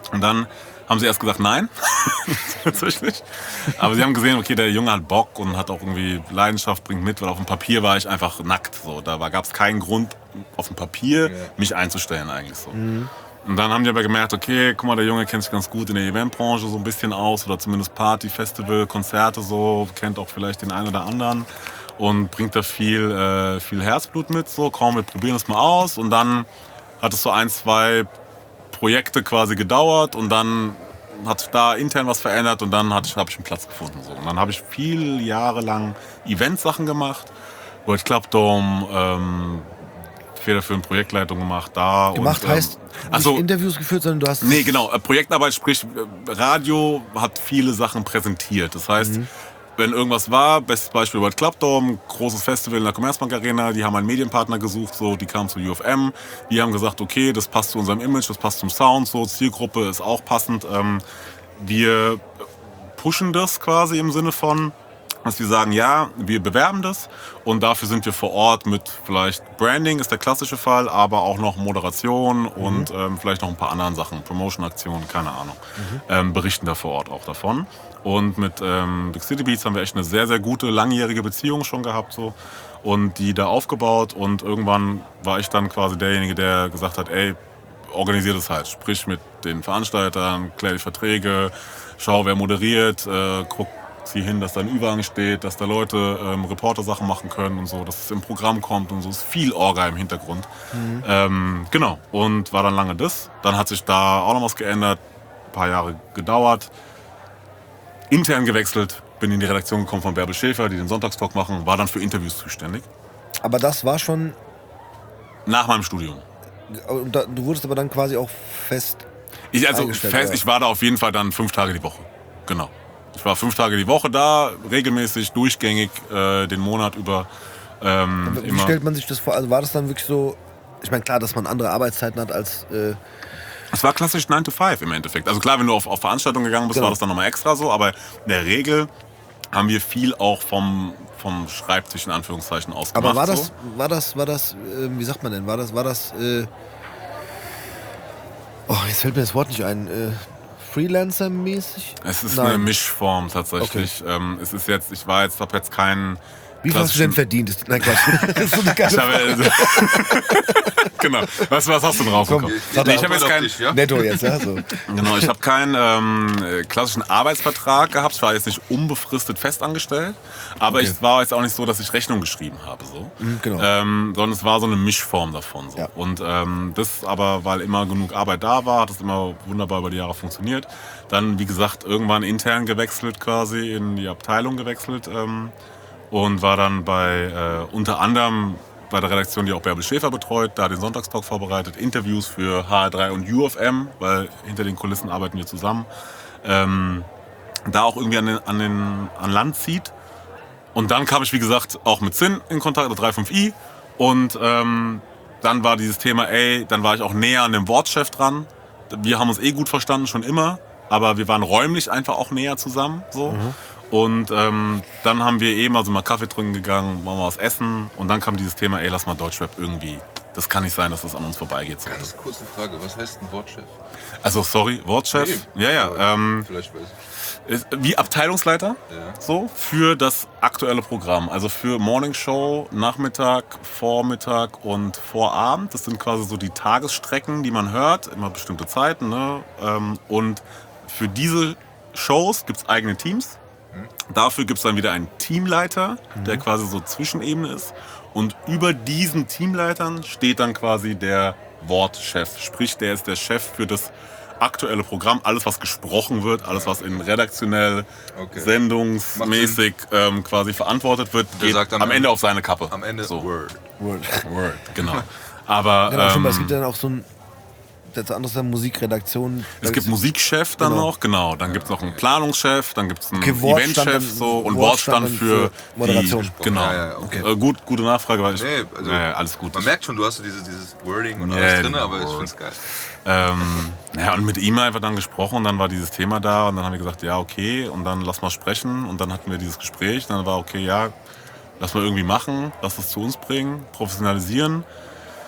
Und dann haben sie erst gesagt, nein, tatsächlich. Aber sie haben gesehen, okay, der Junge hat Bock und hat auch irgendwie Leidenschaft, bringt mit, weil auf dem Papier war ich einfach nackt. So. Da gab es keinen Grund, auf dem Papier Ja. mich einzustellen eigentlich so. Und dann haben die aber gemerkt, okay, guck mal, der Junge kennt sich ganz gut in der Eventbranche so ein bisschen aus oder zumindest Party, Festival, Konzerte so, kennt auch vielleicht den einen oder anderen und bringt da viel, äh, viel Herzblut mit. So, komm, wir probieren das mal aus. Und dann hat es so ein, zwei Projekte quasi gedauert und dann hat sich da intern was verändert und dann habe ich einen Platz gefunden. So. Und dann habe ich viele Jahre lang Eventsachen gemacht, World Club Dome, ähm, federführend Projektleitung gemacht da. Gemacht und, ähm, heißt ach nicht so, Interviews geführt, sondern du hast... nee, genau. äh, Projektarbeit, sprich äh, Radio hat viele Sachen präsentiert. Das heißt, wenn irgendwas war, bestes Beispiel World Club Dome, großes Festival in der Commerzbank Arena, die haben einen Medienpartner gesucht, so, die kamen zu U F M, die haben gesagt, okay, das passt zu unserem Image, das passt zum Sound, so, Zielgruppe ist auch passend. Ähm, wir pushen das quasi im Sinne von, dass wir sagen, ja, wir bewerben das und dafür sind wir vor Ort mit vielleicht Branding ist der klassische Fall, aber auch noch Moderation und ähm, vielleicht noch ein paar anderen Sachen, Promotion-Aktionen, keine Ahnung, ähm, berichten da vor Ort auch davon. Und mit ähm, Big City Beats haben wir echt eine sehr, sehr gute, langjährige Beziehung schon gehabt so und die da aufgebaut und irgendwann war ich dann quasi derjenige, der gesagt hat, ey, organisier das halt, sprich mit den Veranstaltern, klär die Verträge, schau, wer moderiert, äh, guck, zieh hin, dass da ein Ü-Wagen steht, dass da Leute ähm, Reporter-Sachen machen können und so, dass es im Programm kommt und so. Es ist viel Orga im Hintergrund. Mhm. Ähm, genau, und war dann lange das. Dann hat sich da auch noch was geändert, ein paar Jahre gedauert. Intern gewechselt, bin in die Redaktion gekommen von Bärbel Schäfer, die den Sonntagstalk machen, war dann für Interviews zuständig. Aber das war schon... Nach meinem Studium. und da- Du wurdest aber dann quasi auch fest... Ich, also Eingestellt, fest, ja. ich war da auf jeden Fall dann fünf Tage die Woche. Genau. Ich war fünf Tage die Woche da, regelmäßig, durchgängig, äh, den Monat über. Ähm, Wie immer. stellt man sich das vor? Also war das dann wirklich so... Ich meine, klar, dass man andere Arbeitszeiten hat als... Äh, Es war klassisch nine to five im Endeffekt. Also klar, wenn du auf, auf Veranstaltungen gegangen bist, Genau. war das dann nochmal extra so. Aber in der Regel haben wir viel auch vom, vom Schreibtisch in Anführungszeichen aus gemacht. aber war das, so. war das, war das, äh, wie sagt man denn, war das, war das, äh, oh, jetzt fällt mir das Wort nicht ein, äh, Freelancer-mäßig? Es ist Nein. eine Mischform tatsächlich. Ähm, es ist jetzt, ich war jetzt, habe jetzt keinen. Wie viel hast du denn verdient? Das- Nein, Quatsch. Das ist so eine geile Ich habe, Frage. also, genau. Was, was hast du denn rausgekommen? Komm, Nee, ich habe jetzt auf keinen. dich, ja? Netto jetzt, ja? So. Genau, ich habe keinen ähm, äh, klassischen Arbeitsvertrag gehabt. Ich war jetzt nicht unbefristet festangestellt, aber Okay. es war jetzt auch nicht so, dass ich Rechnung geschrieben habe, so. Mhm, genau. Ähm, sondern es war so eine Mischform davon. So. Ja. Und ähm, das aber, weil immer genug Arbeit da war, hat es immer wunderbar über die Jahre funktioniert. Dann, wie gesagt, irgendwann intern gewechselt quasi, in die Abteilung gewechselt ähm, und war dann bei äh, unter anderem bei der Redaktion, die auch Bärbel Schäfer betreut, da den Sonntagstalk vorbereitet, Interviews für H R drei und U F M, weil hinter den Kulissen arbeiten wir zusammen. Ähm, da auch irgendwie an, den, an, den, an Land zieht. Und dann kam ich, wie gesagt, auch mit Zinn in Kontakt, der drei fünf i. Und ähm, dann war dieses Thema, ey, dann war ich auch näher an dem Wortchef dran. Wir haben uns eh gut verstanden, schon immer. Aber wir waren räumlich einfach auch näher zusammen. So. Mhm. Und ähm, dann haben wir eben also mal Kaffee trinken gegangen, mal was essen. Und dann kam dieses Thema, ey, lass mal Deutschrap irgendwie. Das kann nicht sein, dass das an uns vorbeigeht. So. Ganz kurze Frage, was heißt ein Wortchef? Also, sorry, Wortchef? Nee. Ja, ja. Aber Ähm, Vielleicht weiß ich. ist, wie Abteilungsleiter, Ja. so, für das aktuelle Programm. Also für Morning Show, Nachmittag, Vormittag und Vorabend. Das sind quasi so die Tagesstrecken, die man hört, immer bestimmte Zeiten. Ne? Ähm, und für diese Shows gibt es eigene Teams. Dafür gibt es dann wieder einen Teamleiter, der quasi so Zwischenebene ist. Und über diesen Teamleitern steht dann quasi der Wortchef. Sprich, der ist der Chef für das aktuelle Programm. Alles, was gesprochen wird, alles, was in redaktionell, Okay. sendungsmäßig ähm, quasi verantwortet wird, Der geht sagt dann am am- Ende auf seine Kappe. Am Ende So. Word. Word. Word, genau. Aber Genau, stimmt, ähm, es gibt ja dann auch so ein, das andere ist dann Musikredaktion. es gibt Musichchef dann Genau. noch, genau. Dann gibt es noch einen Planungschef, dann gibt es einen Okay, Wortstand Eventchef dann- so, und Wortstand Wortstand dann für, für Moderation. Die, genau. Ja, ja, okay. Äh, gut, gute Nachfrage, weil ich. Nee, also, ja, ja, alles gut. Man merkt schon, du hast so dieses, dieses Wording und Ja, alles drin, genau. aber ich find's geil. Ähm, ja, und mit ihm einfach dann gesprochen und dann war dieses Thema da und dann haben wir gesagt, ja, okay, und dann lass mal sprechen und dann hatten wir dieses Gespräch, dann war okay, ja, lass mal irgendwie machen, lass das zu uns bringen, professionalisieren.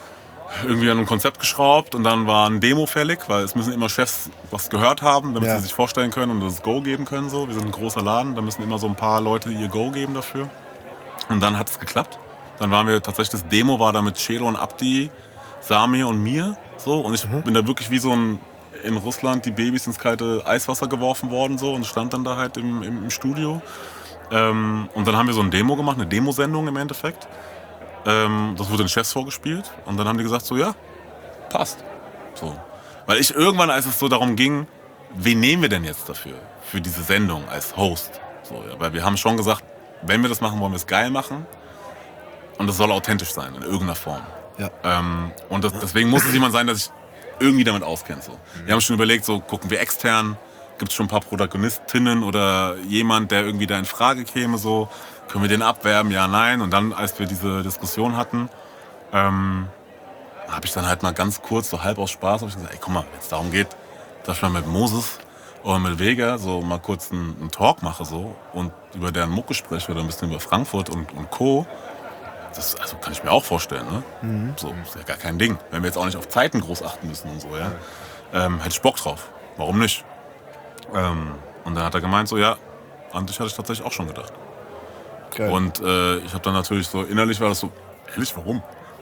irgendwie an einem Konzept geschraubt und dann war ein Demo fällig, weil es müssen immer Chefs was gehört haben, damit Ja. sie sich vorstellen können und das Go geben können. So. Wir sind ein großer Laden, da müssen immer so ein paar Leute ihr Go geben dafür. Und dann hat es geklappt. Dann waren wir tatsächlich, das Demo war da mit Chelo und Abdi, Sami und mir. So. Und ich bin da wirklich wie so ein, in Russland die Babys ins kalte Eiswasser geworfen worden so, und stand dann da halt im, im, im Studio. Ähm, und dann haben wir so ein Demo gemacht, eine Demosendung im Endeffekt. Ähm, das wurde den Chefs vorgespielt und dann haben die gesagt so, ja, passt. So. Weil ich irgendwann, als es so darum ging, wen nehmen wir denn jetzt dafür, für diese Sendung als Host? So, ja, weil wir haben schon gesagt, wenn wir das machen, wollen wir es geil machen und das soll authentisch sein, in irgendeiner Form. Ja. Ähm, und das, deswegen muss es jemand sein, der sich irgendwie damit auskennt. So. Wir haben schon überlegt, so gucken wir extern, gibt es schon ein paar Protagonistinnen oder jemand, der irgendwie da in Frage käme, so, können wir den abwerben, ja, nein. Und dann, als wir diese Diskussion hatten, ähm, habe ich dann halt mal ganz kurz, so halb aus Spaß, habe ich gesagt, ey, guck mal, wenn es darum geht, dass ich mal mit Moses oder mit Vega so mal kurz einen, einen Talk mache so und über deren Mucke spreche oder ein bisschen über Frankfurt und, und Co., das also kann ich mir auch vorstellen, ne? Mhm. So, ist ja gar kein Ding. Wenn wir jetzt auch nicht auf Zeiten groß achten müssen und so, ja. Ähm, hätte ich Bock drauf. Warum nicht? Ähm, und dann hat er gemeint, so, ja, an dich hatte ich tatsächlich auch schon gedacht. Geil. Und äh, ich habe dann natürlich so, innerlich war das so, ehrlich, warum?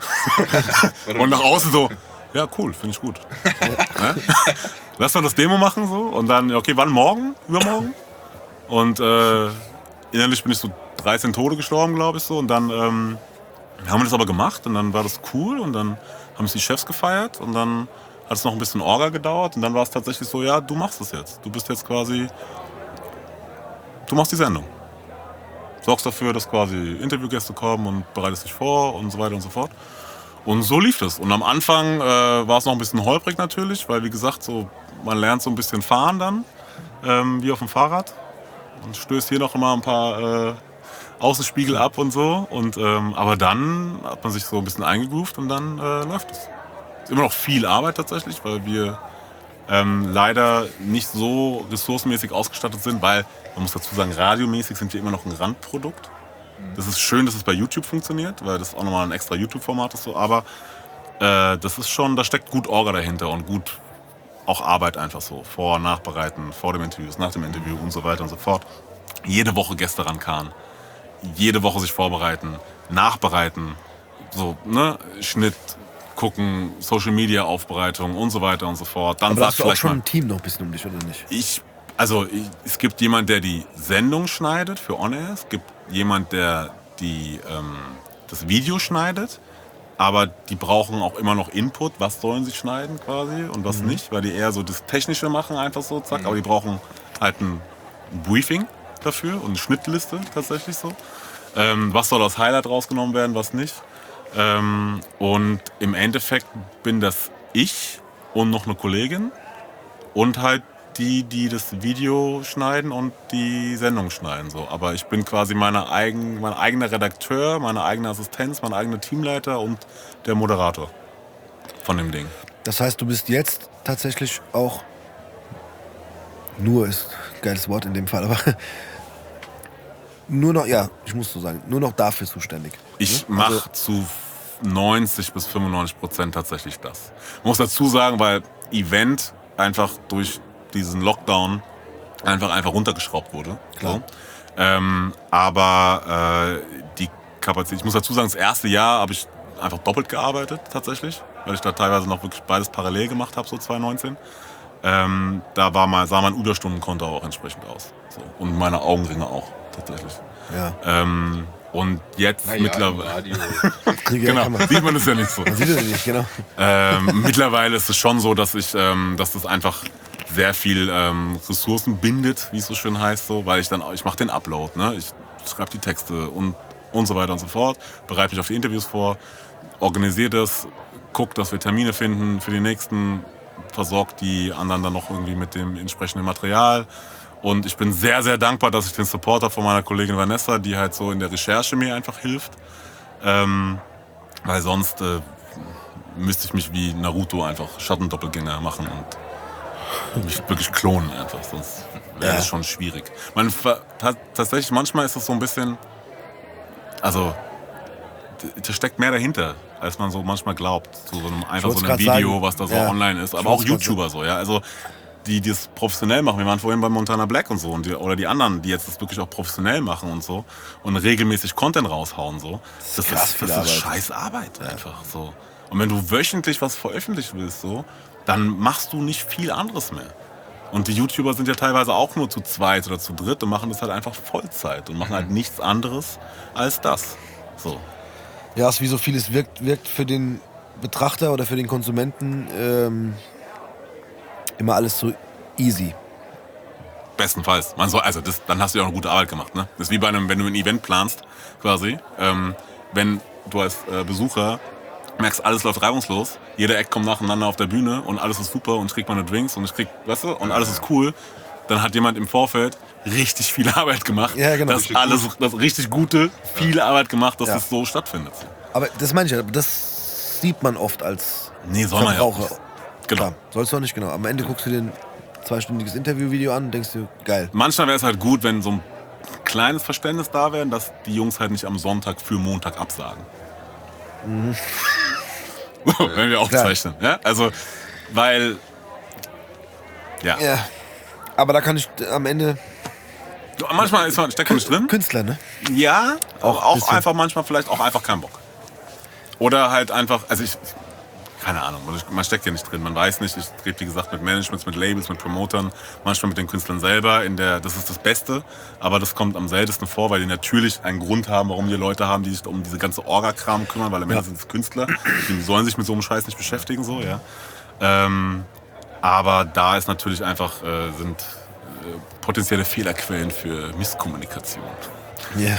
Und nach außen so, ja, cool, finde ich gut. Ja? Lass mal das Demo machen so und dann, okay, wann? Morgen? Übermorgen? Und äh, innerlich bin ich so dreizehn Tode gestorben, glaube ich so. Und dann ähm, haben wir das aber gemacht und dann war das cool und dann haben es die Chefs gefeiert und dann hat es noch ein bisschen Orga gedauert und dann war es tatsächlich so, ja, du machst es jetzt. Du bist jetzt quasi, du machst die Sendung. Sorgst dafür, dass quasi Interviewgäste kommen und bereitest dich vor und so weiter und so fort. Und so lief das. Und am Anfang äh, war es noch ein bisschen holprig natürlich, weil wie gesagt, so, man lernt so ein bisschen fahren dann, ähm, wie auf dem Fahrrad. Und stößt hier noch immer ein paar äh, Außenspiegel ab und so. Und, ähm, aber dann hat man sich so ein bisschen eingegroovt und dann äh, läuft es. Ist immer noch viel Arbeit tatsächlich, weil wir ähm, leider nicht so ressourcenmäßig ausgestattet sind, weil, man muss dazu sagen, radiomäßig sind wir immer noch ein Randprodukt. Das ist schön, dass es bei YouTube funktioniert, weil das auch nochmal ein extra YouTube-Format ist, so, aber äh, das ist schon, da steckt gut Orga dahinter und gut auch Arbeit einfach so, vor, nachbereiten, vor dem Interview, nach dem Interview und so weiter und so fort. Jede Woche Gäste rankarren, jede Woche sich vorbereiten, nachbereiten, so, ne, Schnitt, gucken, Social-Media-Aufbereitung und so weiter und so fort. Dann Aber da sagt hast du auch vielleicht schon mal, ein Team noch ein bisschen um dich, oder nicht? ich, also ich, es gibt jemand, der die Sendung schneidet für On Air. Es gibt jemand, der die, ähm, das Video schneidet. Aber die brauchen auch immer noch Input. Was sollen sie schneiden quasi und was Mhm. nicht. Weil die eher so das Technische machen, einfach so, zack. Aber die brauchen halt ein Briefing dafür und eine Schnittliste tatsächlich so. Ähm, was soll als Highlight rausgenommen werden, was nicht. Ähm, und im Endeffekt bin das ich und noch eine Kollegin. Und halt die, die das Video schneiden und die Sendung schneiden. So. Aber ich bin quasi meine eigen, mein eigener Redakteur, meine eigene Assistenz, mein eigener Teamleiter und der Moderator von dem Ding. Das heißt, du bist jetzt tatsächlich auch, nur ist ein geiles Wort in dem Fall, aber nur noch, ja, ich muss so sagen, nur noch dafür zuständig. Ich Ne? mache Also, zu neunzig bis fünfundneunzig Prozent tatsächlich das. Ich muss dazu sagen, weil Event einfach durch diesen Lockdown einfach, einfach runtergeschraubt wurde. Klar. So. Ähm, aber äh, die Kapazität, ich muss dazu sagen, das erste Jahr habe ich einfach doppelt gearbeitet tatsächlich, weil ich da teilweise noch wirklich beides parallel gemacht habe, so zwanzig neunzehn. Ähm, da war mal, sah mein Überstundenkonto auch entsprechend aus. So. Und meine Augenringe auch tatsächlich. ja. Ähm, und jetzt Naja, mittlerweile... Radio. Genau, Kann man, sieht man es ja nicht so. man sieht es nicht, genau. Ähm, mittlerweile ist es schon so, dass ich, ähm, dass das einfach sehr viel ähm, Ressourcen bindet, wie es so schön heißt, so, weil ich dann, ich mache den Upload, ne? Ich schreibe die Texte und und so weiter und so fort, bereite mich auf die Interviews vor, organisiere das, gucke, dass wir Termine finden für die nächsten, versorgt die anderen dann noch irgendwie mit dem entsprechenden Material. Und ich bin sehr, sehr dankbar, dass ich den Support habe von meiner Kollegin Vanessa, die halt so in der Recherche mir einfach hilft. Ähm, weil sonst äh, müsste ich mich wie Naruto einfach Schattendoppelgänger machen und mich wirklich klonen einfach, sonst wäre Ja. das schon schwierig. Man, tatsächlich, manchmal ist es so ein bisschen, also da steckt mehr dahinter, als man so manchmal glaubt. Zu so einem, einfach wollt's so einem grad Video, sagen, was da so ja, online ist. ich Aber auch wollt's grad YouTuber so, ja. Also die, die es professionell machen. Wir waren vorhin bei Montana Black und so. Und die, oder die anderen, die jetzt das wirklich auch professionell machen und so. Und regelmäßig Content raushauen so. Das krass ist, viel das ist Arbeit. scheiß Arbeit einfach so. Und wenn du wöchentlich was veröffentlichen willst so, dann machst du nicht viel anderes mehr. Und die YouTuber sind ja teilweise auch nur zu zweit oder zu dritt und machen das halt einfach Vollzeit und machen halt nichts anderes als das. So. Ja, es ist wie so vieles wirkt, wirkt für den Betrachter oder für den Konsumenten ähm, immer alles so easy. Bestenfalls. Man soll, also das, dann hast du ja auch eine gute Arbeit gemacht. Ne? Das ist wie bei einem, wenn du ein Event planst, quasi. Ähm, wenn du als äh, Besucher merkst, alles läuft reibungslos, jeder Act kommt nacheinander auf der Bühne und alles ist super und ich krieg meine Drinks und ich krieg, weißt du, und alles ist cool, dann hat jemand im Vorfeld richtig viel Arbeit gemacht. Ja, genau. Das Richtig alles, das richtig Gute, viel Arbeit gemacht, dass Ja. es so stattfindet. Aber das meine ich ja, das sieht man oft als Nee, soll man ja auch Verbraucher. nicht. Genau. Klar, sollst du auch nicht, genau. Am Ende guckst du dir ein zweistündiges Interviewvideo an und denkst dir, geil. Manchmal wäre es halt gut, wenn so ein kleines Verständnis da wäre, dass die Jungs halt nicht am Sonntag für Montag absagen. Mhm. Wenn wir aufzeichnen. Ja? Also, weil, ja. Ja. Aber da kann ich am Ende Du, manchmal ist man, steckt man nicht drin. Künstler, ne? Ja, auch, Auch auch bisschen. einfach manchmal vielleicht auch einfach keinen Bock. Oder halt einfach, also ich, keine Ahnung, man steckt ja nicht drin, man weiß nicht, ich rede wie gesagt mit Managements, mit Labels, mit Promotern, manchmal mit den Künstlern selber, in der, das ist das Beste, aber das kommt am seltensten vor, weil die natürlich einen Grund haben, warum die Leute haben, die sich um diese ganze Orga-Kram kümmern, weil am Ende sind es Künstler, die sollen sich mit so einem Scheiß nicht beschäftigen, so, ja. Ähm, aber da ist natürlich einfach, äh, sind äh, potenzielle Fehlerquellen für Misskommunikation. Ja.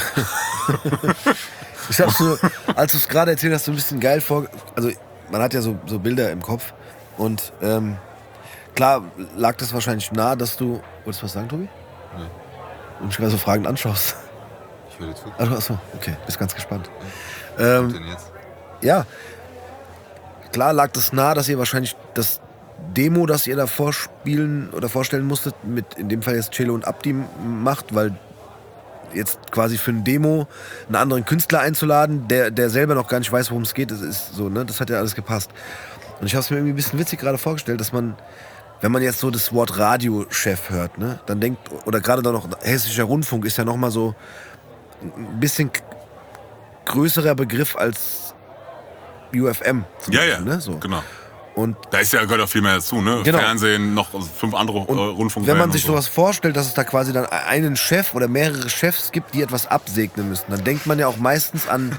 Ich hab's so, als du es gerade erzählt hast, so ein bisschen geil vor. Also, man hat ja so, so Bilder im Kopf. Und ähm, klar lag das wahrscheinlich nah, dass du. Wolltest du was sagen, Tobi? Nee. Und mich gerade so fragend anschaust. Ich höre dir zu. Achso, achso, okay, bist ganz gespannt. Was Ähm, denn jetzt? ja. Klar lag das nah, dass ihr wahrscheinlich das Demo, das ihr da vorspielen oder vorstellen musstet, mit in dem Fall jetzt Cello und Abdi macht, weil jetzt quasi für ein Demo einen anderen Künstler einzuladen, der, der selber noch gar nicht weiß, worum es geht, das ist so, ne? Das hat ja alles gepasst. Und ich habe es mir irgendwie ein bisschen witzig gerade vorgestellt, dass man, wenn man jetzt so das Wort Radiochef hört, ne, dann denkt, oder gerade dann noch Hessischer Rundfunk ist ja noch mal so ein bisschen k- größerer Begriff als U F M. zum Ja, ja, Beispiel, ne? So. genau. Und Da ist ja, gehört auch viel mehr dazu, ne? Genau. Fernsehen, noch fünf andere äh, Rundfunkquellen. wenn man sich und so. sowas vorstellt, dass es da quasi dann einen Chef oder mehrere Chefs gibt, die etwas absegnen müssen, dann denkt man ja auch meistens an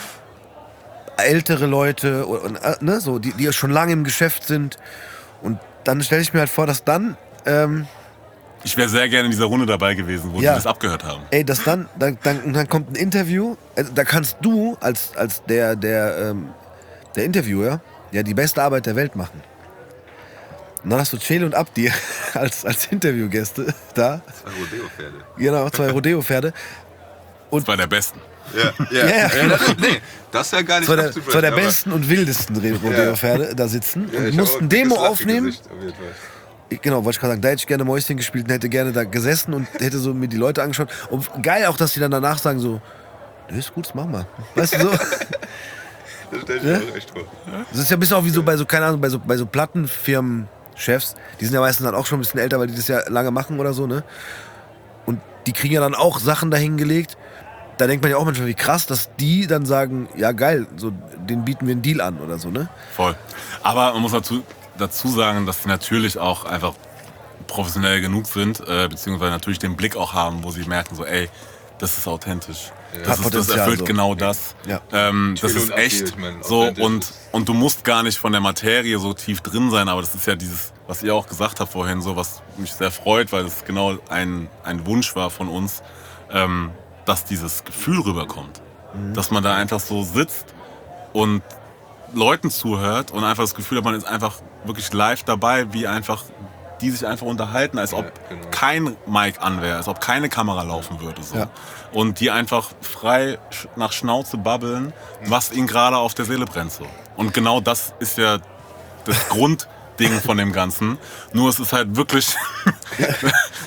ältere Leute, und, äh, ne, so, die, die schon lange im Geschäft sind. Und dann stelle ich mir halt vor, dass dann, ähm, Ich wäre sehr gerne in dieser Runde dabei gewesen, wo Ja. die das abgehört haben. ey, dass dann, dann, dann, dann kommt ein Interview, äh, da kannst du als, als der, der, ähm, der Interviewer ja die beste Arbeit der Welt machen. Und dann hast du Cello und Abdi als, als Interviewgäste da. Zwei Rodeo-Pferde. Genau, zwei Rodeo-Pferde. Das war der Besten. Ja, ja. Ja, ja. ja das, nee, das ist ja gar nicht Zwei der, abzusprechen, zwei der aber- besten und wildesten Rodeo-Pferde da sitzen Ja, und ich hab auch mussten ein Demo dickes aufnehmen. Lachgesicht, auf jeden Fall. Genau, wollte ich gerade sagen, da hätte ich gerne Mäuschen gespielt und hätte gerne da gesessen und hätte so mir die Leute angeschaut. Und geil auch, dass die dann danach sagen so, das ist gut, das machen wir. Weißt du so? Das stell ich Ja? mir auch echt vor. Das ist ja ein bisschen auch wie so bei so, keine Ahnung, bei so, bei so Plattenfirmen-Chefs. Die sind ja meistens dann auch schon ein bisschen älter, weil die das ja lange machen oder so, ne? Und die kriegen ja dann auch Sachen dahingelegt. Da denkt man ja auch manchmal, wie krass, dass die dann sagen, ja geil, so, den bieten wir einen Deal an oder so, ne? Voll. Aber man muss dazu, dazu sagen, dass sie natürlich auch einfach professionell genug sind, äh, beziehungsweise natürlich den Blick auch haben, wo sie merken, so, ey, das ist authentisch. Ja. Das, Hat ist, das Potenzial, erfüllt so. genau das. Ja. Ähm, das Cello ist und Abdi, echt ich mein, so authentisch und, ist- und du musst gar nicht von der Materie so tief drin sein, aber das ist ja dieses, was ihr auch gesagt habt vorhin, so was mich sehr freut, weil das genau ein, ein Wunsch war von uns, ähm, dass dieses Gefühl rüberkommt. Dass man da einfach so sitzt und Leuten zuhört und einfach das Gefühl hat, man ist einfach wirklich live dabei, wie einfach die sich einfach unterhalten, als ob Ja, genau. kein Mic an wäre, als ob keine Kamera laufen würde. So. Ja. Und die einfach frei sch- nach Schnauze babbeln, was ihnen gerade auf der Seele brennt. So. Und genau das ist ja das Grundding von dem Ganzen. Nur es ist halt wirklich, es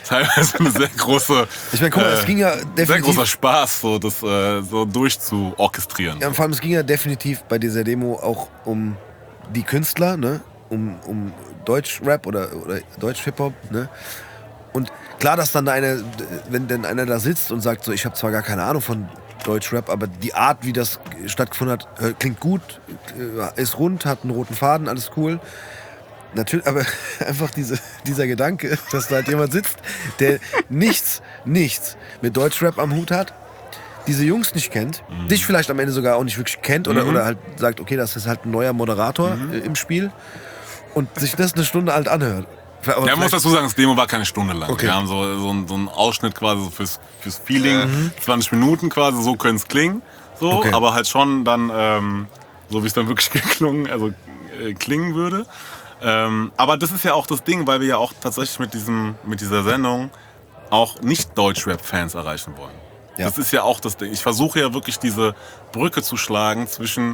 teilweise eine sehr große, Ich meine, guck mal, es ging ja sehr definitiv. großer Spaß, so das äh, so durchzuorchestrieren. Ja, und vor allem, es ging ja definitiv bei dieser Demo auch um die Künstler, ne? Um, um Deutsch-Rap oder, oder Deutsch-Hip-Hop, ne? Und klar, dass dann da einer, wenn denn einer da sitzt und sagt so, ich habe zwar gar keine Ahnung von Deutsch-Rap, aber die Art, wie das stattgefunden hat, äh, klingt gut, äh, ist rund, hat einen roten Faden, alles cool. Natürlich, aber einfach diese, dieser Gedanke, dass da halt jemand sitzt, der nichts, nichts mit Deutschrap am Hut hat, diese Jungs nicht kennt, mhm. dich vielleicht am Ende sogar auch nicht wirklich kennt oder, Mhm. oder halt sagt, okay, das ist halt ein neuer Moderator Mhm. äh, im Spiel und sich das eine Stunde halt anhört. Aber Ja, man muss vielleicht- dazu sagen, das Demo war keine Stunde lang. Okay. Wir haben so, so, einen, so einen Ausschnitt quasi so fürs, fürs Feeling, zwanzig Minuten quasi, so könnte es klingen. So, Okay. aber halt schon dann, ähm, so wie es dann wirklich geklungen, also äh, klingen würde. Ähm, aber das ist ja auch das Ding, weil wir ja auch tatsächlich mit, diesem, mit dieser Sendung auch nicht Deutschrap-Fans erreichen wollen. Ja. Das ist ja auch das Ding. Ich versuche ja wirklich diese Brücke zu schlagen zwischen,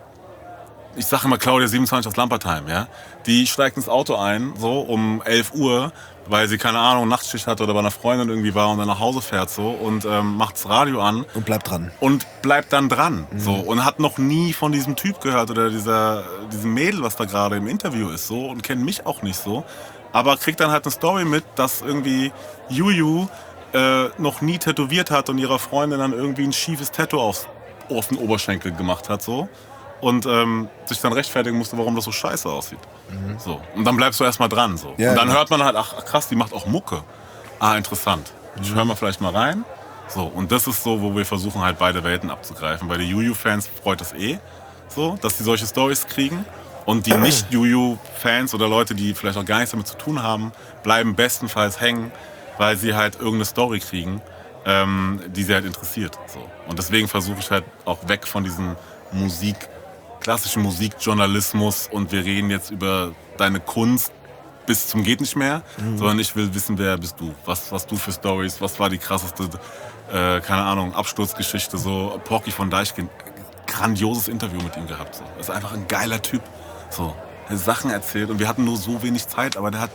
ich sage immer Claudia siebenundzwanzig aus Lampertheim, ja. Die steigt ins Auto ein, so um elf Uhr, weil sie, keine Ahnung, Nachtschicht hatte oder bei einer Freundin irgendwie war und dann nach Hause fährt so und ähm, macht das Radio an Und bleibt dran. und bleibt dann dran. So, und hat noch nie von diesem Typ gehört oder dieser, diesem Mädel, was da gerade im Interview ist, so, und kennt mich auch nicht so. Aber kriegt dann halt eine Story mit, dass irgendwie Juju äh, noch nie tätowiert hat und ihrer Freundin dann irgendwie ein schiefes Tattoo auf, auf den Oberschenkel gemacht hat, so. Und ähm, sich dann rechtfertigen musste, warum das so scheiße aussieht. So. Und dann bleibst du erstmal dran. So. Ja, und dann ja. hört man halt, ach krass, die macht auch Mucke. Ah, interessant. Ich höre mal vielleicht mal rein. So, und das ist so, wo wir versuchen halt beide Welten abzugreifen. Bei den Juju-Fans freut es eh, so, dass die solche Storys kriegen. Und die Nicht-Juju-Fans oder Leute, die vielleicht auch gar nichts damit zu tun haben, bleiben bestenfalls hängen, weil sie halt irgendeine Story kriegen, ähm, die sie halt interessiert. So. Und deswegen versuche ich halt auch weg von diesem Musik, klassischen Musikjournalismus und wir reden jetzt über deine Kunst bis zum geht nicht mehr, Mhm. sondern ich will wissen, wer bist du, was was du für Stories, was war die krasseste, äh, keine Ahnung, Absturzgeschichte, so Porky von Deichkind, grandioses Interview mit ihm gehabt, so. Das ist einfach ein geiler Typ, so, er hat Sachen erzählt und wir hatten nur so wenig Zeit, aber der hat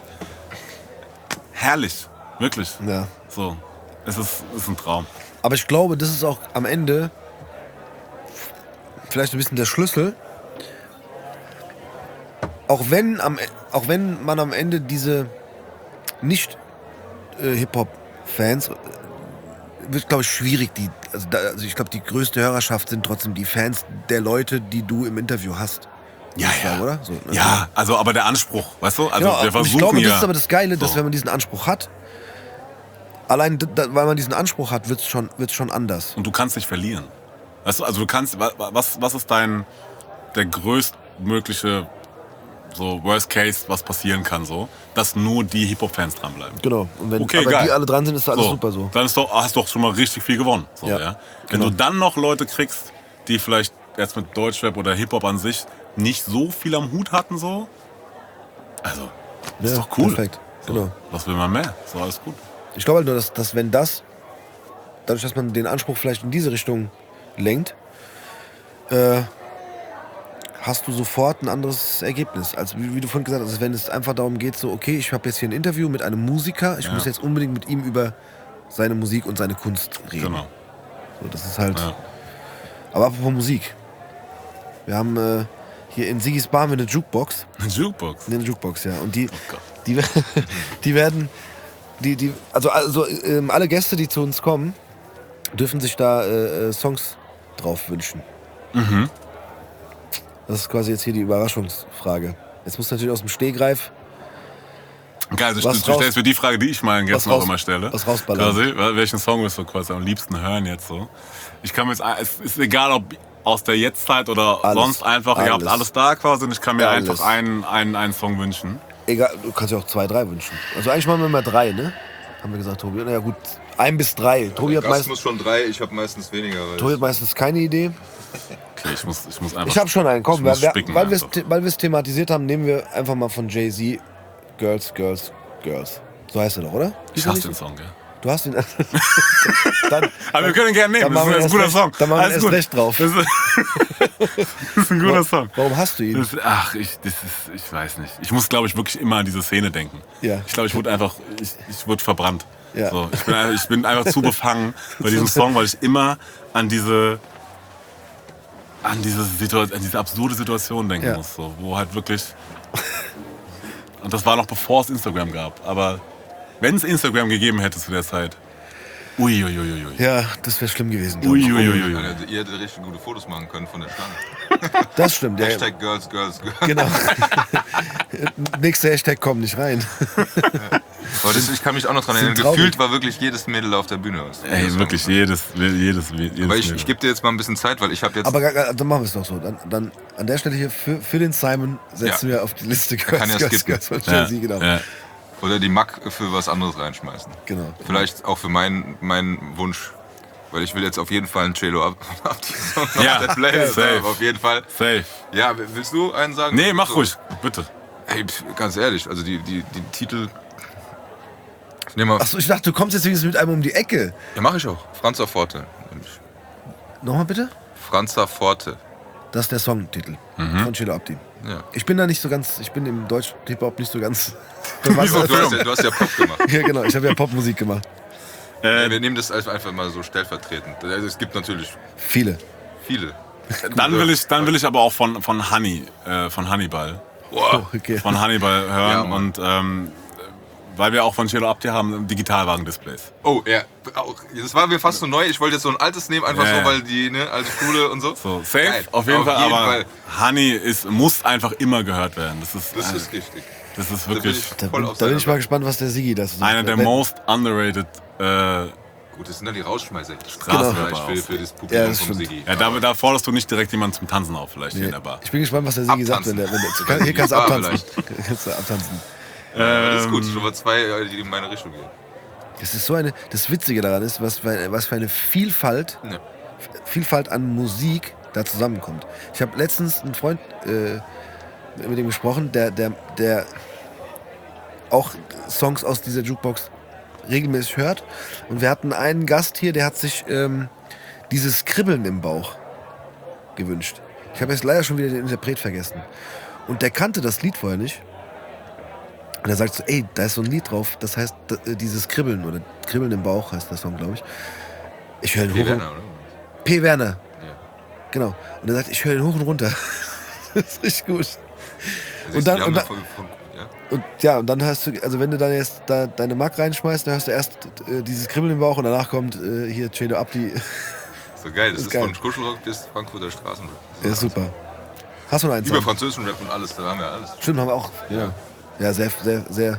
herrlich, wirklich, Ja. so, es ist, es ist ein Traum. Aber ich glaube, das ist auch am Ende vielleicht ein bisschen der Schlüssel. Auch wenn, am, auch wenn man am Ende diese nicht äh, Hip-Hop-Fans, äh, wird, glaube ich, schwierig. Die, also, da, also ich glaube, die größte Hörerschaft sind trotzdem die Fans der Leute, die du im Interview hast. Ja, Muss ich ja. sagen, oder? So, ne? Ja, also aber der Anspruch, weißt du? Also Genau, wir und ich versuchen glaube, ja. das ist aber das Geile, dass So. wenn man diesen Anspruch hat, allein d- da, weil man diesen Anspruch hat, wird es schon, wird's schon anders. Und du kannst nicht verlieren. Weißt du, also du kannst, wa- wa- was, was ist dein, der größtmögliche, so Worst Case, was passieren kann, so, dass nur die Hip-Hop-Fans dranbleiben. Genau. Und wenn Okay, aber geil. die alle dran sind, ist alles So, super so. Dann ist doch, hast du doch schon mal richtig viel gewonnen. So, ja. Ja, Wenn genau. du dann noch Leute kriegst, die vielleicht jetzt mit Deutschrap oder Hip-Hop an sich nicht so viel am Hut hatten, so, also, ist Ja, doch cool. perfekt. So, Genau. was will man mehr? Ist doch alles gut. Ich glaube halt nur, dass, dass wenn das, dadurch, dass man den Anspruch vielleicht in diese Richtung lenkt, äh, hast du sofort ein anderes Ergebnis. Also wie, wie du vorhin gesagt hast, wenn es einfach darum geht, so, okay, ich habe jetzt hier ein Interview mit einem Musiker, ich Ja. muss jetzt unbedingt mit ihm über seine Musik und seine Kunst reden. Genau. So, das ist halt. Ja. Aber apropos Musik. Wir haben äh, hier in Sigis Bar haben wir eine Jukebox. Eine Jukebox. Eine Jukebox, ja. Und die, Oh Gott. die, die werden, die, die, also, also ähm, alle Gäste, die zu uns kommen, dürfen sich da äh, äh, Songs drauf wünschen. Mhm. Das ist quasi jetzt hier die Überraschungsfrage. Jetzt muss natürlich aus dem Stehgreif Geil, also Was du, du raus- stellst mir die Frage, die ich meinen Gästen was auch raus- immer stelle. was rausballern. Quasi, wel- welchen Song willst du quasi am liebsten hören jetzt so? Ich kann mir jetzt, es ist egal, ob aus der Jetztzeit oder Alles. sonst einfach, ihr habt Alles. alles da quasi und ich kann mir Alles. einfach einen, einen, einen Song wünschen. Egal, du kannst ja auch zwei, drei wünschen. Also eigentlich machen wir immer drei, ne? Haben wir gesagt, Tobi. Na ja gut, ein bis drei. Tobi hat, Gast meist, muss schon drei, ich habe meistens weniger. Weil Tobi hat meistens keine Idee. Okay, ich muss, ich muss einfach. Ich habe schon einen. Komm, ich muss weil, spicken weil wir es einfach. weil wir es thematisiert haben, nehmen wir einfach mal von Jay-Z Girls, Girls, Girls. So heißt er doch, oder? Ich Hieß er hasse nicht den Song, gell? Du hast ihn. dann, Aber wir können ihn gerne nehmen, dann das ist machen ein wir guter erst Song. recht- Dann machen wir Alles erst gut. recht drauf. Das ist, das ist ein guter Song. Warum hast du ihn? Das, ach, ich, das ist, ich weiß nicht. Ich muss, glaube ich, wirklich immer an diese Szene denken. Ja. Ich glaube, ich wurde einfach, ich, ich wurde verbrannt. Ja. So, ich, bin, ich bin einfach zu befangen bei diesem Song, weil ich immer an diese, an diese, Situa- an diese absurde Situation denken Ja. muss. So, wo halt wirklich. Und das war noch bevor es Instagram gab. Aber wenn es Instagram gegeben hätte zu der Zeit. Uiuiuiui. Ja, das wäre schlimm gewesen. glaub ich. Uiuiuiui. Alter, ihr hättet richtig gute Fotos machen können von der Schlange. Das stimmt. Ja, Hashtag Girls, Girls, Girls. genau. Nächster Hashtag kommt nicht rein. Aber das, ich kann mich auch noch dran Sind erinnern. traurig. Gefühlt war wirklich jedes Mädel auf der Bühne. Was Ey, wirklich jedes, jedes, jedes. Aber ich, Mädel. ich gebe dir jetzt mal ein bisschen Zeit, weil ich habe jetzt... Aber ga- ga- dann machen wir es doch so. Dann, dann an der Stelle hier für, für den Simon setzen Ja. wir auf die Liste kann ja skippen. Girls von ja, Jay-Z, genau. ja. Oder die Mack für was anderes reinschmeißen. genau. Vielleicht auch für meinen meinen Wunsch. Weil ich will jetzt auf jeden Fall einen Cello ab, ab die Song Ja, auf der Playlist safe. haben, auf jeden Fall. Safe. Ja, willst du einen sagen? Nee, mach So. ruhig, bitte. Ey, pf, ganz ehrlich, also die, die, die Titel... Ich nehme mal... Achso, ich dachte, du kommst jetzt wenigstens mit einem um die Ecke. Ja, mache ich auch. Franza Forte. Nämlich. Nochmal bitte? Franza Forte. Das ist der Songtitel von Chilo Abdi. Ja. Ich bin da nicht so ganz, ich bin im deutschen Hip-Hop nicht so ganz... Wieso? Du hast, ja, du hast ja Pop gemacht. Ja, genau, ich habe ja Popmusik gemacht. Äh, Wir nehmen das einfach mal so stellvertretend. Also es gibt natürlich Viele. viele. dann will ich, dann will ich aber auch von, von Honey, äh, von Hannibal, Boah. Okay. von Hannibal hören Ja, Mann. und ähm, weil wir auch von Cello Abdi haben, Digitalwagen-Displays. Oh, ja. Auch- Das war mir fast so neu. Ich wollte jetzt so ein altes nehmen, einfach Ja, so, ja. weil die ne, alte Schule und so. So, safe, Geil. auf jeden Fall, aber Fall. Honey ist, muss einfach immer gehört werden. Das ist, Das äh, ist richtig. das ist Da bin wirklich ich Da voll bin, auf da bin seiner ich mal Seite. gespannt, was der Sigi das einer der Wenn- most underrated. Äh, Gut, das sind dann die Rausschmeißer. Straßenrapper Vielleicht für, auch. für das Publikum Ja, das vom stimmt. Sigi. ja, da, da forderst du nicht direkt jemanden zum Tanzen auf, vielleicht hier Nee. in der Bar. Ich bin gespannt, was der Sigi sagt, wenn Abtanzen. der, wenn der kann, hier kannst du Ah, abtanzen. Kannst du abtanzen. Ja, das ist gut. Ähm, Schon mal zwei, äh, die in meine Richtung gehen. Das ist so eine, das Witzige daran ist, was für eine, was für eine Vielfalt, Ja. Vielfalt an Musik da zusammenkommt. Ich habe letztens einen Freund äh, mit dem gesprochen, der, der, der auch Songs aus dieser Jukebox regelmäßig hört. Und wir hatten einen Gast hier, der hat sich ähm, dieses Kribbeln im Bauch gewünscht. Ich habe jetzt leider schon wieder den Interpret vergessen. Und der kannte das Lied vorher nicht. Und er sagt so, ey, da ist so ein Lied drauf, das heißt d- äh, dieses Kribbeln oder Kribbeln im Bauch heißt der Song, glaube ich. Ich höre ihn P. hoch und Werner, oder? P. Werner, Ja. genau. Und er sagt, ich höre ihn hoch und runter. Das ist richtig gut. Siehst Und du, dann- die haben und da dann- von, von, ja? Und ja, und dann hast du, also wenn du dann jetzt da deine Mack reinschmeißt, dann hörst du erst äh, dieses Kribbeln im Bauch und danach kommt äh, hier Cello Abdi. So geil. Das Ist ist, geil. von Kuschelrock bis Frankfurter Straßenrap. Ja, ist super. Hast du noch einen Über Song? französischen Rap und alles, da haben wir alles. Stimmt, haben wir auch. Ja, ja sehr, sehr, sehr.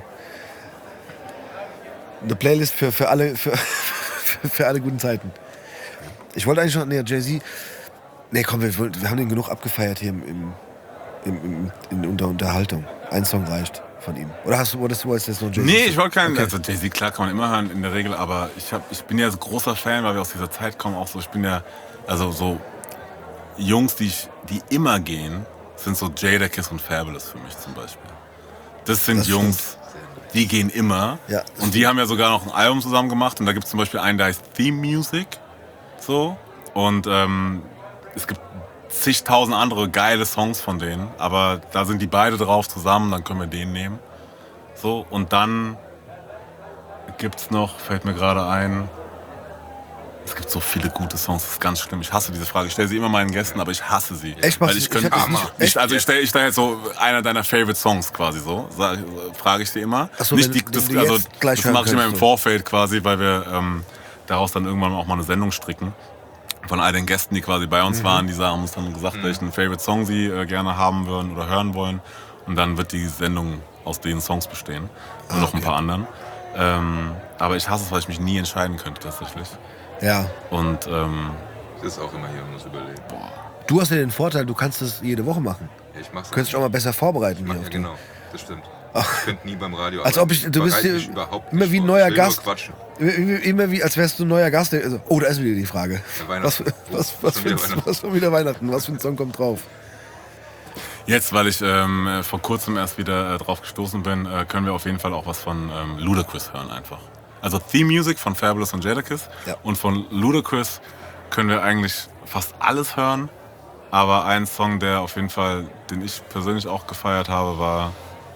Eine Playlist für, für, alle, für, für alle guten Zeiten. Ich wollte eigentlich noch, nee, Jay-Z. Nee, komm, wir, wollen- wir haben den genug abgefeiert hier im, im, im, im, in unter Unterhaltung. Ein Song reicht von ihm. Oder hast du, wolltest du jetzt noch Jay-Z? Nee, ich wollte keinen. Okay. Also Jay-Z, klar kann man immer hören in der Regel, aber ich, hab, ich bin ja so großer Fan, weil wir aus dieser Zeit kommen. Auch so, ich bin ja, also so Jungs, die, ich, die immer gehen, sind so Jadakiss und Fabulous für mich zum Beispiel. Das sind Das Jungs, die gehen immer. Ja, das und die haben ja sogar noch ein Album zusammen gemacht. Und da gibt es zum Beispiel einen, der heißt Theme Music. So. Und ähm, es gibt zigtausend andere geile Songs von denen. Aber da sind die beide drauf zusammen, dann können wir den nehmen. So. Und dann gibt's noch, fällt mir gerade ein, es gibt so viele gute Songs, das ist ganz schlimm. Ich hasse diese Frage. Ich stelle sie immer meinen Gästen, aber ich hasse sie. Echt? Machst Weil du- ich könnte, ich hab das nicht, nicht- ich, echt? also ich stelle ich stell jetzt so einer deiner Favorite Songs quasi so, sag- frage ich sie immer. Ach so, nicht wenn die, du- das, wenn du also, jetzt gleich das hören mache ich immer im könntest, so. Vorfeld quasi, weil wir ähm, daraus dann irgendwann auch mal eine Sendung stricken. Von all den Gästen, die quasi bei Mhm. uns waren, die haben uns dann gesagt, welchen Favorite Song sie äh, gerne haben würden oder hören wollen. Und dann wird die Sendung aus den Songs bestehen. Und noch ein paar anderen. Ähm, aber ich hasse es, weil ich mich nie entscheiden könnte tatsächlich. Ja. Und ähm, Das ist auch immer hier, man muss überlegen. Du hast ja den Vorteil, du kannst das jede Woche machen. Ja, ich mach's Du könntest dich auch mal besser vorbereiten. Mach, hier ja, auf die- genau, das stimmt. Ich könnte nie beim Radio Als ob ich, du bist bereite hier mich überhaupt immer nicht wie ein vor. neuer Ich will nur Gast. quatschen. Immer, immer wie, als wärst du ein neuer Gast. der- Also, oh, da ist wieder die Frage. Ja, Was, Weihnachten. was, was, Schon für ein, wieder Weihnachten. was schon wieder Weihnachten? Was für ein Song kommt drauf? jetzt, weil ich ähm, äh, vor kurzem erst wieder äh, drauf gestoßen bin, äh, können wir auf jeden Fall auch was von ähm, Ludacris hören einfach. Also Theme Music von Fabulous und Jadakiss. Ja. Und von Ludacris können wir eigentlich fast alles hören. Aber ein Song, der auf jeden Fall, den ich persönlich auch gefeiert habe, war...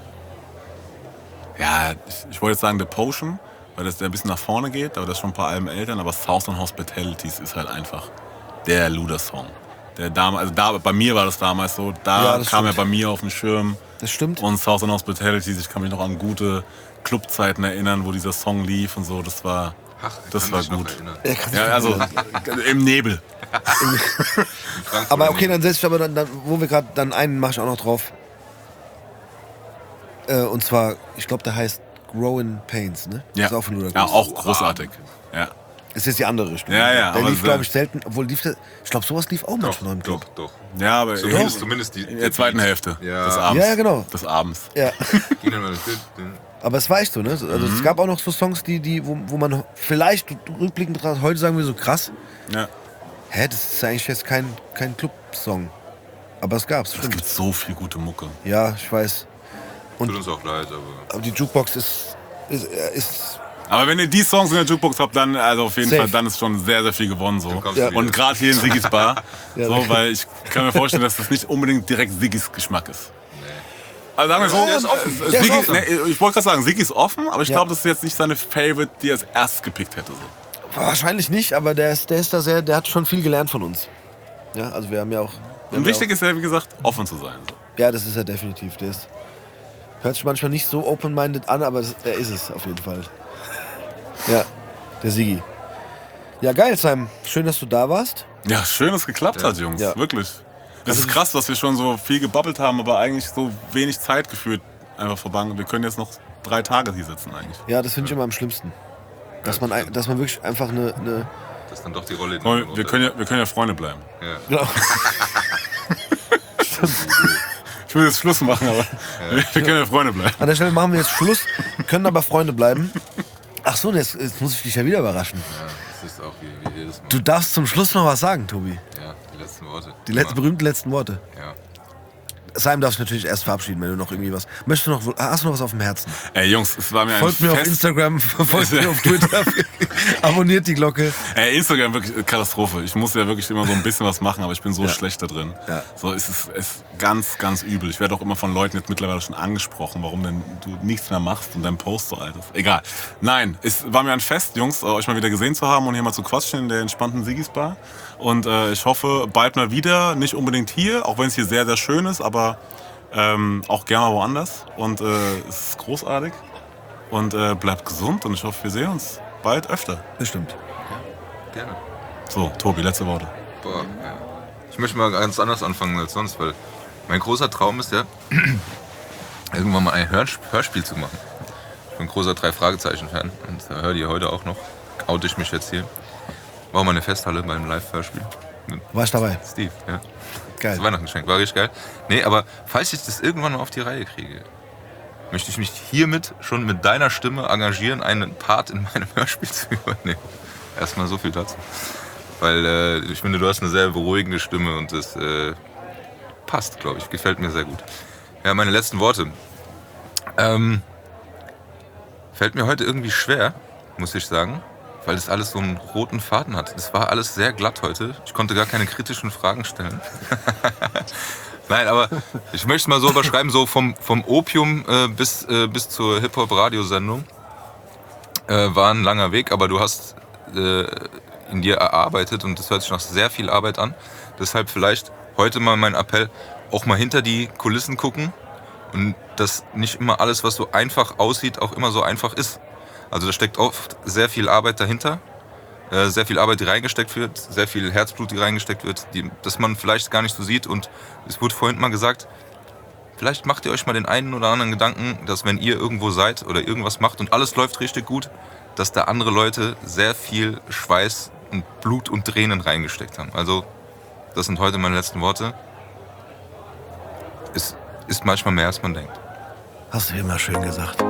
Ja, ich, ich wollte jetzt sagen The Potion, weil das der ein bisschen nach vorne geht, aber das ist schon ein paar Alben älter. Aber Southern Hospitalities ist halt einfach der Luda-Song. Der damals, also da, bei mir war das damals so, da Ja, kam das stimmt. er bei mir auf den Schirm. Das stimmt. Und Southern Hospitalities, ich kann mich noch an gute Clubzeiten erinnern, wo dieser Song lief und so, das war, Ach, ich das kann war mich noch gut. erinnern. Ja, kann sich Ja, also im Nebel. Frankfurt Aber okay, nicht. dann setze ich aber dann, dann wo wir gerade, dann einen mache ich auch noch drauf. Äh, und zwar, ich glaube, der heißt Growing Pains, ne? Ja, Ist auch von Ludacris. ja auch großartig. Ja. Ist jetzt die andere Richtung. Ja, ja, Der aber lief, sehr- glaube ich, selten, obwohl lief der, ich glaube, sowas lief auch Doch, manchmal im Club. doch, doch. ja, aber Zumindest, in, zumindest die, in der zweiten Beat. Hälfte Ja. des Abends. Ja, ja, genau. Des Abends. Ja. Ging dann mal das Bild, Aber es war echt so, ne? Also Mhm. es gab auch noch so Songs, die, die, wo, wo man vielleicht rückblickend betrachtet, heute sagen wir so krass, Ja. hä, das ist eigentlich jetzt kein, kein Club-Song. Aber es gab's, Es stimmt. gibt so viel gute Mucke. Ja, ich weiß. Tut uns auch leid, aber Aber die Jukebox ist, ist, ist Aber wenn ihr die Songs in der Jukebox habt, dann also auf jeden Safe. Fall, dann ist schon sehr, sehr viel gewonnen. So. kommst Ja. du wieder. Und gerade hier in Siggis Bar, Ja, so, okay. weil ich kann mir vorstellen, dass das nicht unbedingt direkt Siggis Geschmack ist. Also sagen wir so, Der ist offen. äh, Der ist Siggi, offen. ne, ich wollte gerade sagen, Siggi ist offen, aber ich Ja. glaube, das ist jetzt nicht seine Favorite, die er als erstes gepickt hätte. So. wahrscheinlich nicht, aber der ist, der ist da sehr, der hat schon viel gelernt von uns. Ja, also wir haben ja auch. wir haben Und wichtig ja, ist ja, wie gesagt, offen zu sein. So. auch ja, das ist er definitiv. Der ist, hört sich manchmal nicht so open-minded an, aber das, er ist es auf jeden Fall. Ja, der Sigi. Ja, geil, Simon. Schön, dass du da warst. Ja, schön, dass es geklappt hat, Jungs. Ja. Wirklich. Es Also ist krass, dass wir schon so viel gebabbelt haben, aber eigentlich so wenig Zeit gefühlt einfach verbangen. Wir können jetzt noch drei Tage hier sitzen eigentlich. Ja, das finde ich immer am schlimmsten. Dass man, ein- dass man wirklich einfach eine. eine das ist dann doch die Rolle. die Komm, man wir, können ja, wir können ja Freunde bleiben. Ja. genau. Ich will jetzt Schluss machen, aber wir, wir können ja Freunde bleiben. An der Stelle machen wir jetzt Schluss, können aber Freunde bleiben. Ach so, jetzt, jetzt muss ich dich ja wieder überraschen. Ja, das ist auch wie, wie jedes Mal. Du darfst zum Schluss noch was sagen, Tobi. Ja, die letzten Worte. Die letzten, berühmten letzten Worte. Ja. Simon darfst du natürlich erst verabschieden, wenn du noch irgendwie was. Möchtest du noch, hast du noch was auf dem Herzen? Ey, Jungs, es war mir ein Folgt mir auf Fest. Instagram, folgt mir auf Twitter, abonniert die Glocke. Ey, Instagram wirklich Katastrophe. Ich muss ja wirklich immer so ein bisschen was machen, aber ich bin so Ja. schlecht da drin. Ja. So ist es ist ganz, ganz übel. Ich werde auch immer von Leuten jetzt mittlerweile schon angesprochen, warum denn du nichts mehr machst und dein Post so alt ist. Egal. Nein, es war mir ein Fest, Jungs, euch mal wieder gesehen zu haben und hier mal zu quatschen in der entspannten Siggis Bar. Und äh, ich hoffe, bald mal wieder. Nicht unbedingt hier, auch wenn es hier sehr, sehr schön ist, aber ähm, auch gerne mal woanders. Und äh, es ist großartig. Und äh, bleibt gesund und ich hoffe, wir sehen uns bald öfter. Bestimmt. Gerne. So, Tobi, letzte Worte. Boah, ja. Ich möchte mal ganz anders anfangen als sonst, weil mein großer Traum ist ja, irgendwann mal ein Hörs- Hörspiel zu machen. Ich bin ein großer Drei-Fragezeichen-Fan und da hört ihr heute auch noch, oute ich mich jetzt hier. War mal eine Festhalle beim Live-Hörspiel. Mit War ich dabei. Steve, ja. Geil. Das Weihnachtsgeschenk, war richtig geil. Nee, aber falls ich das irgendwann mal auf die Reihe kriege, möchte ich mich hiermit schon mit deiner Stimme engagieren, einen Part in meinem Hörspiel zu übernehmen. Erstmal so viel dazu. Weil äh, ich finde, du hast eine sehr beruhigende Stimme und das äh, passt, glaube ich. Gefällt mir sehr gut. Ja, meine letzten Worte. Ähm, fällt mir heute irgendwie schwer, muss ich sagen, weil das alles so einen roten Faden hat. Es war alles sehr glatt heute. Ich konnte gar keine kritischen Fragen stellen. Nein, aber ich möchte es mal so überschreiben, so vom, vom Opium äh, bis, äh, bis zur Hip-Hop-Radiosendung äh, war ein langer Weg, aber du hast äh, in dir erarbeitet und das hört sich nach sehr viel Arbeit an. Deshalb vielleicht heute mal mein Appell, auch mal hinter die Kulissen gucken und dass nicht immer alles, was so einfach aussieht, auch immer so einfach ist. Also da steckt oft sehr viel Arbeit dahinter, äh, sehr viel Arbeit, die reingesteckt wird, sehr viel Herzblut, die reingesteckt wird, die, dass man vielleicht gar nicht so sieht. Und es wurde vorhin mal gesagt, vielleicht macht ihr euch mal den einen oder anderen Gedanken, dass wenn ihr irgendwo seid oder irgendwas macht und alles läuft richtig gut, dass da andere Leute sehr viel Schweiß und Blut und Tränen reingesteckt haben. Also das sind heute meine letzten Worte. Es ist manchmal mehr, als man denkt. Hast du immer schön gesagt.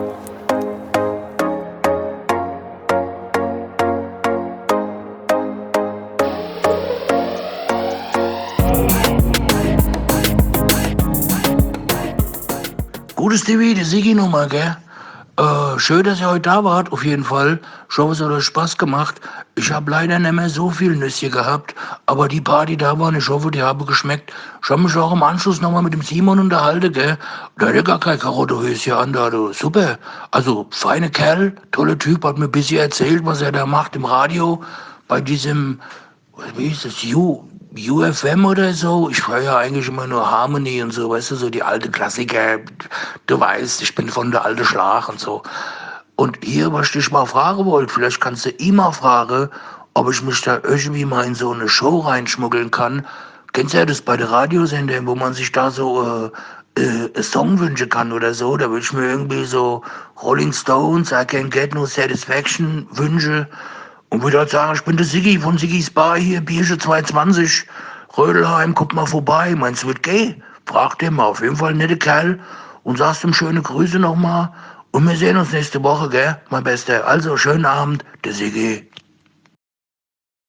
Gutes T V, die Sigi-Nummer, gell? Äh, schön, dass ihr heute da wart, auf jeden Fall. Ich hoffe, es hat euch Spaß gemacht. Ich habe leider nicht mehr so viel Nüsse gehabt, aber die paar, die da waren, ich hoffe, die haben geschmeckt. Ich habe mich auch im Anschluss nochmal mit dem Simon unterhalten, gell? Der hat ja gar kein Karottehöschen an, da, du. Super. Also, feine Kerl, toller Typ, hat mir ein bisschen erzählt, was er da macht im Radio, bei diesem, wie hieß das, U, U F M oder so. Ich höre ja eigentlich immer nur Harmony und so, weißt du, so die alte Klassiker. Du weißt, ich bin von der alte Schlag und so. Und hier, was ich dich mal fragen wollte, vielleicht kannst du ihn mal fragen, ob ich mich da irgendwie mal in so eine Show reinschmuggeln kann. Kennst du ja das bei den Radiosendern, wo man sich da so äh, äh, einen Song wünschen kann oder so? Da würde ich mir irgendwie so Rolling Stones, I Can't Get No Satisfaction wünschen. Und würde halt sagen, ich bin der Siggi von Siggis Bar hier, Bierche zweihundertzwanzig, Rödelheim, guck mal vorbei. Meinst du, wird gay? Frag den mal, auf jeden Fall ein netter Kerl. Und sagst ihm schöne Grüße nochmal. Und wir sehen uns nächste Woche, gell, mein Bester. Also, schönen Abend, der Siggi.